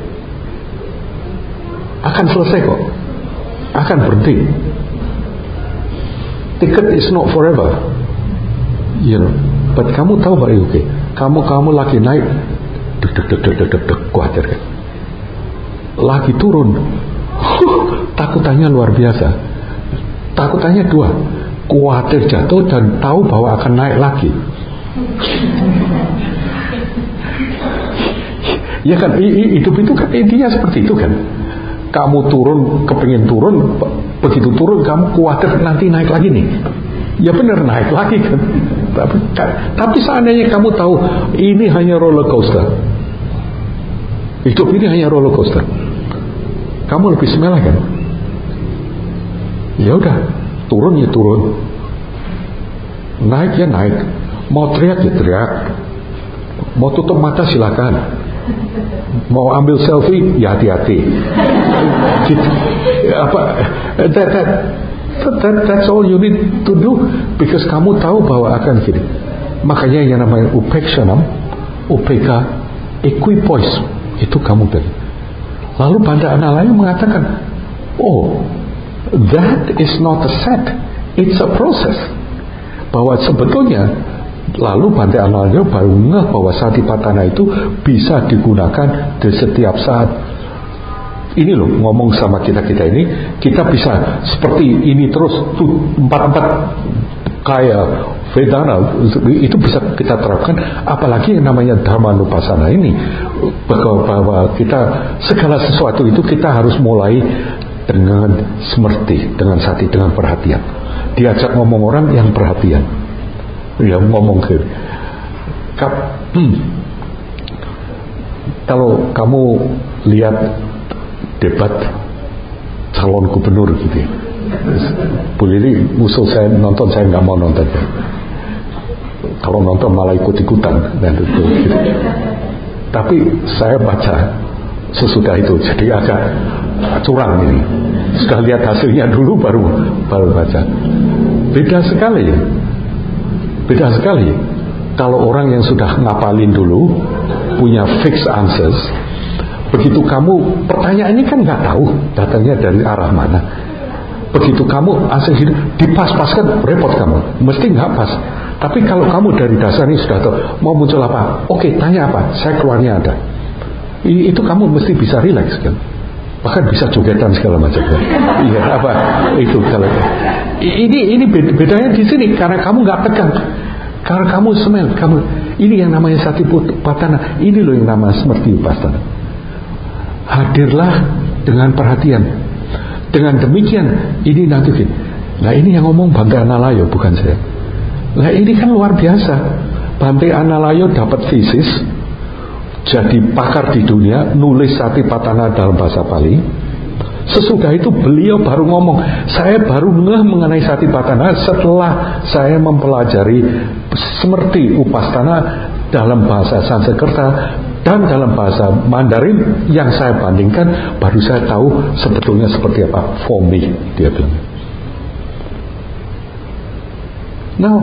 S1: Akan selesai kok. Akan berhenti. Ticket is not forever, you know. But kamu tahu bahwa oke, okay. Kamu kamu lagi naik, deg deg deg deg deg deg, khawatir kan. Lagi turun, takutannya luar biasa. Takutannya dua, khawatir jatuh dan tahu bahwa akan naik lagi. Ya kan, hidup itu kan intinya seperti itu kan. Kamu turun, kepingin turun, begitu turun kamu khawatir nanti naik lagi nih. Ya benar, naik lagi kan. Tapi, tapi seandainya kamu tahu ini hanya roller coaster, hidup ini hanya roller coaster, kamu lebih semelah kan. Ya udah, turun ya turun, naik ya naik, mau teriak ya teriak, mau tutup mata silakan. Mau ambil selfie, ya hati-hati. Gitu. Apa? That, that, that, that's all you need to do, because kamu tahu bahwa akan gini. Makanya yang namanya upekshanam, upeka, equipoise, itu kamu tadi. Lalu Bhante Analayo mengatakan, oh, that is not a set, it's a process. Bahwa sebetulnya, lalu Bhante Analayo baru ngeh bahwa Satipatthana itu bisa digunakan di setiap saat. Ini loh, ngomong sama kita-kita ini, kita bisa seperti ini terus, tuh empat-empat kayak Vedana, itu bisa kita terapkan. Apalagi yang namanya Dhammanupassana ini, bahwa kita segala sesuatu itu kita harus mulai dengan semerti, dengan sati, dengan perhatian. Diajak ngomong orang yang perhatian, yang ngomong ke Kap, hmm, kalau kamu lihat debat calon gubernur gitu ya, Bu Lili usul saya nonton, saya nggak mau nonton ya. Kalau nonton malah ikut-ikutan dan itu gitu. Tapi saya baca sesudah itu, jadi agak curang ini. Sudah lihat hasilnya dulu baru baru baca. Beda sekali, beda sekali. Kalau orang yang sudah ngapalin dulu, punya fixed answers, begitu kamu pertanyaannya kan nggak tahu datangnya dari arah mana. Begitu kamu asal hidup dipas-paskan, repot kamu, mesti nggak pas. Tapi kalau kamu dari dasarnya sudah tahu mau muncul apa, oke, tanya apa, saya keluarnya ada. I, itu kamu mesti bisa relax kan, bahkan bisa jogetan segala macam kan. Iya apa itu kalau ini ini bedanya di sini karena kamu nggak tegang, karena kamu smell, kamu ini yang namanya Satipatthana, ini loh yang namanya seperti Upasana. Hadirlah dengan perhatian. Dengan demikian ini nanti, nah ini yang ngomong Bhante Analayo bukan saya. Nah ini kan luar biasa. Bhante Analayo dapat thesis, jadi pakar di dunia, nulis Satipatthana dalam bahasa Pali. Sesudah itu beliau baru ngomong, saya baru ngeh mengenai Satipatthana setelah saya mempelajari seperti Upasana dalam bahasa Sanskerta dan dalam bahasa Mandarin yang saya bandingkan, baru saya tahu sebetulnya seperti apa for me, dia bilang. Now,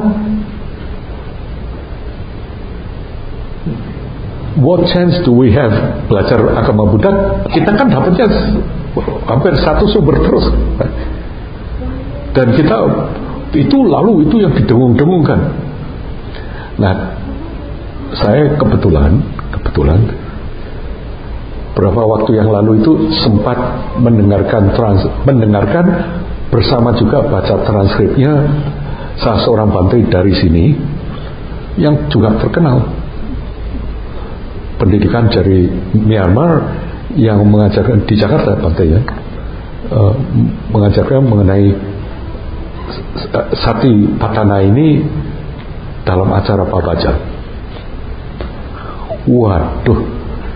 S1: what chance do we have belajar agama Buddha? Kita kan dapatnya hampir satu sumber terus, dan kita itu lalu itu yang didengung-dengungkan. Nah, saya kebetulan kebetulan beberapa waktu yang lalu itu sempat mendengarkan trans, mendengarkan bersama juga baca transkripnya salah seorang Bhante dari sini yang juga terkenal pendidikan dari Myanmar yang mengajarkan di Jakarta, Bhante ya, uh, mengajarkan mengenai Satipatthana ini dalam acara Pabaja. Waduh,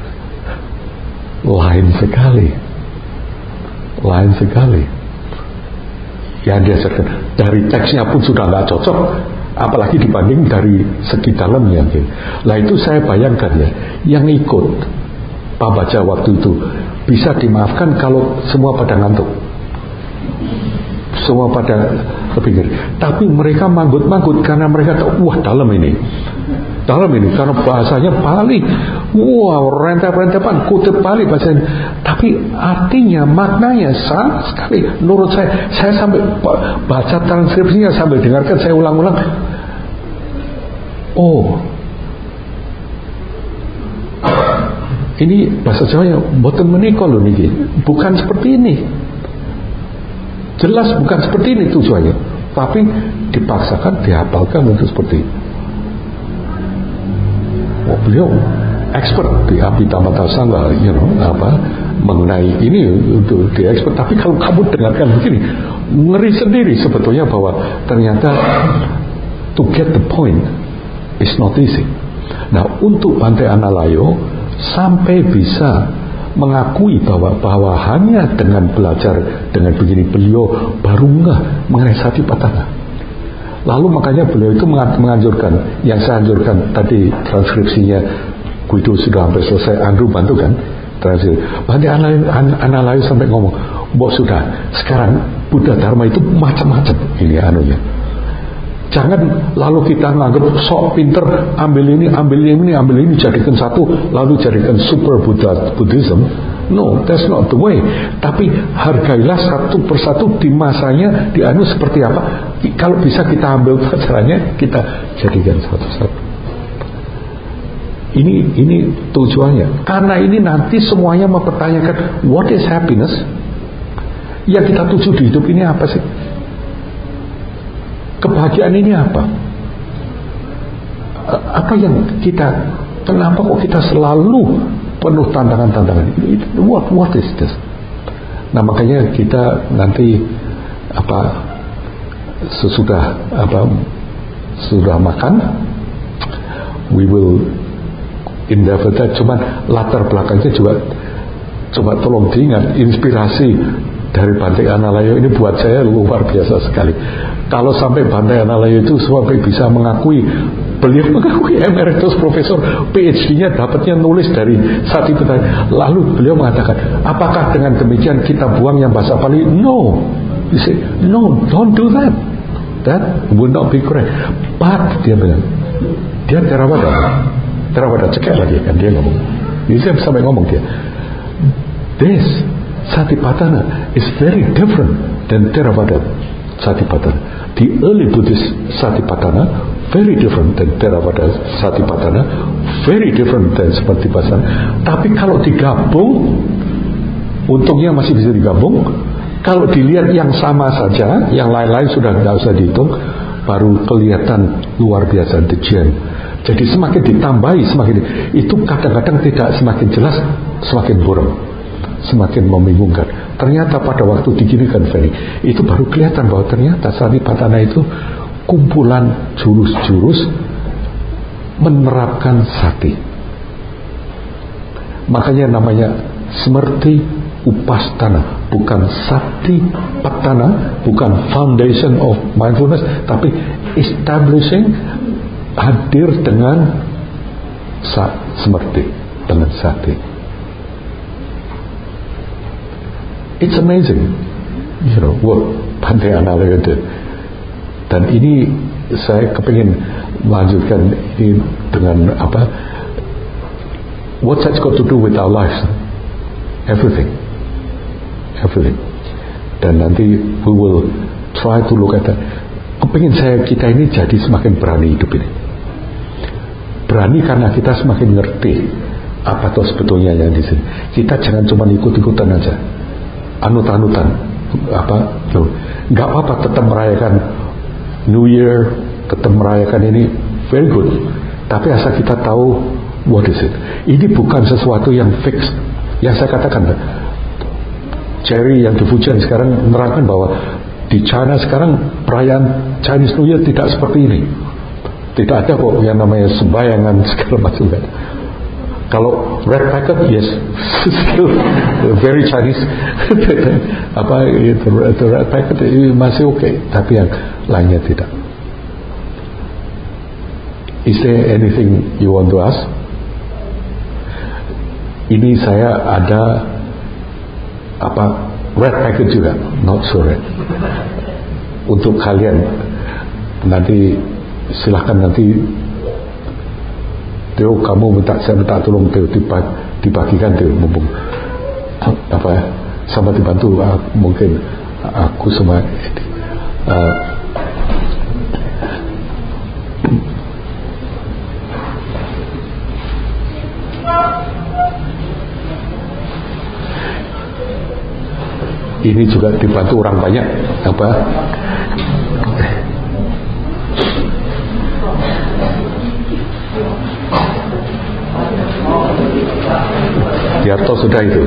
S1: lain sekali, lain sekali. Yang diajarkan dari teksnya pun sudah nggak cocok, apalagi dibanding dari segi dalamnya. Lah itu saya bayangkan ya, yang ikut Pabaja waktu itu bisa dimaafkan kalau semua pada ngantuk, semua pada kepikir. Tapi mereka manggut-manggut karena mereka tahu, wah dalam ini. Dalam ini karena bahasanya Pali, wow, rentep-rentepan kutip Pali bahasanya, tapi artinya maknanya sama sekali. Menurut saya, saya sampai baca transkripsinya sambil dengarkan, saya ulang-ulang. Oh, ini bahasa Jawa boten menika lho niki, bukan seperti ini. Jelas bukan seperti ini tujuannya, tapi dipaksakan dihafalkan untuk seperti ini. Oh, beliau expert di Abhidhamma Sangha, you know, apa mengenai ini untuk di expert. Tapi kalau kamu dengarkan begini, ngeri sendiri sebetulnya bahwa ternyata to get the point is not easy. Nah, untuk Bhante Analayo sampai bisa mengakui bahwa bahwa hanya dengan belajar dengan begini beliau baru ngeh mengenai Satipatthana. Lalu makanya beliau itu menganjurkan, yang saya anjurkan tadi transkripsinya, Guido sudah sampai selesai, Andrew bantu kan transkripsi. Bhante Analayo sampai ngomong, "Bos sudah, sekarang Buddha Dharma itu macam-macam ini anunya. Jangan lalu kita nganggap sok pinter, ambil ini, ambil ini, ambil ini, jadikan satu, lalu jadikan super Buddha, Buddhism. No, that's not the way. Tapi hargailah satu persatu di masanya, di anu seperti apa. Kalau bisa kita ambil pelajarannya, kita jadikan satu-satu. Ini ini tujuannya. Karena ini nanti semuanya mempertanyakan what is happiness? Yang kita tuju di hidup ini apa sih? Kebahagiaan ini apa? Apa yang kita, kenapa kok kita selalu penuh tantangan-tantangan? What what is this? Nah makanya kita nanti apa sesudah apa sudah makan, we will endeavor that. Cuman latar belakangnya juga coba tolong diingat, inspirasi dari Bhante Analayo ini buat saya luar biasa sekali. Kalau sampai Bhante Analayo itu sampai bisa mengakui, beliau mengakui emeritus profesor P H D-nya dapatnya nulis dari Satipatthana. Lalu beliau mengatakan, apakah dengan demikian kita buang yang bahasa Pali? No. You say, no, don't do that. That would not be correct. But dia bilang, dia Theravada. Theravada cekek lagi kan dia ngomong. Jadi saya sampai ngomong dia, this Satipatthana is very different than Theravada Satipatthana. The early Buddhist Satipatthana very different than Theravada Satipatthana, very different than Satipatthana. Tapi kalau digabung, untungnya masih bisa digabung. Kalau dilihat yang sama saja, yang lain-lain sudah nggak usah dihitung, baru kelihatan luar biasa dejian. Jadi semakin ditambahi, semakin itu kadang-kadang tidak semakin jelas, semakin buram, semakin membingungkan. Ternyata pada waktu diginikan Ferry, itu baru kelihatan bahwa ternyata Satipatthana itu kumpulan jurus-jurus menerapkan sati. Makanya namanya Smerti Upastana, bukan Sati Patana, bukan foundation of mindfulness, tapi establishing, hadir dengan sa, Smerti, dengan Sati. It's amazing, you know, what Bhante Analayo did. Dan ini saya kepingin melanjutkan ini dengan apa? What that's got to do with our lives? Everything, everything. Dan nanti we will try to look at that. Kepingin saya kita ini jadi semakin berani hidup ini. Berani karena kita semakin ngerti apa tuh sebetulnya yang di sini. Kita jangan cuma ikut-ikutan aja. Anut-anutan apa tuh, nggak apa-apa, tetap merayakan New Year, tetap merayakan ini, very good. Tapi asal kita tahu what is it. Ini bukan sesuatu yang fix. Yang saya katakan, Jerry yang di Fujian sekarang menerangkan bahwa di China sekarang perayaan Chinese New Year tidak seperti ini. Tidak ada kok yang namanya sembayangan segala macam. Kalau red packet, yes, still very Chinese. Apa itu red packet masih oke, okay, tapi yang lainnya tidak. Is there anything you want to ask? Ini saya ada apa red packet juga, not so red. Untuk kalian nanti silahkan nanti. Teo, kamu minta saya minta tolong Teo dibagikan Teo, mumpung apa ya, sama dibantu uh, mungkin aku sama uh, ini juga dibantu orang banyak apa. Yarto sudah itu.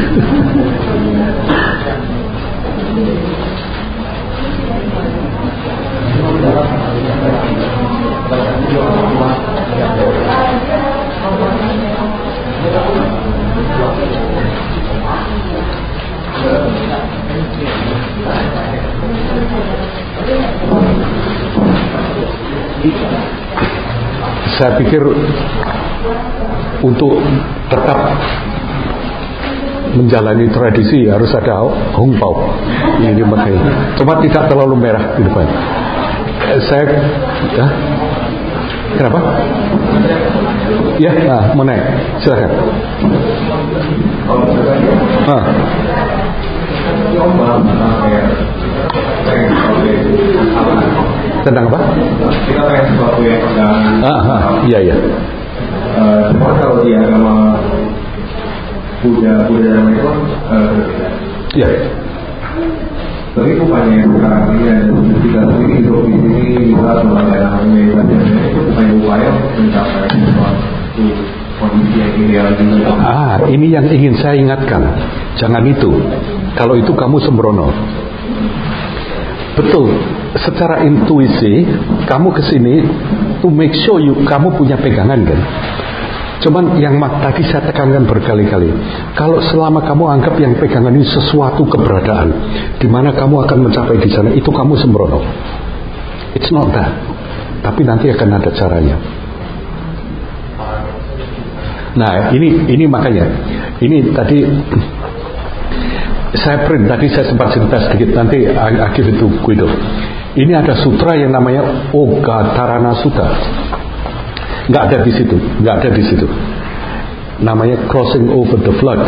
S1: Saya pikir untuk tetap menjalani tradisi harus ada hongpao ini makanya, cuma tidak terlalu merah di depan. saya ya. Kenapa? Ya, nah, mau naik, silakan. Ah. Tentang apa?
S6: Kita pengen sesuatu yang perjalanan.
S1: Ah, ah, iya iya.
S6: Cuma kalau di agama Buddha, Buddha dan itu berbeda.
S1: Iya.
S6: Tapi bukannya yang sekarang ini ada kita sendiri hidup di sini bisa melakukan meditasi itu bukan upaya mencapai suatu kondisi yang ideal juga.
S1: Ah, ini yang ingin saya ingatkan. Jangan itu. Kalau itu kamu sembrono. Betul. Secara intuisi kamu kesini to make sure you, kamu punya pegangan kan. Cuman yang tadi saya tekankan berkali-kali, kalau selama kamu anggap yang pegangan ini sesuatu keberadaan, di mana kamu akan mencapai di sana, itu kamu sembrono. It's not that. Tapi nanti akan ada caranya. Nah, ini ini makanya, ini tadi saya print, tadi saya sempat cerita sedikit, nanti I, I give it to Guido. Ini ada sutra yang namanya Ogatarana Sutta. Nggak ada di situ, nggak ada di situ. Namanya Crossing Over the Flood.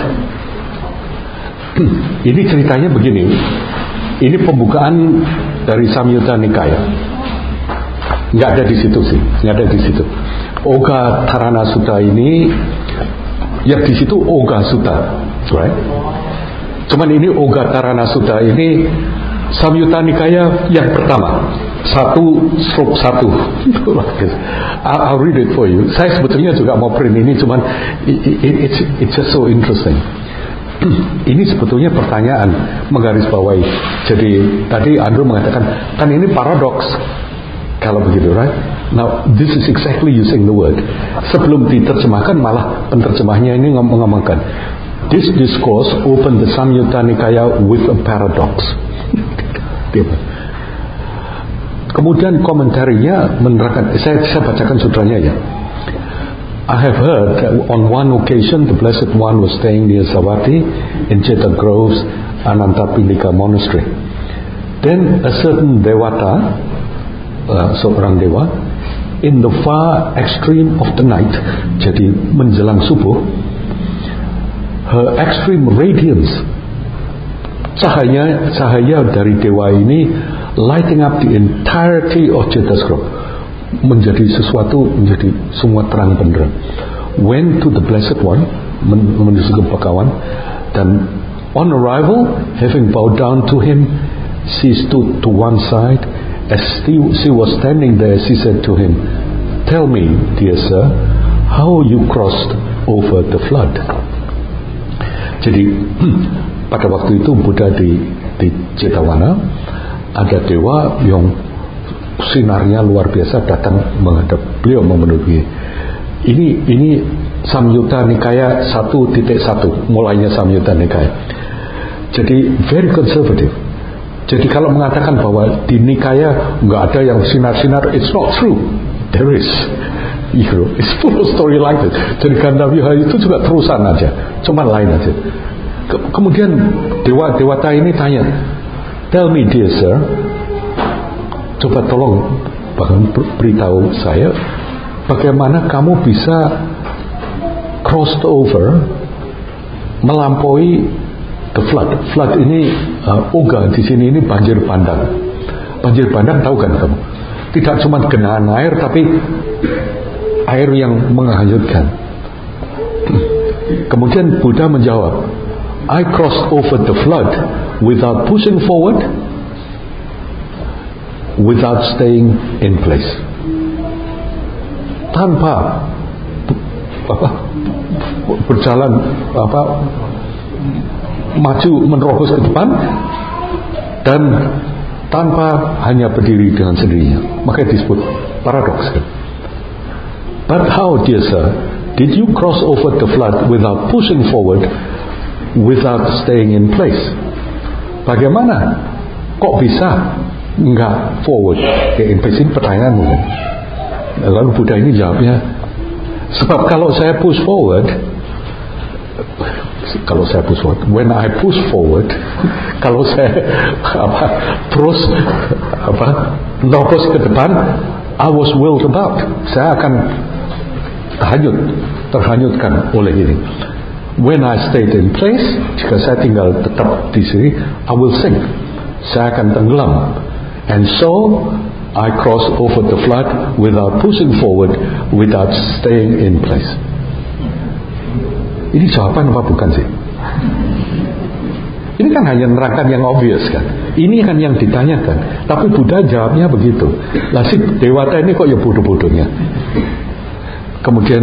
S1: Ini ceritanya begini. Ini pembukaan dari Samyutta Nikaya. Nggak ada di situ sih, nggak ada di situ. Ogatarana Sutta ini, ya di situ Oga Sutta, right? Cuman ini Ogatarana Sutta ini Samyutta Nikaya yang pertama. Satu stroke satu. I'll read it for you. Saya sebetulnya juga mau print ini, cuman it, it, it's, it's just so interesting. Ini sebetulnya pertanyaan menggarisbawahi. Jadi tadi Andrew mengatakan, kan ini paradoks kalau begitu, right? Now this is exactly using the word. Sebelum diterjemahkan malah penterjemahnya ini ngomongkan, this discourse opened the Samyutta Nikaya with a paradox. Kemudian komentarinya menerangkan, saya, saya bacakan sutranya ya. I have heard that on one occasion the Blessed One was staying near Savatthi in Cheta Grove's Anantapindika Monastery. Then a certain Devata, uh, seorang dewa, in the far extreme of the night, jadi menjelang subuh, her extreme radiance, cahaya cahaya dari dewa ini lighting up the entirety of Chetas Grove, menjadi sesuatu, menjadi semua terang benderang. Went to the Blessed One, menuju ke Bhagawan, dan on arrival, having bowed down to him, she stood to one side. As she was standing there, she said to him, "Tell me, dear sir, how you crossed over the flood." Jadi pada waktu itu Buddha di, di Cetawana, ada dewa yang sinarnya luar biasa datang menghadap beliau, memenuhi. Ini ini Samyutta Nikaya satu titik satu, mulainya Samyutta Nikaya. Jadi very conservative. Jadi kalau mengatakan bahwa di Nikaya nggak ada yang sinar-sinar, it's not true. There is. You know, it's full of story like that. Jadi Gandhavyuha itu juga terusan aja, cuma lain aja. Ke- kemudian dewa dewata ini tanya, "Tell me, dear sir, coba tolong bahkan beritahu saya, bagaimana kamu bisa cross over, melampaui the flood." Flood ini uh, oga di sini ini banjir bandang. Banjir bandang tahu kan kamu? Tidak cuma genangan air, tapi air yang menghanyutkan. Kemudian Buddha menjawab, "I crossed over the flood without pushing forward, without staying in place." Tanpa apa, berjalan apa, maju menerobos ke depan, dan tanpa hanya berdiri dengan sendirinya. Makanya disebut paradoks kan. But how, dear sir, did you cross over the flood without pushing forward, without staying in place? Bagaimana kok bisa nggak forward, kayak in place? Ini pertanyaan mungkin. Lalu Buddha ini jawabnya, sebab kalau saya push forward, kalau saya push forward. When I push forward, kalau saya apa terus apa lopos ke depan, I was willed about. Saya akan terhanyut, terhanyutkan oleh ini. When I stayed in place, jika saya tinggal tetap di sini, I will sink. Saya akan tenggelam. And so I cross over the flood without pushing forward, without staying in place. Ini jawaban apa bukan sih? Ini kan hanya nerangkan yang obvious kan. Ini kan yang ditanyakan. Tapi Buddha jawabnya begitu. Lah si Dewata ini kok ya bodoh-bodohnya. Kemudian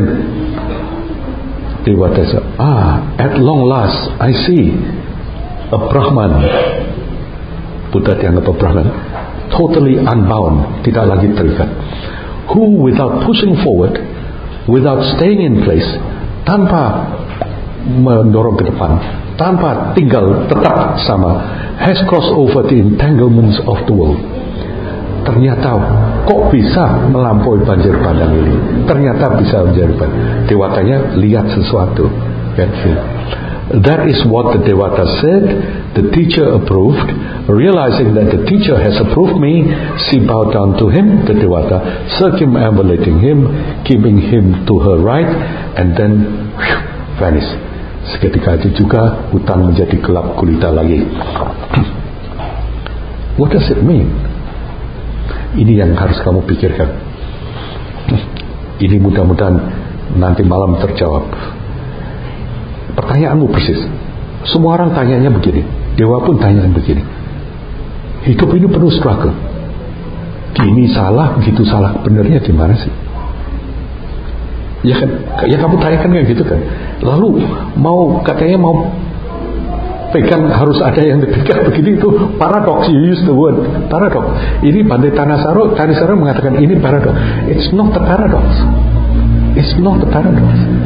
S1: Dewata bilang, ah, at long last I see a Brahman. Buddha dianggap a Brahman, totally unbound, tidak lagi terikat. Who without pushing forward, without staying in place, tanpa mendorong ke depan, tanpa tinggal tetap sama, has crossed over the entanglements of the world. Ternyata kok bisa melampaui banjir bandang ini? Ternyata bisa menjadi bandang. Dewatanya lihat sesuatu. That is what the Dewata said. The teacher approved. Realizing that the teacher has approved me, she bowed down to him, the Dewata, circumambulating him, keeping him to her right, and then whew, vanished. Seketika itu juga hutan menjadi gelap gulita lagi. What does it mean? Ini yang harus kamu pikirkan. Ini mudah-mudahan nanti malam terjawab. Pertanyaanmu persis. Semua orang tanyanya begini. Dewa pun tanya begini. Hidup ini penuh struggle. Ini salah, begitu salah. Benernya di mana sih? Ya kan, ya kamu tanyakan kan gitu kan. Lalu mau katanya mau pegang harus ada yang dipegang begini, itu paradox. You use the word paradox. Ini Bante Thanissaro, Thanissaro mengatakan ini paradox. It's not the paradox. It's not the paradox.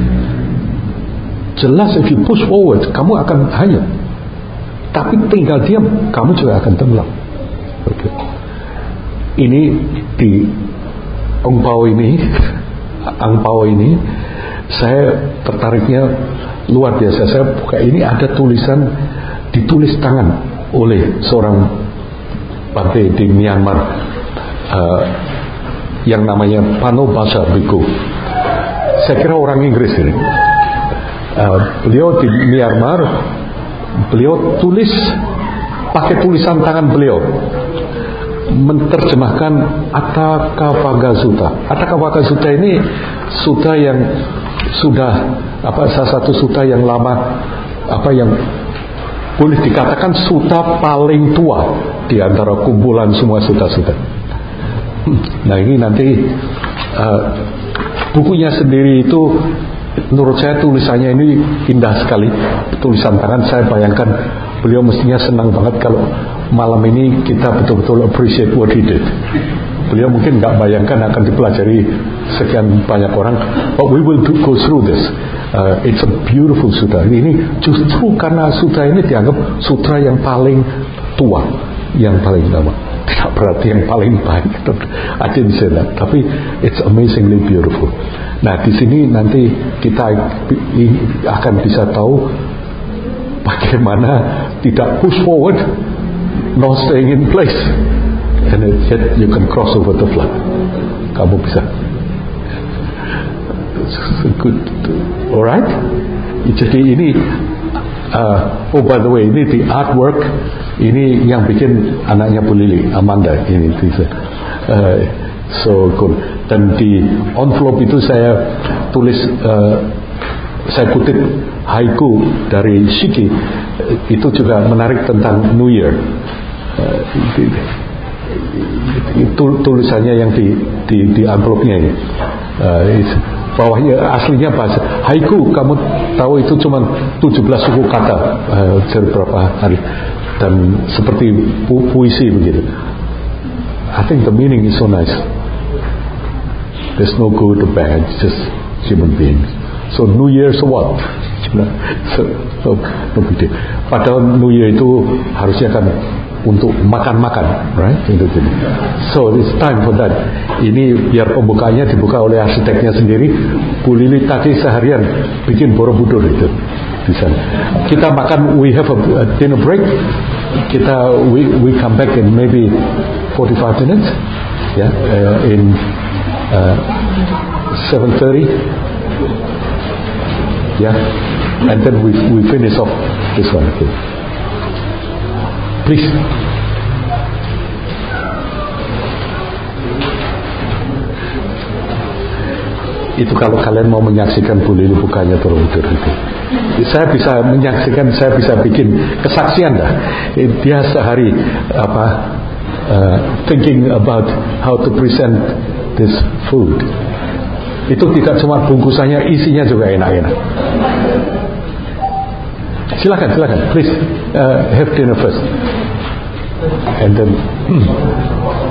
S1: Jelas if you push forward, kamu akan hanyut. Tapi tinggal diam, kamu juga akan tenggelam. Okay. Ini di Angpao ini, Angpao ini, saya tertariknya luar biasa. Saya buka ini, ada tulisan ditulis tangan oleh seorang Bante di Myanmar, uh, yang namanya Panobasa Bhikkhu. Saya kira orang Inggris ini. Uh, beliau di Myanmar, beliau tulis pakai tulisan tangan beliau, menerjemahkan Atthakavagga Sutta. Atthakavagga Sutta ini sutta yang sudah apa salah satu sutta yang lama, apa yang boleh dikatakan sutta paling tua di antara kumpulan semua sutta-sutta. Nah ini nanti uh, bukunya sendiri itu menurut saya tulisannya ini indah sekali, tulisan tangan. Saya bayangkan beliau mestinya senang banget kalau malam ini kita betul-betul appreciate what he did. Beliau mungkin nggak bayangkan akan dipelajari sekian banyak orang, but we will do, go through this. Uh, it's a beautiful sutra. Ini justru karena sutra ini dianggap sutra yang paling tua, yang paling lama. Tidak berarti yang paling baik. I didn't say that. Tapi it's amazingly beautiful. Nah di sini nanti kita akan bisa tahu bagaimana tidak push forward, no staying in place, and yet you can cross over the flood. Kamu bisa. Good. Alright. Jadi ini uh, oh by the way, ini di artwork ini yang bikin anaknya Bu Lili, Amanda ini. Uh, so cool. Dan di envelope itu saya tulis, uh, saya kutip haiku dari Shiki. Itu juga menarik tentang New Year. Uh, itu tulisannya yang di di, di envelope-nya ini. Uh, bawahnya aslinya bahasa haiku, kamu tahu itu cuma tujuh belas suku kata uh, beberapa hari, dan seperti pu- puisi begitu. I think the meaning is so nice. There's no good or bad, just human beings. So New Year, so what? so, so, no big deal. Padahal New Year itu harusnya kan untuk makan-makan, right? Itu gini. So it's time for that. Ini biar pembukanya dibuka oleh arsiteknya sendiri. Bu Lili tadi seharian bikin Borobudur itu di sana. Kita makan, we have a, a dinner break. Kita we we come back in maybe forty-five minutes, ya, yeah, uh, in uh, seven thirty, ya, yeah, and then we we finish off this one. Okay. Please. Itu kalau kalian mau menyaksikan Bu Lili bukanya Borobudur itu. Saya bisa menyaksikan, saya bisa bikin kesaksian dah. Dia sehari apa uh, thinking about how to present this food. Itu tidak cuma bungkusannya, isinya juga enak-enak. Silakan, silakan, please uh, have dinner first, and then. Hmm.